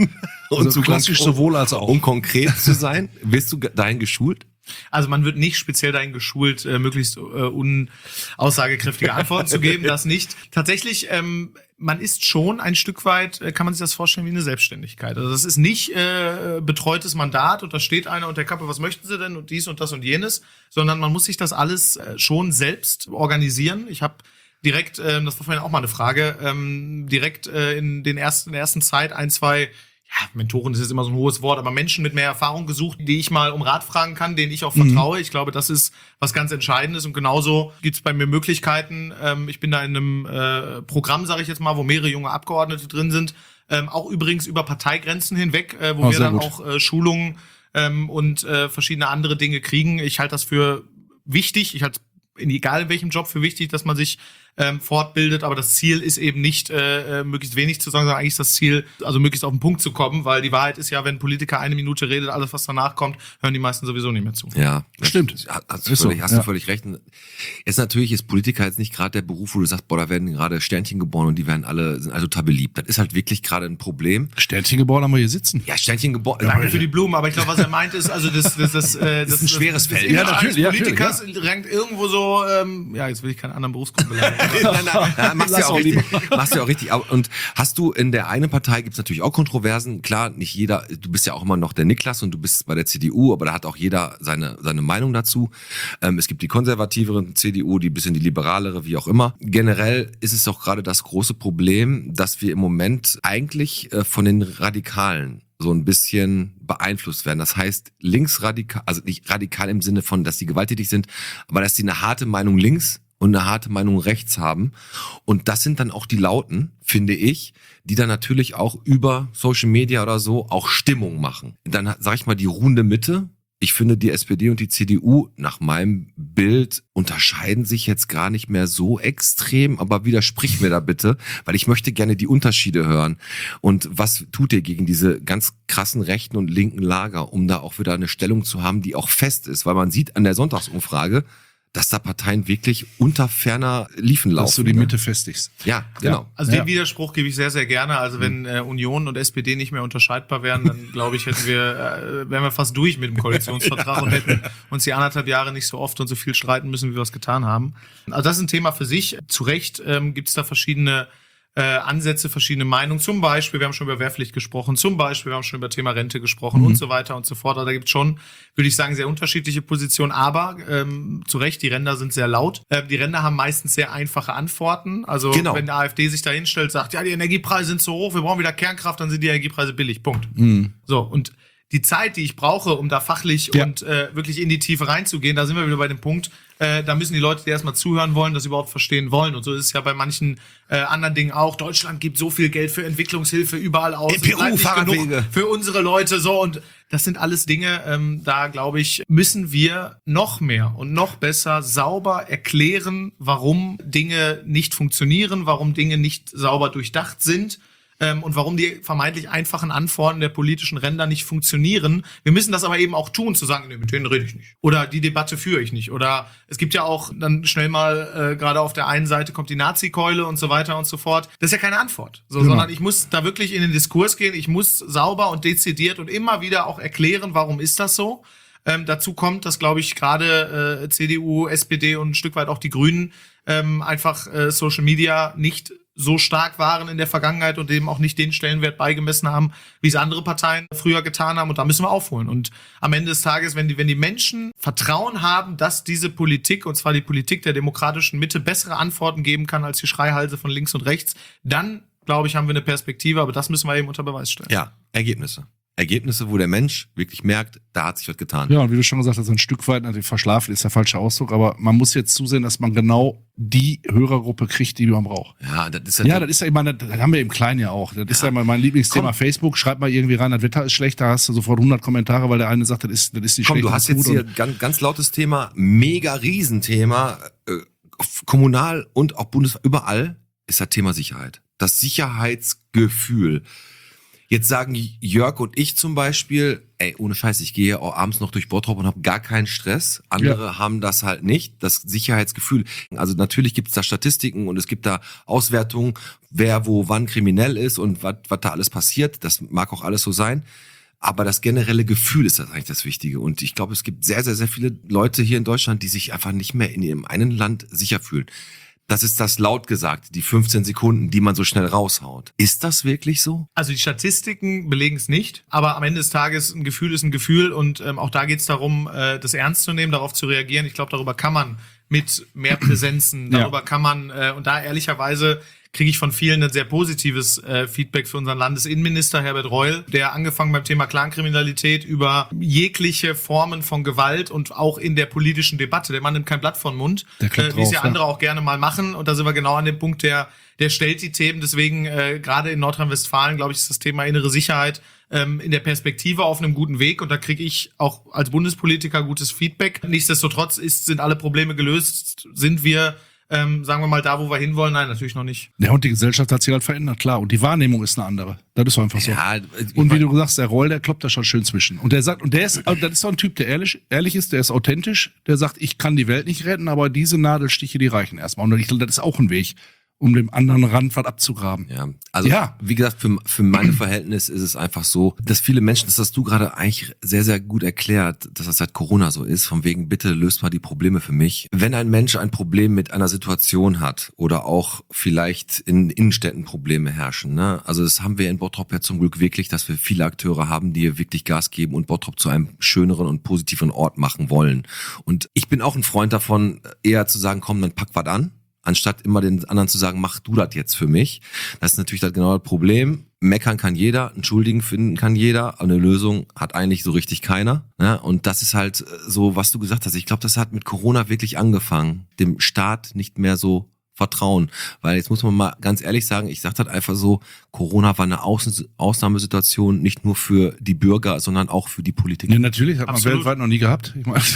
und Also zu klassisch konk- sowohl als auch. Um konkret zu sein, wirst du dahin geschult? Also man wird nicht speziell dahin geschult, äh, möglichst äh, unaussagekräftige Antworten zu geben, das nicht. Tatsächlich, ähm, man ist schon ein Stück weit, äh, kann man sich das vorstellen, wie eine Selbstständigkeit. Also das ist nicht äh, betreutes Mandat und da steht einer unter der Kappe, was möchten Sie denn und dies und das und jenes, sondern man muss sich das alles äh, schon selbst organisieren. Ich habe direkt, ähm, das war vorhin auch mal eine Frage, ähm, direkt äh, in den ersten, in der ersten Zeit ein, zwei ja, Mentoren ist jetzt immer so ein hohes Wort, aber Menschen mit mehr Erfahrung gesucht, die ich mal um Rat fragen kann, denen ich auch vertraue. Ich glaube, das ist was ganz Entscheidendes und genauso gibt's bei mir Möglichkeiten. Ähm, ich bin da in einem äh, Programm, sage ich jetzt mal, wo mehrere junge Abgeordnete drin sind, ähm, auch übrigens über Parteigrenzen hinweg, äh, wo Oh, wir sehr dann gut. auch äh, Schulungen ähm, und äh, verschiedene andere Dinge kriegen. Ich halte das für wichtig, ich halte in egal in welchem Job für wichtig, dass man sich ähm, fortbildet, aber das Ziel ist eben nicht, äh, möglichst wenig zu sagen, sondern eigentlich ist das Ziel, also möglichst auf den Punkt zu kommen, weil die Wahrheit ist ja, wenn ein Politiker eine Minute redet, alles, was danach kommt, hören die meisten sowieso nicht mehr zu. Ja, Stimmt. Hast, hast, du, Ist so, völlig, hast ja. du völlig recht. Jetzt natürlich ist Politiker jetzt nicht gerade der Beruf, wo du sagst, boah, da werden gerade Sternchen geboren und die werden alle, sind alle total beliebt. Das ist halt wirklich gerade ein Problem. Sternchen geboren haben wir hier sitzen. Ja, Sternchen geboren. Danke für die Blumen, aber ich glaube, was er meint ist, also das, das, das, äh, das ist ein schweres das, Feld. Das Ja, Image natürlich, ja, eines Politikers natürlich, rankt irgendwo so, ähm, ja, jetzt will ich keinen anderen Berufsgruppen beleidigen. nein, nein, nein, machst du ja Lass auch auch richtig. Machst du ja auch richtig. Und hast du in der einen Partei gibt's natürlich auch Kontroversen. Klar, nicht jeder, du bist ja auch immer noch der Niklas und du bist bei der C D U, aber da hat auch jeder seine, seine Meinung dazu. Ähm, es gibt die konservativeren C D U, die bisschen die liberalere, wie auch immer. Generell ist es auch gerade das große Problem, dass wir im Moment eigentlich äh, von den Radikalen so ein bisschen beeinflusst werden. Das heißt, linksradikal, also nicht radikal im Sinne von, dass die gewalttätig sind, aber dass die eine harte Meinung links und eine harte Meinung rechts haben. Und das sind dann auch die Lauten, finde ich, die dann natürlich auch über Social Media oder so auch Stimmung machen. Dann sage ich mal die ruhende Mitte. Ich finde, die S P D und die C D U nach meinem Bild unterscheiden sich jetzt gar nicht mehr so extrem, aber widersprich mir da bitte, weil ich möchte gerne die Unterschiede hören. Und was tut ihr gegen diese ganz krassen rechten und linken Lager, um da auch wieder eine Stellung zu haben, die auch fest ist? Weil man sieht an der Sonntagsumfrage, dass da Parteien wirklich unter ferner Liefen laufen. Dass du die ne? Mitte festigst. Ja, genau. Also Ja. den Widerspruch gebe ich sehr, sehr gerne. Also wenn äh, Union und S P D nicht mehr unterscheidbar wären, dann glaube ich, hätten wir, äh, wären wir fast durch mit dem Koalitionsvertrag und hätten uns die anderthalb Jahre nicht so oft und so viel streiten müssen, wie wir es getan haben. Also das ist ein Thema für sich. Zu Recht ähm, gibt es da verschiedene äh, Ansätze, verschiedene Meinungen. Zum Beispiel, wir haben schon über Wehrpflicht gesprochen, zum Beispiel, wir haben schon über Thema Rente gesprochen und so weiter und so fort. Also da gibt es schon, würde ich sagen, sehr unterschiedliche Positionen. Aber ähm, zu Recht, die Ränder sind sehr laut. Äh, die Ränder haben meistens sehr einfache Antworten. Also Genau. wenn der AfD sich da hinstellt, sagt, ja, die Energiepreise sind zu hoch, wir brauchen wieder Kernkraft, dann sind die Energiepreise billig. Punkt. So, und die Zeit, die ich brauche, um da fachlich Ja. und äh, wirklich in die Tiefe reinzugehen, da sind wir wieder bei dem Punkt, äh, da müssen die Leute, die erstmal zuhören wollen, das überhaupt verstehen wollen. Und so ist es ja bei manchen äh, anderen Dingen auch. Deutschland gibt so viel Geld für Entwicklungshilfe überall aus. In Es bleibt Peru nicht Fahrradwege. genug für unsere Leute. So, und das sind alles Dinge, ähm, da glaube ich, müssen wir noch mehr und noch besser sauber erklären, warum Dinge nicht funktionieren, warum Dinge nicht sauber durchdacht sind. Ähm, und warum die vermeintlich einfachen Antworten der politischen Ränder nicht funktionieren. Wir müssen das aber eben auch tun, zu sagen, nee, mit denen rede ich nicht. Oder die Debatte führe ich nicht. Oder es gibt ja auch dann schnell mal, äh, gerade auf der einen Seite kommt die Nazi-Keule und so weiter und so fort. Das ist ja keine Antwort. So, Genau. sondern ich muss da wirklich in den Diskurs gehen. Ich muss sauber und dezidiert und immer wieder auch erklären, warum ist das so. Ähm, dazu kommt, dass, glaube ich, gerade äh, C D U, S P D und ein Stück weit auch die Grünen ähm, einfach äh, Social Media nicht so stark waren in der Vergangenheit und eben auch nicht den Stellenwert beigemessen haben, wie es andere Parteien früher getan haben. Und da müssen wir aufholen. Und am Ende des Tages, wenn die, wenn die Menschen Vertrauen haben, dass diese Politik, und zwar die Politik der demokratischen Mitte, bessere Antworten geben kann als die Schreihalse von links und rechts, dann, glaube ich, haben wir eine Perspektive. Aber das müssen wir eben unter Beweis stellen. Ja, Ergebnisse. Ergebnisse, wo der Mensch wirklich merkt, da hat sich was getan. Ja, und wie du schon gesagt hast, ein Stück weit, natürlich verschlafen ist der falsche Ausdruck, aber man muss jetzt zusehen, dass man genau die Hörergruppe kriegt, die man braucht. Ja, das ist Ja, das ist ja immer, das haben wir im Kleinen ja auch. Das ist ja immer mein Lieblingsthema. Komm. Facebook, schreib mal irgendwie rein, das Wetter ist schlecht, da hast du sofort hundert Kommentare, weil der eine sagt, das ist, das ist nicht Komm, schlecht. du das hast ist jetzt gut. hier Und ganz, ganz lautes Thema, mega Riesenthema, äh, kommunal und auch bundesweit, überall ist das Thema Sicherheit. Das Sicherheitsgefühl. Jetzt sagen Jörg und ich zum Beispiel, ey, ohne Scheiß, ich gehe auch abends noch durch Bottrop und habe gar keinen Stress. Andere ja. haben das halt nicht, das Sicherheitsgefühl. Also natürlich gibt es da Statistiken und es gibt da Auswertungen, wer wo wann kriminell ist und was da alles passiert. Das mag auch alles so sein. Aber das generelle Gefühl ist das eigentlich das Wichtige. Und ich glaube, es gibt sehr, sehr, sehr viele Leute hier in Deutschland, die sich einfach nicht mehr in ihrem einen Land sicher fühlen. Das ist das laut gesagt, die fünfzehn Sekunden, die man so schnell raushaut. Ist das wirklich so? Also die Statistiken belegen es nicht, aber am Ende des Tages, ein Gefühl ist ein Gefühl und ähm, auch da geht es darum, äh, das ernst zu nehmen, darauf zu reagieren. Ich glaube, darüber kann man mit mehr Präsenzen, darüber ja. kann man, äh, und da ehrlicherweise kriege ich von vielen ein sehr positives äh, Feedback für unseren Landesinnenminister Herbert Reul, der angefangen beim Thema Clankriminalität über jegliche Formen von Gewalt und auch in der politischen Debatte, der Mann nimmt kein Blatt vor den Mund, äh, wie es ja andere auch gerne mal machen und da sind wir genau an dem Punkt, der der stellt die Themen, deswegen äh, gerade in Nordrhein-Westfalen, glaube ich, ist das Thema innere Sicherheit ähm, in der Perspektive auf einem guten Weg und da kriege ich auch als Bundespolitiker gutes Feedback. Nichtsdestotrotz ist, sind alle Probleme gelöst, sind wir Ähm, sagen wir mal, da, wo wir hinwollen, nein, natürlich noch nicht. Ja, und die Gesellschaft hat sich halt verändert, klar. Und die Wahrnehmung ist eine andere. Das ist einfach so. Ja, und wie du sagst, der Roll, der kloppt da schon schön zwischen. Und der sagt, und der ist, also das ist so ein Typ, der ehrlich, ehrlich ist, der ist authentisch, der sagt, ich kann die Welt nicht retten, aber diese Nadelstiche, die reichen erstmal. Und ich glaube, das ist auch ein Weg, um dem anderen Rand was abzugraben. Ja, also ja. wie gesagt, für, für meine Verhältnis ist es einfach so, dass viele Menschen, das hast du gerade eigentlich sehr, sehr gut erklärt, dass das seit Corona so ist, von wegen, bitte löst mal die Probleme für mich. Wenn ein Mensch ein Problem mit einer Situation hat oder auch vielleicht in Innenstädten Probleme herrschen, ne? Also das haben wir in Bottrop ja zum Glück wirklich, dass wir viele Akteure haben, die wirklich Gas geben und Bottrop zu einem schöneren und positiveren Ort machen wollen. Und ich bin auch ein Freund davon, eher zu sagen, komm, dann pack was an, anstatt immer den anderen zu sagen, mach du das jetzt für mich. Das ist natürlich das genau das Problem. Meckern kann jeder, einen Schuldigen finden kann jeder, eine Lösung hat eigentlich so richtig keiner. Ne? Und das ist halt so, was du gesagt hast. Ich glaube, das hat mit Corona wirklich angefangen, dem Staat nicht mehr so vertrauen. Weil jetzt muss man mal ganz ehrlich sagen, ich sage das einfach so, Corona war eine Außen- Ausnahmesituation, nicht nur für die Bürger, sondern auch für die Politiker. Ja, natürlich, hat man Absolut. weltweit noch nie gehabt. Ich meine...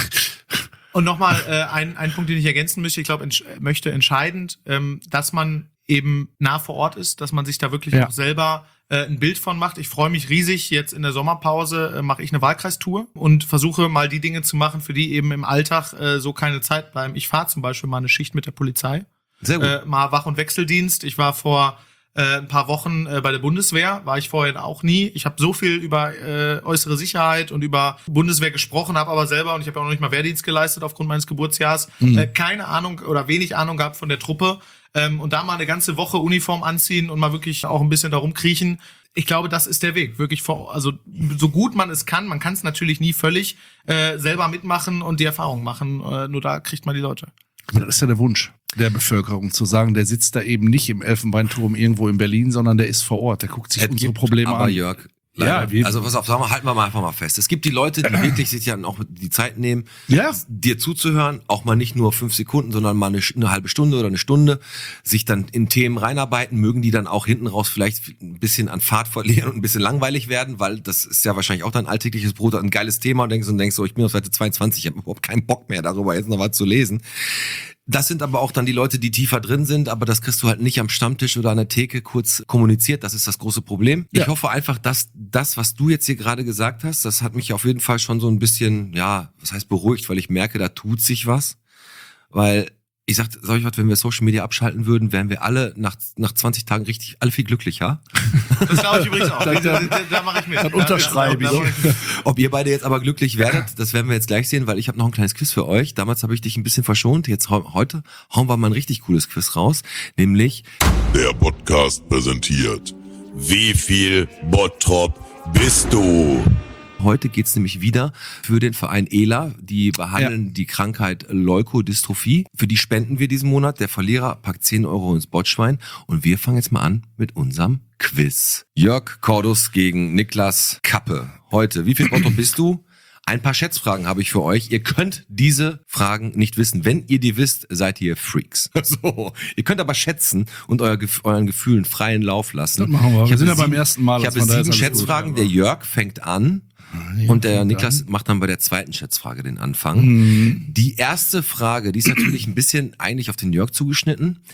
Und nochmal äh, ein, ein Punkt, den ich ergänzen möchte, ich glaube, entsch- möchte entscheidend, ähm, dass man eben nah vor Ort ist, dass man sich da wirklich Ja. auch selber äh, ein Bild von macht. Ich freue mich riesig, jetzt in der Sommerpause äh, mache ich eine Wahlkreistour und versuche mal die Dinge zu machen, für die eben im Alltag äh, so keine Zeit bleiben. Ich fahre zum Beispiel mal eine Schicht mit der Polizei, Sehr gut. äh, mal Wach- und Wechseldienst. Ich war vor äh, ein paar Wochen äh, bei der Bundeswehr, war ich vorher auch nie. Ich habe so viel über äh, äußere Sicherheit und über Bundeswehr gesprochen, habe aber selber, und ich habe auch noch nicht mal Wehrdienst geleistet aufgrund meines Geburtsjahrs, Mhm. äh, keine Ahnung oder wenig Ahnung gehabt von der Truppe. Ähm, und da mal eine ganze Woche Uniform anziehen und mal wirklich auch ein bisschen darum kriechen. Ich glaube, das ist der Weg. Wirklich vor, also so gut man es kann, man kann es natürlich nie völlig äh, selber mitmachen und die Erfahrung machen. Äh, nur da kriegt man die Leute. Das ist ja der Wunsch der Bevölkerung, zu sagen, der sitzt da eben nicht im Elfenbeinturm irgendwo in Berlin, sondern der ist vor Ort, der guckt sich Es unsere gibt Probleme aber an. Jörg, Ja, leider, wir- also pass auf, sagen wir, halten wir mal einfach mal fest. Es gibt die Leute, die wirklich sich ja auch die Zeit nehmen, Ja. dir zuzuhören, auch mal nicht nur fünf Sekunden, sondern mal eine, eine halbe Stunde oder eine Stunde, sich dann in Themen reinarbeiten, mögen die dann auch hinten raus vielleicht ein bisschen an Fahrt verlieren und ein bisschen langweilig werden, weil das ist ja wahrscheinlich auch dein alltägliches Brot, ein geiles Thema und denkst und denkst so, ich bin auf Seite zweiundzwanzig, ich habe überhaupt keinen Bock mehr darüber jetzt noch was zu lesen. Das sind aber auch dann die Leute, die tiefer drin sind, aber das kriegst du halt nicht am Stammtisch oder an der Theke kurz kommuniziert. Das ist das große Problem. Ja. Ich hoffe einfach, dass das, was du jetzt hier gerade gesagt hast, das hat mich auf jeden Fall schon so ein bisschen, ja, was heißt beruhigt, weil ich merke, da tut sich was. Weil ich sag, sag ich was, wenn wir Social Media abschalten würden, wären wir alle nach, nach zwanzig Tagen richtig, alle viel glücklicher. Das glaube ich übrigens auch. Da, da, da, da mache ich mit. Das unterschreibe ich. Da, da, da mach ich mit. Ob ihr beide jetzt aber glücklich werdet, das werden wir jetzt gleich sehen, weil ich habe noch ein kleines Quiz für euch. Damals habe ich dich ein bisschen verschont. Jetzt heute hauen wir mal ein richtig cooles Quiz raus, nämlich Der Podcast präsentiert. Wie viel Bottrop bist du? heute geht's nämlich wieder für den Verein E L A. Die behandeln ja. die Krankheit Leukodystrophie. Für die spenden wir diesen Monat. Der Verlierer packt zehn Euro ins Botschwein. Und wir fangen jetzt mal an mit unserem Quiz. Jörg Cordus gegen Niklas Kappe. Heute, wie viel Bottrop bist du? Ein paar Schätzfragen habe ich für euch. Ihr könnt diese Fragen nicht wissen. Wenn ihr die wisst, seid ihr Freaks. So. Ihr könnt aber schätzen und euer, euren Gefühlen freien Lauf lassen. Das machen wir. Ich wir sind ja sieben, beim ersten Mal. Ich habe sieben Schätzfragen. Gut, der Jörg fängt an. Und der Niklas macht dann bei der zweiten Schätzfrage den Anfang. Mhm. Die erste Frage, die ist natürlich ein bisschen eigentlich auf den Jörg zugeschnitten.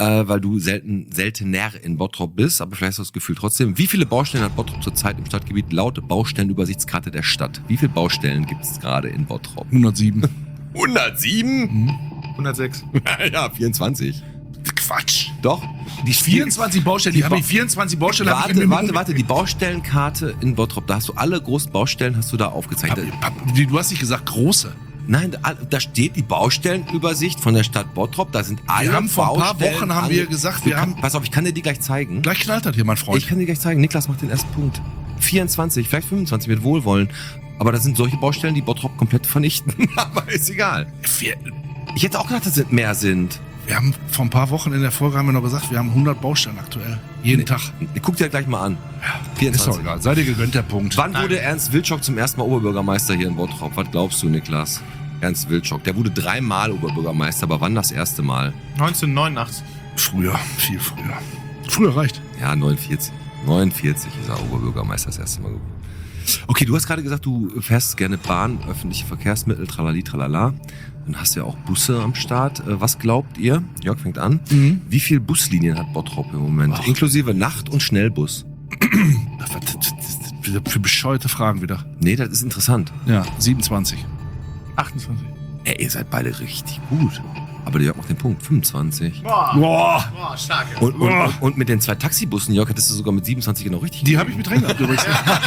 äh, weil du selten, seltener in Bottrop bist, aber vielleicht hast du das Gefühl trotzdem. Wie viele Baustellen hat Bottrop zurzeit im Stadtgebiet laut Baustellenübersichtskarte der Stadt? Wie viele Baustellen gibt es gerade in Bottrop? hundertsieben. hundertsieben? hundertsechs. Ja, vierundzwanzig. Quatsch. Doch. Die vierundzwanzig Baustellen, die, Die haben Ba- die vierundzwanzig Baustellen. hab ich Warte, im warte, Menü- warte, die Baustellenkarte in Bottrop, da hast du alle großen Baustellen, hast du da aufgezeichnet. Hab- hab- die- Du hast nicht gesagt große. Nein, da, da steht die Baustellenübersicht von der Stadt Bottrop, da sind alle haben vor ein paar Baustellen Wochen haben ange- wir gesagt, Du wir kann, haben- Pass auf, ich kann dir die gleich zeigen. Gleich knallt das hier, mein Freund. Ich kann dir gleich zeigen. Niklas macht den ersten Punkt. vierundzwanzig, vielleicht fünfundzwanzig mit Wohlwollen. Aber das sind solche Baustellen, die Bottrop komplett vernichten. Aber ist egal. wir, Ich hätte auch gedacht, dass es mehr sind. wir haben vor ein paar Wochen in der Folge haben wir noch gesagt, wir haben hundert Baustellen aktuell. Jeden Nee. Tag. Guck dir gleich mal an. Ist vierundzwanzig. doch egal. Sei dir gegönnt, der Punkt. Wann wurde Ernst Wilczok zum ersten Mal Oberbürgermeister hier in Bottrop? Was glaubst du, Niklas? Ernst Wilczok. Der wurde dreimal Oberbürgermeister, aber wann das erste Mal? neunzehnhundertneunundachtzig. Früher, viel früher. Früher reicht. Ja, neunundvierzig. neunundvierzig ist er Oberbürgermeister das erste Mal geworden. Okay, du hast gerade gesagt, du fährst gerne Bahn, öffentliche Verkehrsmittel, tralali, tralala. Dann hast du ja auch Busse am Start. Äh, Was glaubt ihr? Jörg fängt an. Mhm. Wie viele Buslinien hat Bottrop im Moment? Ach. Inklusive Nacht- und Schnellbus. Das- das- das- das- Für bescheuerte Fragen wieder. Nee, das ist interessant. Ja, siebenundzwanzig. achtundzwanzig. Ey, ihr seid beide richtig gut. Aber der Jörg macht den Punkt. fünfundzwanzig. Boah. Boah, Boah, stark. Ja. Und, und, und, und mit den zwei Taxibussen, Jörg, hättest du sogar mit siebenundzwanzig genau richtig. die habe ich mit drin gehabt übrigens.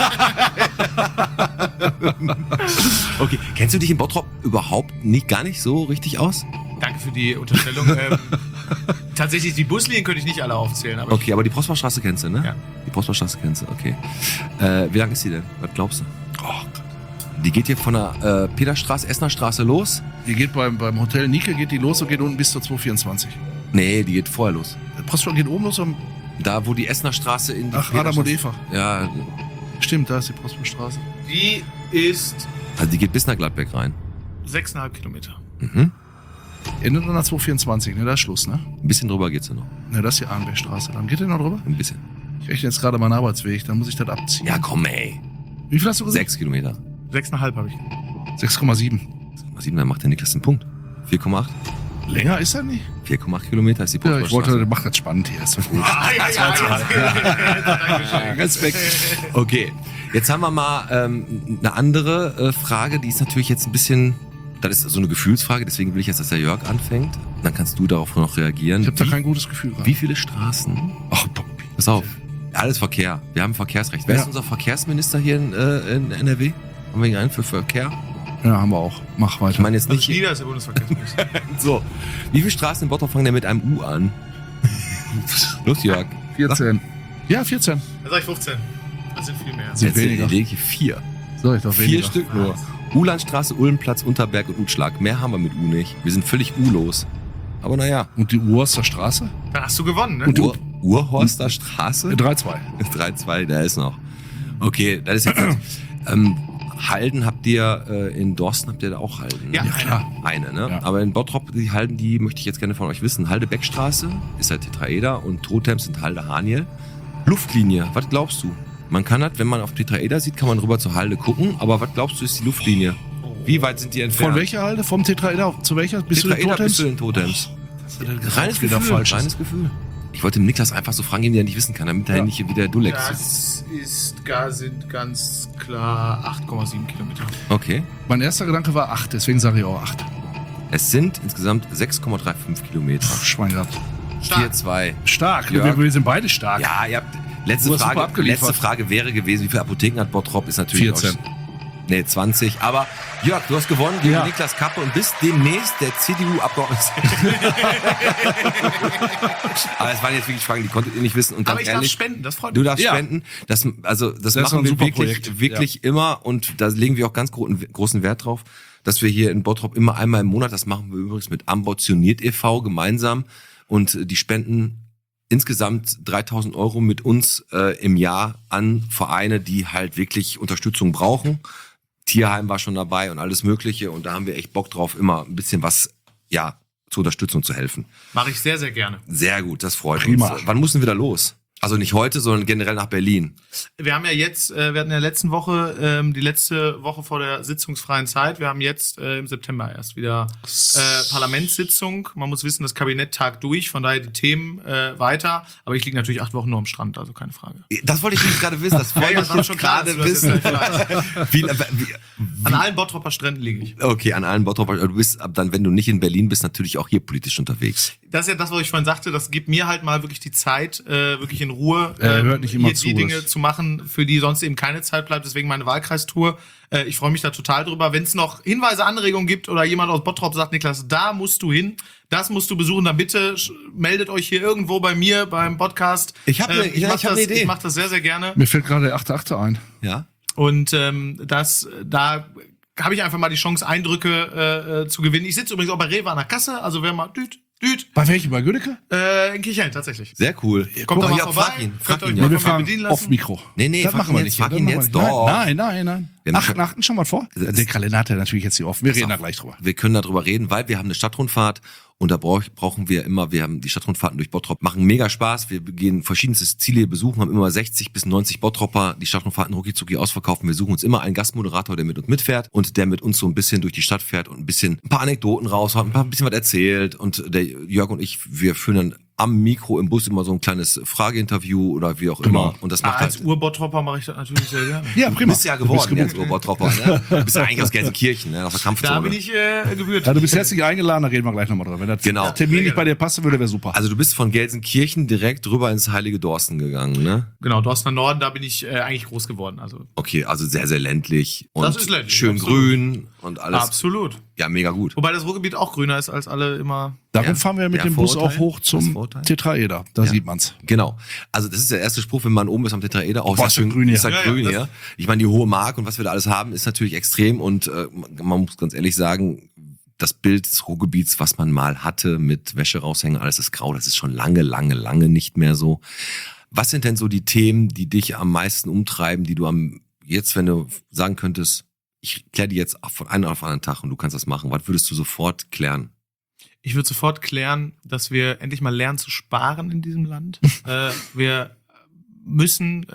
Okay, kennst du dich in Bottrop überhaupt nicht, gar nicht so richtig aus? Danke für die Unterstellung. ähm, tatsächlich, die Buslinien könnte ich nicht alle aufzählen. Aber Okay, aber die Prosperstraße kennst du, ne? Ja. Die Prosperstraße kennst du, okay. Äh, wie lang ist die denn? Was glaubst du? Oh Gott. Die geht hier von der äh, Peterstraße, Essener Straße los? Die geht beim, beim Hotel Nike geht die los und geht unten bis zur zweihundertvierundzwanzig. Nee, die geht vorher los. Der Poststraße geht oben los am. Da, wo die Essener Straße in die Ach, Adam und Peterstraße- Eva. Ja, Stimmt, da ist die Prosperstraße. die ist also die geht bis nach Gladbeck rein. sechseinhalb Kilometer. Mhm. Endet an der zweihundertvierundzwanzig, ne? Da ist Schluss, ne? Ein bisschen drüber geht's ja noch. Ne, das ist die Arnbergstraße. Dann geht der noch drüber? Ein bisschen. Ich rechne jetzt gerade meinen Arbeitsweg, dann muss ich das abziehen. Ja, komm, ey. Wie viel hast du gesagt? Sechs Kilometer. Sechseinhalb habe ich. sechs Komma sieben. Sieben, dann macht der Niklas den Punkt. vier Komma acht. Länger ist er nicht? vier Komma acht Kilometer ist die Ja, ich Prosperstraße. wollte, mach das spannend hier. Ist doch gut. Ah, ja, ja, ja. Respekt. Okay, jetzt haben wir mal ähm, eine andere äh, Frage, die ist natürlich jetzt ein bisschen, das ist so eine Gefühlsfrage, deswegen will ich jetzt, dass der Jörg anfängt. Dann kannst du darauf noch reagieren. Ich habe da wie, kein gutes Gefühl gehabt. wie viele Straßen? Ach, Bob. Pass auf, alles Verkehr. Wir haben Verkehrsrecht. Wer Ja. ist unser Verkehrsminister hier in, äh, in N R W? Haben wir hier einen für Verkehr? Ja, haben wir auch. Mach weiter. Ich meine jetzt Also nicht. Schnieder ist der Bundesverkehrsminister. So, wie viele Straßen in Bottrop fangen denn mit einem U an? Los, Jörg. vierzehn. Ja, vierzehn. Da sag ich fünfzehn. Das sind viel mehr. Sind Jetzt weniger. lediglich vier. So, ich doch Vier weniger. Stück nur. Ulandstraße, Ulmplatz, Unterberg und Utschlag. Mehr haben wir mit U nicht. Wir sind völlig U-los. Aber naja. Und die Urster Straße? Dann hast du gewonnen, ne? Und Ur Urhorster Straße? drei zwei. drei zwei, der ist noch. Okay, das ist jetzt. ähm, Halden habt ihr, äh, in Dorsten habt ihr da auch Halden? Ja, ne? klar. Eine, ne? Ja. Aber in Bottrop, die Halden, die möchte ich jetzt gerne von euch wissen. Halde-Beckstraße ist halt Tetraeder und Totems sind Halde-Haniel. Luftlinie, was glaubst du? Man kann das, wenn man auf Tetraeder sieht, kann man rüber zur Halde gucken, aber was glaubst du ist die Luftlinie? Wie weit sind die entfernt? Von welcher Halde? Vom Tetraeder auf- zu welcher? Bis zu den Tetraeder bis Totems? zu den Totems. Reines wieder Gefühl, falsch ist. reines Gefühl. Ich wollte dem Niklas einfach so fragen, den er nicht wissen kann, damit er Ja. nicht wieder Dulex ist. Das ist, gar- sind ganz klar acht Komma sieben Kilometer. Okay. Mein erster Gedanke war acht, deswegen sage ich auch acht. Es sind insgesamt sechs Komma fünfunddreißig Kilometer. Pff, Schwein gehabt. vier zwei. Stark, Ja. wir, wir sind beide stark. Ja, ihr habt. Letzte Du hast super Frage, abgeliefert. letzte Frage wäre gewesen, wie viele Apotheken hat Bottrop? Ist natürlich vierzehn. Auch, nee, zwanzig. Aber Jörg, du hast gewonnen gegen Ja. Niklas Kappe und bist demnächst der C D U-Abgeordnete. Aber es waren jetzt wirklich Fragen, die konntet ihr nicht wissen. Und ganz Aber ich darf ehrlich, spenden, das freut du mich. darfst Ja. spenden. Das, also, das, Das ist machen ein wir super wirklich, Projekt. wirklich immer und da legen wir auch ganz gro großen Wert drauf, dass wir hier in Bottrop immer einmal im Monat, das machen wir übrigens mit Ambitioniert e V gemeinsam und die spenden insgesamt dreitausend Euro mit uns äh, im Jahr an Vereine, die halt wirklich Unterstützung brauchen. Tierheim war schon dabei und alles Mögliche und da haben wir echt Bock drauf, immer ein bisschen was, ja, zur Unterstützung zu helfen. Mache ich sehr, sehr gerne. Sehr gut, das freut Prima. uns. Wann müssen wir da los? Also nicht heute, sondern generell nach Berlin. Wir haben ja jetzt, äh, wir hatten ja letzten Woche, ähm, die letzte Woche vor der sitzungsfreien Zeit, wir haben jetzt äh, im September erst wieder äh, Parlamentssitzung. Man muss wissen, das Kabinett tagt durch, von daher die Themen äh, weiter. Aber ich liege natürlich acht Wochen nur am Strand, also keine Frage. Das wollte ich nicht gerade wissen. Das wollte Ja, ja, ich war jetzt schon klar, gerade dass du das wissen. jetzt Wie, wie, An allen Bottropper Stränden liege ich. okay, an allen Bottrop. Du bist ab dann, wenn du nicht in Berlin bist, natürlich auch hier politisch unterwegs. Das ist ja das, was ich vorhin sagte, das gibt mir halt mal wirklich die Zeit, äh, wirklich in Ruhe Er ähm, hört nicht immer hier zu, die Dinge das- zu machen, für die sonst eben keine Zeit bleibt. Deswegen meine Wahlkreistour. Äh, ich freue mich da total drüber. Wenn es noch Hinweise, Anregungen gibt oder jemand aus Bottrop sagt, Niklas, da musst du hin, das musst du besuchen, dann bitte sch- meldet euch hier irgendwo bei mir beim Podcast. Ich hab ne- ich ja, mach ich hab das, ne Idee. Ich mache das sehr, sehr gerne. Mir fällt gerade der achte achte ein. Ja? Und ähm, das, da habe ich einfach mal die Chance, Eindrücke äh, zu gewinnen. Ich sitze übrigens auch bei Rewe an der Kasse, also wer mal düt, düt, Bei welchem? Bei Gödecke? äh, in Kirchhellen tatsächlich. Sehr cool. Kommt doch mal ja, vorbei, frag ihn. Frag könnt euch ihn mal ja. wir von mir fragen bedienen lassen. auf Mikro. Nee, nee, das frag machen ihn wir jetzt, nicht. frag Das ihn machen wir jetzt, nicht. doch. Nein, nein, nein. Wir nein. Ach, machen- achten schon mal vor. Das- Den Kalender hat er natürlich jetzt hier offen. Wir Pass reden da auf. gleich drüber. Wir können darüber reden, weil wir haben eine Stadtrundfahrt und da brauch, brauchen wir immer, wir haben die Stadtrundfahrten durch Bottrop, machen mega Spaß. Wir gehen verschiedenste Ziele besuchen, haben immer sechzig bis neunzig Bottropper, die Stadtrundfahrten rucki-zucki ausverkaufen. Wir suchen uns immer einen Gastmoderator, der mit uns mitfährt und der mit uns so ein bisschen durch die Stadt fährt und ein bisschen ein paar Anekdoten raushaut, ein paar ein bisschen was erzählt und der Jörg und ich, wir führen dann am Mikro im Bus immer so ein kleines Frageinterview oder wie auch Genau. immer und das Ah, macht als halt. Urbotropper mache ich das natürlich sehr gerne. Ja, Du prima. bist ja Du bist geworden gebucht. jetzt Urbotropper, ne? Du bist ja eigentlich aus Gelsenkirchen, ne? Aus der Kampfzone. Da bin ich äh, gebührt. Ja, du bist herzlich eingeladen, da reden wir gleich nochmal drüber. Wenn das Genau. Termin nicht bei dir passen würde, wäre super. Also du bist von Gelsenkirchen direkt rüber ins heilige Dorsten gegangen, ne? Genau, Dorstener Norden, da bin ich äh, eigentlich groß geworden. Also Okay, also sehr, sehr ländlich und Das ist ländlich, schön absolut. grün und alles. absolut. Ja, mega gut. Wobei das Ruhrgebiet auch grüner ist als alle immer. Darum Ja. fahren wir mit Ja, dem Bus Vorurteil? auch hoch Das zum Vorurteil? Tetraeder. Da Ja. sieht man's. Genau. Also das ist der erste Spruch, wenn man oben ist am Tetraeder. Auch Boah, sehr ist das schön grün hier. Ist das Ja, ja, grün das- hier. Ich meine, die hohe Mark und was wir da alles haben, ist natürlich extrem und äh, man muss ganz ehrlich sagen, das Bild des Ruhrgebiets, was man mal hatte mit Wäsche raushängen, alles ist grau, das ist schon lange, lange, lange nicht mehr so. Was sind denn so die Themen, die dich am meisten umtreiben, die du am jetzt, wenn du sagen könntest, ich kläre die jetzt von einem auf den anderen Tag und du kannst das machen, was würdest du sofort klären? Ich würde sofort klären, dass wir endlich mal lernen zu sparen in diesem Land. äh, wir müssen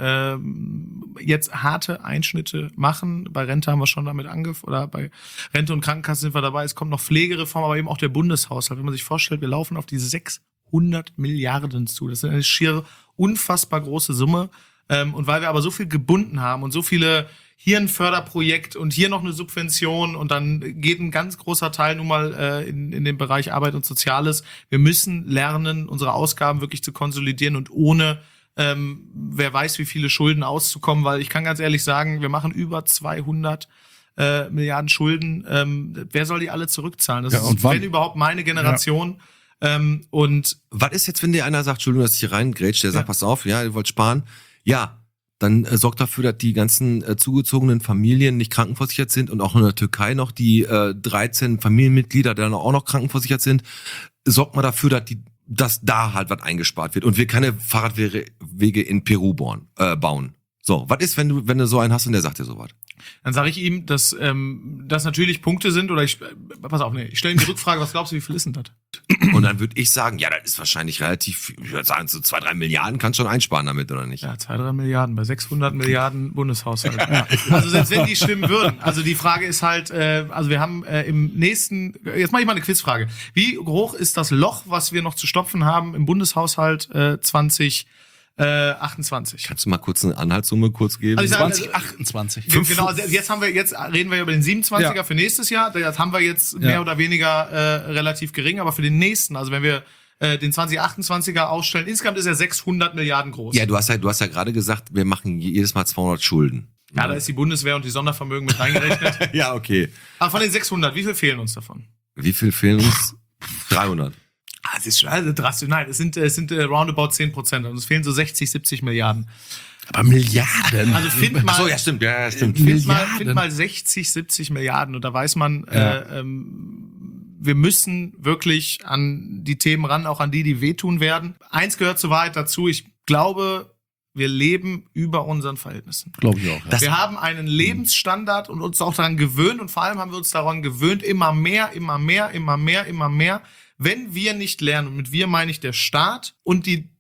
ähm, jetzt harte Einschnitte machen. Bei Rente haben wir schon damit angefangen, oder bei Rente und Krankenkasse sind wir dabei. Es kommt noch Pflegereform, aber eben auch der Bundeshaushalt. Wenn man sich vorstellt, wir laufen auf die sechshundert Milliarden zu. Das ist eine schier unfassbar große Summe. Ähm, und weil wir aber so viel gebunden haben und so viele hier ein Förderprojekt und hier noch eine Subvention und dann geht ein ganz großer Teil nun mal äh, in, in den Bereich Arbeit und Soziales. Wir müssen lernen, unsere Ausgaben wirklich zu konsolidieren und ohne ähm, wer weiß wie viele Schulden auszukommen, weil ich kann ganz ehrlich sagen, wir machen über zweihundert äh, Milliarden Schulden. Ähm, wer soll die alle zurückzahlen? Das Ja, und ist, wann? wenn überhaupt, meine Generation. Ähm, und Was ist jetzt, wenn dir einer sagt, Entschuldigung, dass ich hier reingrätsche, der sagt, Ja. pass auf, ja, ihr wollt sparen. Ja, dann äh, sorgt dafür, dass die ganzen äh, zugezogenen Familien nicht krankenversichert sind und auch in der Türkei noch die äh, dreizehn Familienmitglieder, die dann auch noch krankenversichert sind. Sorgt mal dafür, dass die dass da halt was eingespart wird und wir keine Fahrradwege Wege in Peru bauen. Äh, bauen. So, was ist, wenn du wenn du so einen hast und der sagt dir sowas? dann sage ich ihm, dass ähm, das natürlich Punkte sind, oder ich, äh, pass auf, nee, ich stelle ihm die Rückfrage, was glaubst du, wie viel ist denn das? Und dann würde ich sagen, ja, das ist wahrscheinlich relativ, ich würde sagen, so zwei, drei Milliarden kannst du schon einsparen damit, oder nicht? Ja, zwei, drei Milliarden bei sechshundert Milliarden Bundeshaushalt. Ja. Also selbst wenn die stimmen würden. Also die Frage ist halt, äh, also wir haben äh, im nächsten, jetzt mache ich mal eine Quizfrage. Wie hoch ist das Loch, was wir noch zu stopfen haben im Bundeshaushalt äh, zwanzig achtundzwanzig? Kannst du mal kurz eine Anhaltssumme kurz geben? Also ich sag- zwanzig achtundzwanzig. Genau, also jetzt haben wir, jetzt reden wir über den siebenundzwanziger Ja. für nächstes Jahr. Das haben wir jetzt mehr Ja. oder weniger äh, relativ gering, aber für den nächsten, also wenn wir äh, den zwanzig achtundzwanziger ausstellen, insgesamt ist er sechshundert Milliarden groß. Ja, du hast ja, du hast ja gerade gesagt, wir machen jedes Mal zweihundert Schulden. Ja, da ist die Bundeswehr und die Sondervermögen mit reingerechnet. Ja, okay. Aber von den sechshundert, wie viel fehlen uns davon? Wie viel fehlen uns? dreihundert. Ah, das ist schon also drastisch. Nein, es sind, es sind äh, roundabout zehn Prozent. Also es fehlen so sechzig, siebzig Milliarden. Aber Milliarden. Also find mal, Ach so, ja, stimmt, ja, ja, stimmt. find mal, Milliarden. find mal sechzig, siebzig Milliarden. Und da weiß man, Ja. äh, ähm, wir müssen wirklich an die Themen ran, auch an die, die wehtun werden. Eins gehört zur Wahrheit dazu. Ich glaube, wir leben über unseren Verhältnissen. Glaube ich auch. Ja. Das- Wir haben einen Lebensstandard und uns auch daran gewöhnt und vor allem haben wir uns daran gewöhnt, immer mehr, immer mehr, immer mehr, immer mehr. Wenn wir nicht lernen, und mit wir meine ich der Staat und die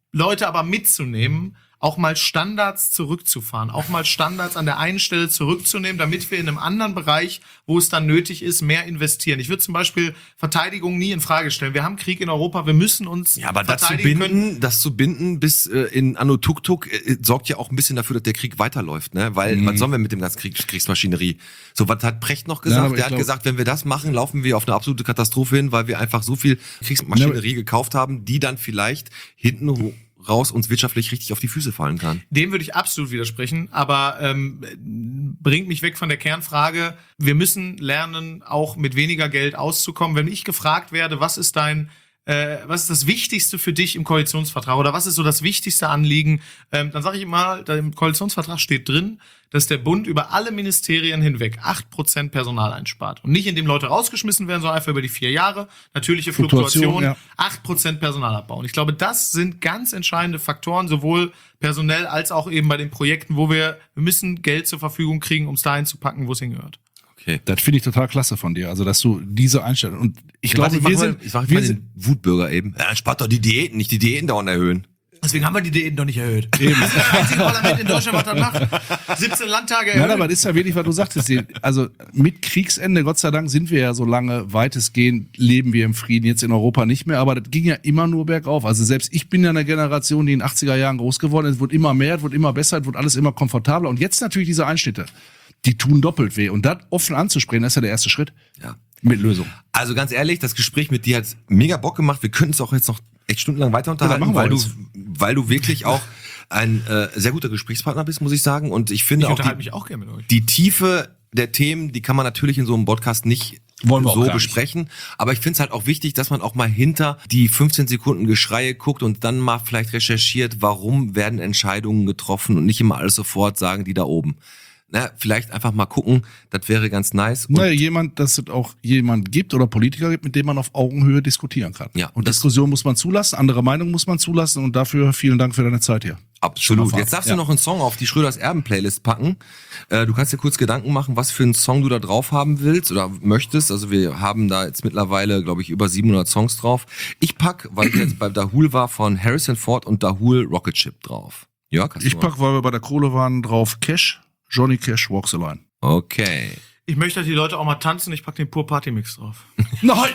Leute aber mitzunehmen, auch mal Standards zurückzufahren, auch mal Standards an der einen Stelle zurückzunehmen, damit wir in einem anderen Bereich, wo es dann nötig ist, mehr investieren. Ich würde zum Beispiel Verteidigung nie in Frage stellen. Wir haben Krieg in Europa, wir müssen uns Ja, aber das zu verteidigen binden, können. das zu binden bis äh, in Anno Tuk-Tuk äh, sorgt ja auch ein bisschen dafür, dass der Krieg weiterläuft, ne? Weil, Mhm. was sollen wir mit dem ganzen Krieg, Kriegsmaschinerie? So, was hat Precht noch Ja, gesagt? aber der ich hat glaub- gesagt, wenn wir das machen, laufen wir auf eine absolute Katastrophe hin, weil wir einfach so viel Kriegsmaschinerie gekauft haben, die dann vielleicht hinten ho- raus uns wirtschaftlich richtig auf die Füße fallen kann. Dem würde ich absolut widersprechen, aber ähm, bringt mich weg von der Kernfrage. Wir müssen lernen, auch mit weniger Geld auszukommen. Wenn ich gefragt werde, was ist dein, äh, was ist das Wichtigste für dich im Koalitionsvertrag oder was ist so das wichtigste Anliegen, ähm, dann sage ich immer, da im Koalitionsvertrag steht drin, dass der Bund über alle Ministerien hinweg acht Prozent Personal einspart. Und nicht, indem Leute rausgeschmissen werden, sondern einfach über die vier Jahre, natürliche Fluktuation, Fluktuation, ja. acht Prozent Personalabbau. Und ich glaube, das sind ganz entscheidende Faktoren, sowohl personell als auch eben bei den Projekten, wo wir, wir müssen Geld zur Verfügung kriegen, um es dahin zu packen, wo es hingehört. Okay. Das finde ich total klasse von dir. Also, dass du diese Einstellung, und ich Warte, glaube, ich mach wir mal, sind, ich mach wir mal sind, den Wutbürger eben. Ja, spart doch die Diäten, nicht die Diäten dauernd erhöhen. Deswegen haben wir die Diäten doch nicht erhöht. Eben. Das ist das einzige Parlament in Deutschland, was das macht. siebzehn Landtage erhöht. Nein, aber das ist ja wirklich, was du sagtest. Die- Also mit Kriegsende, Gott sei Dank, sind wir ja so lange, weitestgehend leben wir im Frieden, jetzt in Europa nicht mehr, aber das ging ja immer nur bergauf. Also selbst ich bin ja eine Generation, die in den achtziger Jahren groß geworden ist, es wurde immer mehr, es wurde immer besser, es wurde alles immer komfortabler. Und jetzt natürlich diese Einschnitte, die tun doppelt weh. Und das offen anzusprechen, das ist ja der erste Schritt. Ja. Mit Lösung. Also ganz ehrlich, das Gespräch mit dir hat mega Bock gemacht. Wir könnten es auch jetzt noch echt stundenlang weiter unterhalten, machen wir weil du, alles. weil du wirklich auch ein äh, sehr guter Gesprächspartner bist, muss ich sagen. Und ich finde Ich auch unterhalte die, mich auch gerne mit euch. die Tiefe der Themen, die kann man natürlich in so einem Podcast nicht Wollen wir auch so gar nicht. besprechen. Aber ich finde es halt auch wichtig, dass man auch mal hinter die fünfzehn Sekunden Geschreie guckt und dann mal vielleicht recherchiert, warum werden Entscheidungen getroffen und nicht immer alles sofort sagen, die da oben. Na, vielleicht einfach mal gucken, das wäre ganz nice. Und Naja, jemand, dass es auch jemand gibt oder Politiker gibt, mit dem man auf Augenhöhe diskutieren kann. Ja, und und das- Diskussion muss man zulassen, andere Meinungen muss man zulassen und dafür vielen Dank für deine Zeit hier. Absolut. Schon mal Jetzt darfst ja. du noch einen Song auf die Schröders Erben-Playlist packen. Äh, du kannst dir kurz Gedanken machen, was für einen Song du da drauf haben willst oder möchtest. Also wir haben da jetzt mittlerweile, glaube ich, über siebenhundert Songs drauf. Ich pack, weil ich jetzt bei Dahul war, von Harrison Ford und Dahul Rocket Ship drauf. Jörg, hast Ich du mal? pack, weil wir bei der Kohle waren, drauf Cash, Johnny Cash Walks the Line. Okay. Ich möchte, dass die Leute auch mal tanzen. Ich packe den Pur Party Mix drauf. Nein!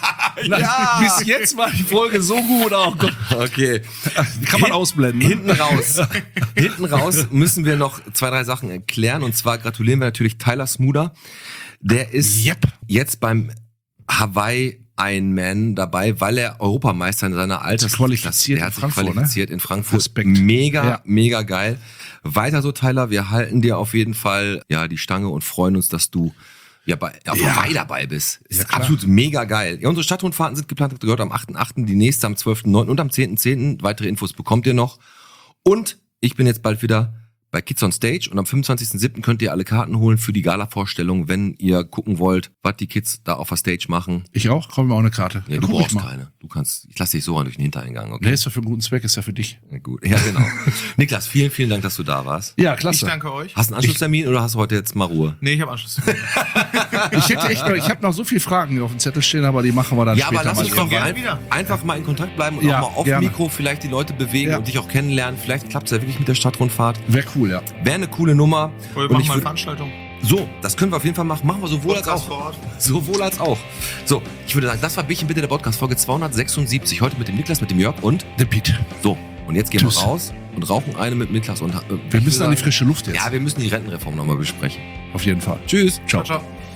ja. Bis jetzt war die Folge so gut auch. Okay. Kann man ausblenden. Ne? Hinten raus. Hinten raus müssen wir noch zwei, drei Sachen erklären. Und zwar gratulieren wir natürlich Tyler Smoother. Der ist Yep. jetzt beim Hawaii Ironman dabei, weil er Europameister in seiner Altersklasse qualifiziert Der in hat sich Frankfurt, qualifiziert in Frankfurt. Respekt. Mega, Ja. mega geil. Weiter so, Tyler. Wir halten dir auf jeden Fall ja die Stange und freuen uns, dass du ja bei auf Ja. Hawaii dabei bist. Ist Ja, klar. absolut mega geil. Ja, unsere Stadtrundfahrten sind geplant, habt ihr gehört, am achten achten die nächste, am zwölften neunten und am zehnten zehnten Weitere Infos bekommt ihr noch. Und ich bin jetzt bald wieder bei Kids on Stage und am fünfundzwanzigsten siebten könnt ihr alle Karten holen für die Gala-Vorstellung, wenn ihr gucken wollt, was die Kids da auf der Stage machen. Ich auch, komm mir auch eine Karte. Nee, Ja, du guck brauchst ich mal. keine. Du kannst, ich lasse dich so an durch den Hintereingang, okay? Nee, ist ja für einen guten Zweck, ist ja für dich. Na gut. Ja, genau. Niklas, vielen, vielen Dank, dass du da warst. Ja, Ich klasse. danke euch. Hast du einen Anschlusstermin oder hast du heute jetzt mal Ruhe? Nee, ich habe Anschluss. Ich hätte echt noch, ich habe noch so viele Fragen hier auf dem Zettel stehen, aber die machen wir dann Ja, später aber lass mal. uns doch gerne ein, wieder. einfach mal in Kontakt bleiben und Ja, auch mal auf gerne. Mikro vielleicht die Leute bewegen Ja. und dich auch kennenlernen. Vielleicht klappt es ja wirklich mit der Stadtrundfahrt. Wäre cool, ja. Wäre eine coole Nummer. Oder wir Und machen ich mal eine würd- Veranstaltung. So, das können wir auf jeden Fall machen. Machen wir sowohl als Podcast auch. vor Ort. Sowohl als auch. So, ich würde sagen, das war Bierchen bitte der Podcast, Folge zweihundertsechsundsiebzig. Heute mit dem Niklas, mit dem Jörg und Der Pete. so. Und jetzt gehen Tschüss. wir raus und rauchen eine mit Niklas. Und, äh, Wir ich müssen würde an die sagen, frische Luft jetzt. Ja, wir müssen die Rentenreform nochmal besprechen. Auf jeden Fall. Tschüss. Ciao. Ciao, ciao.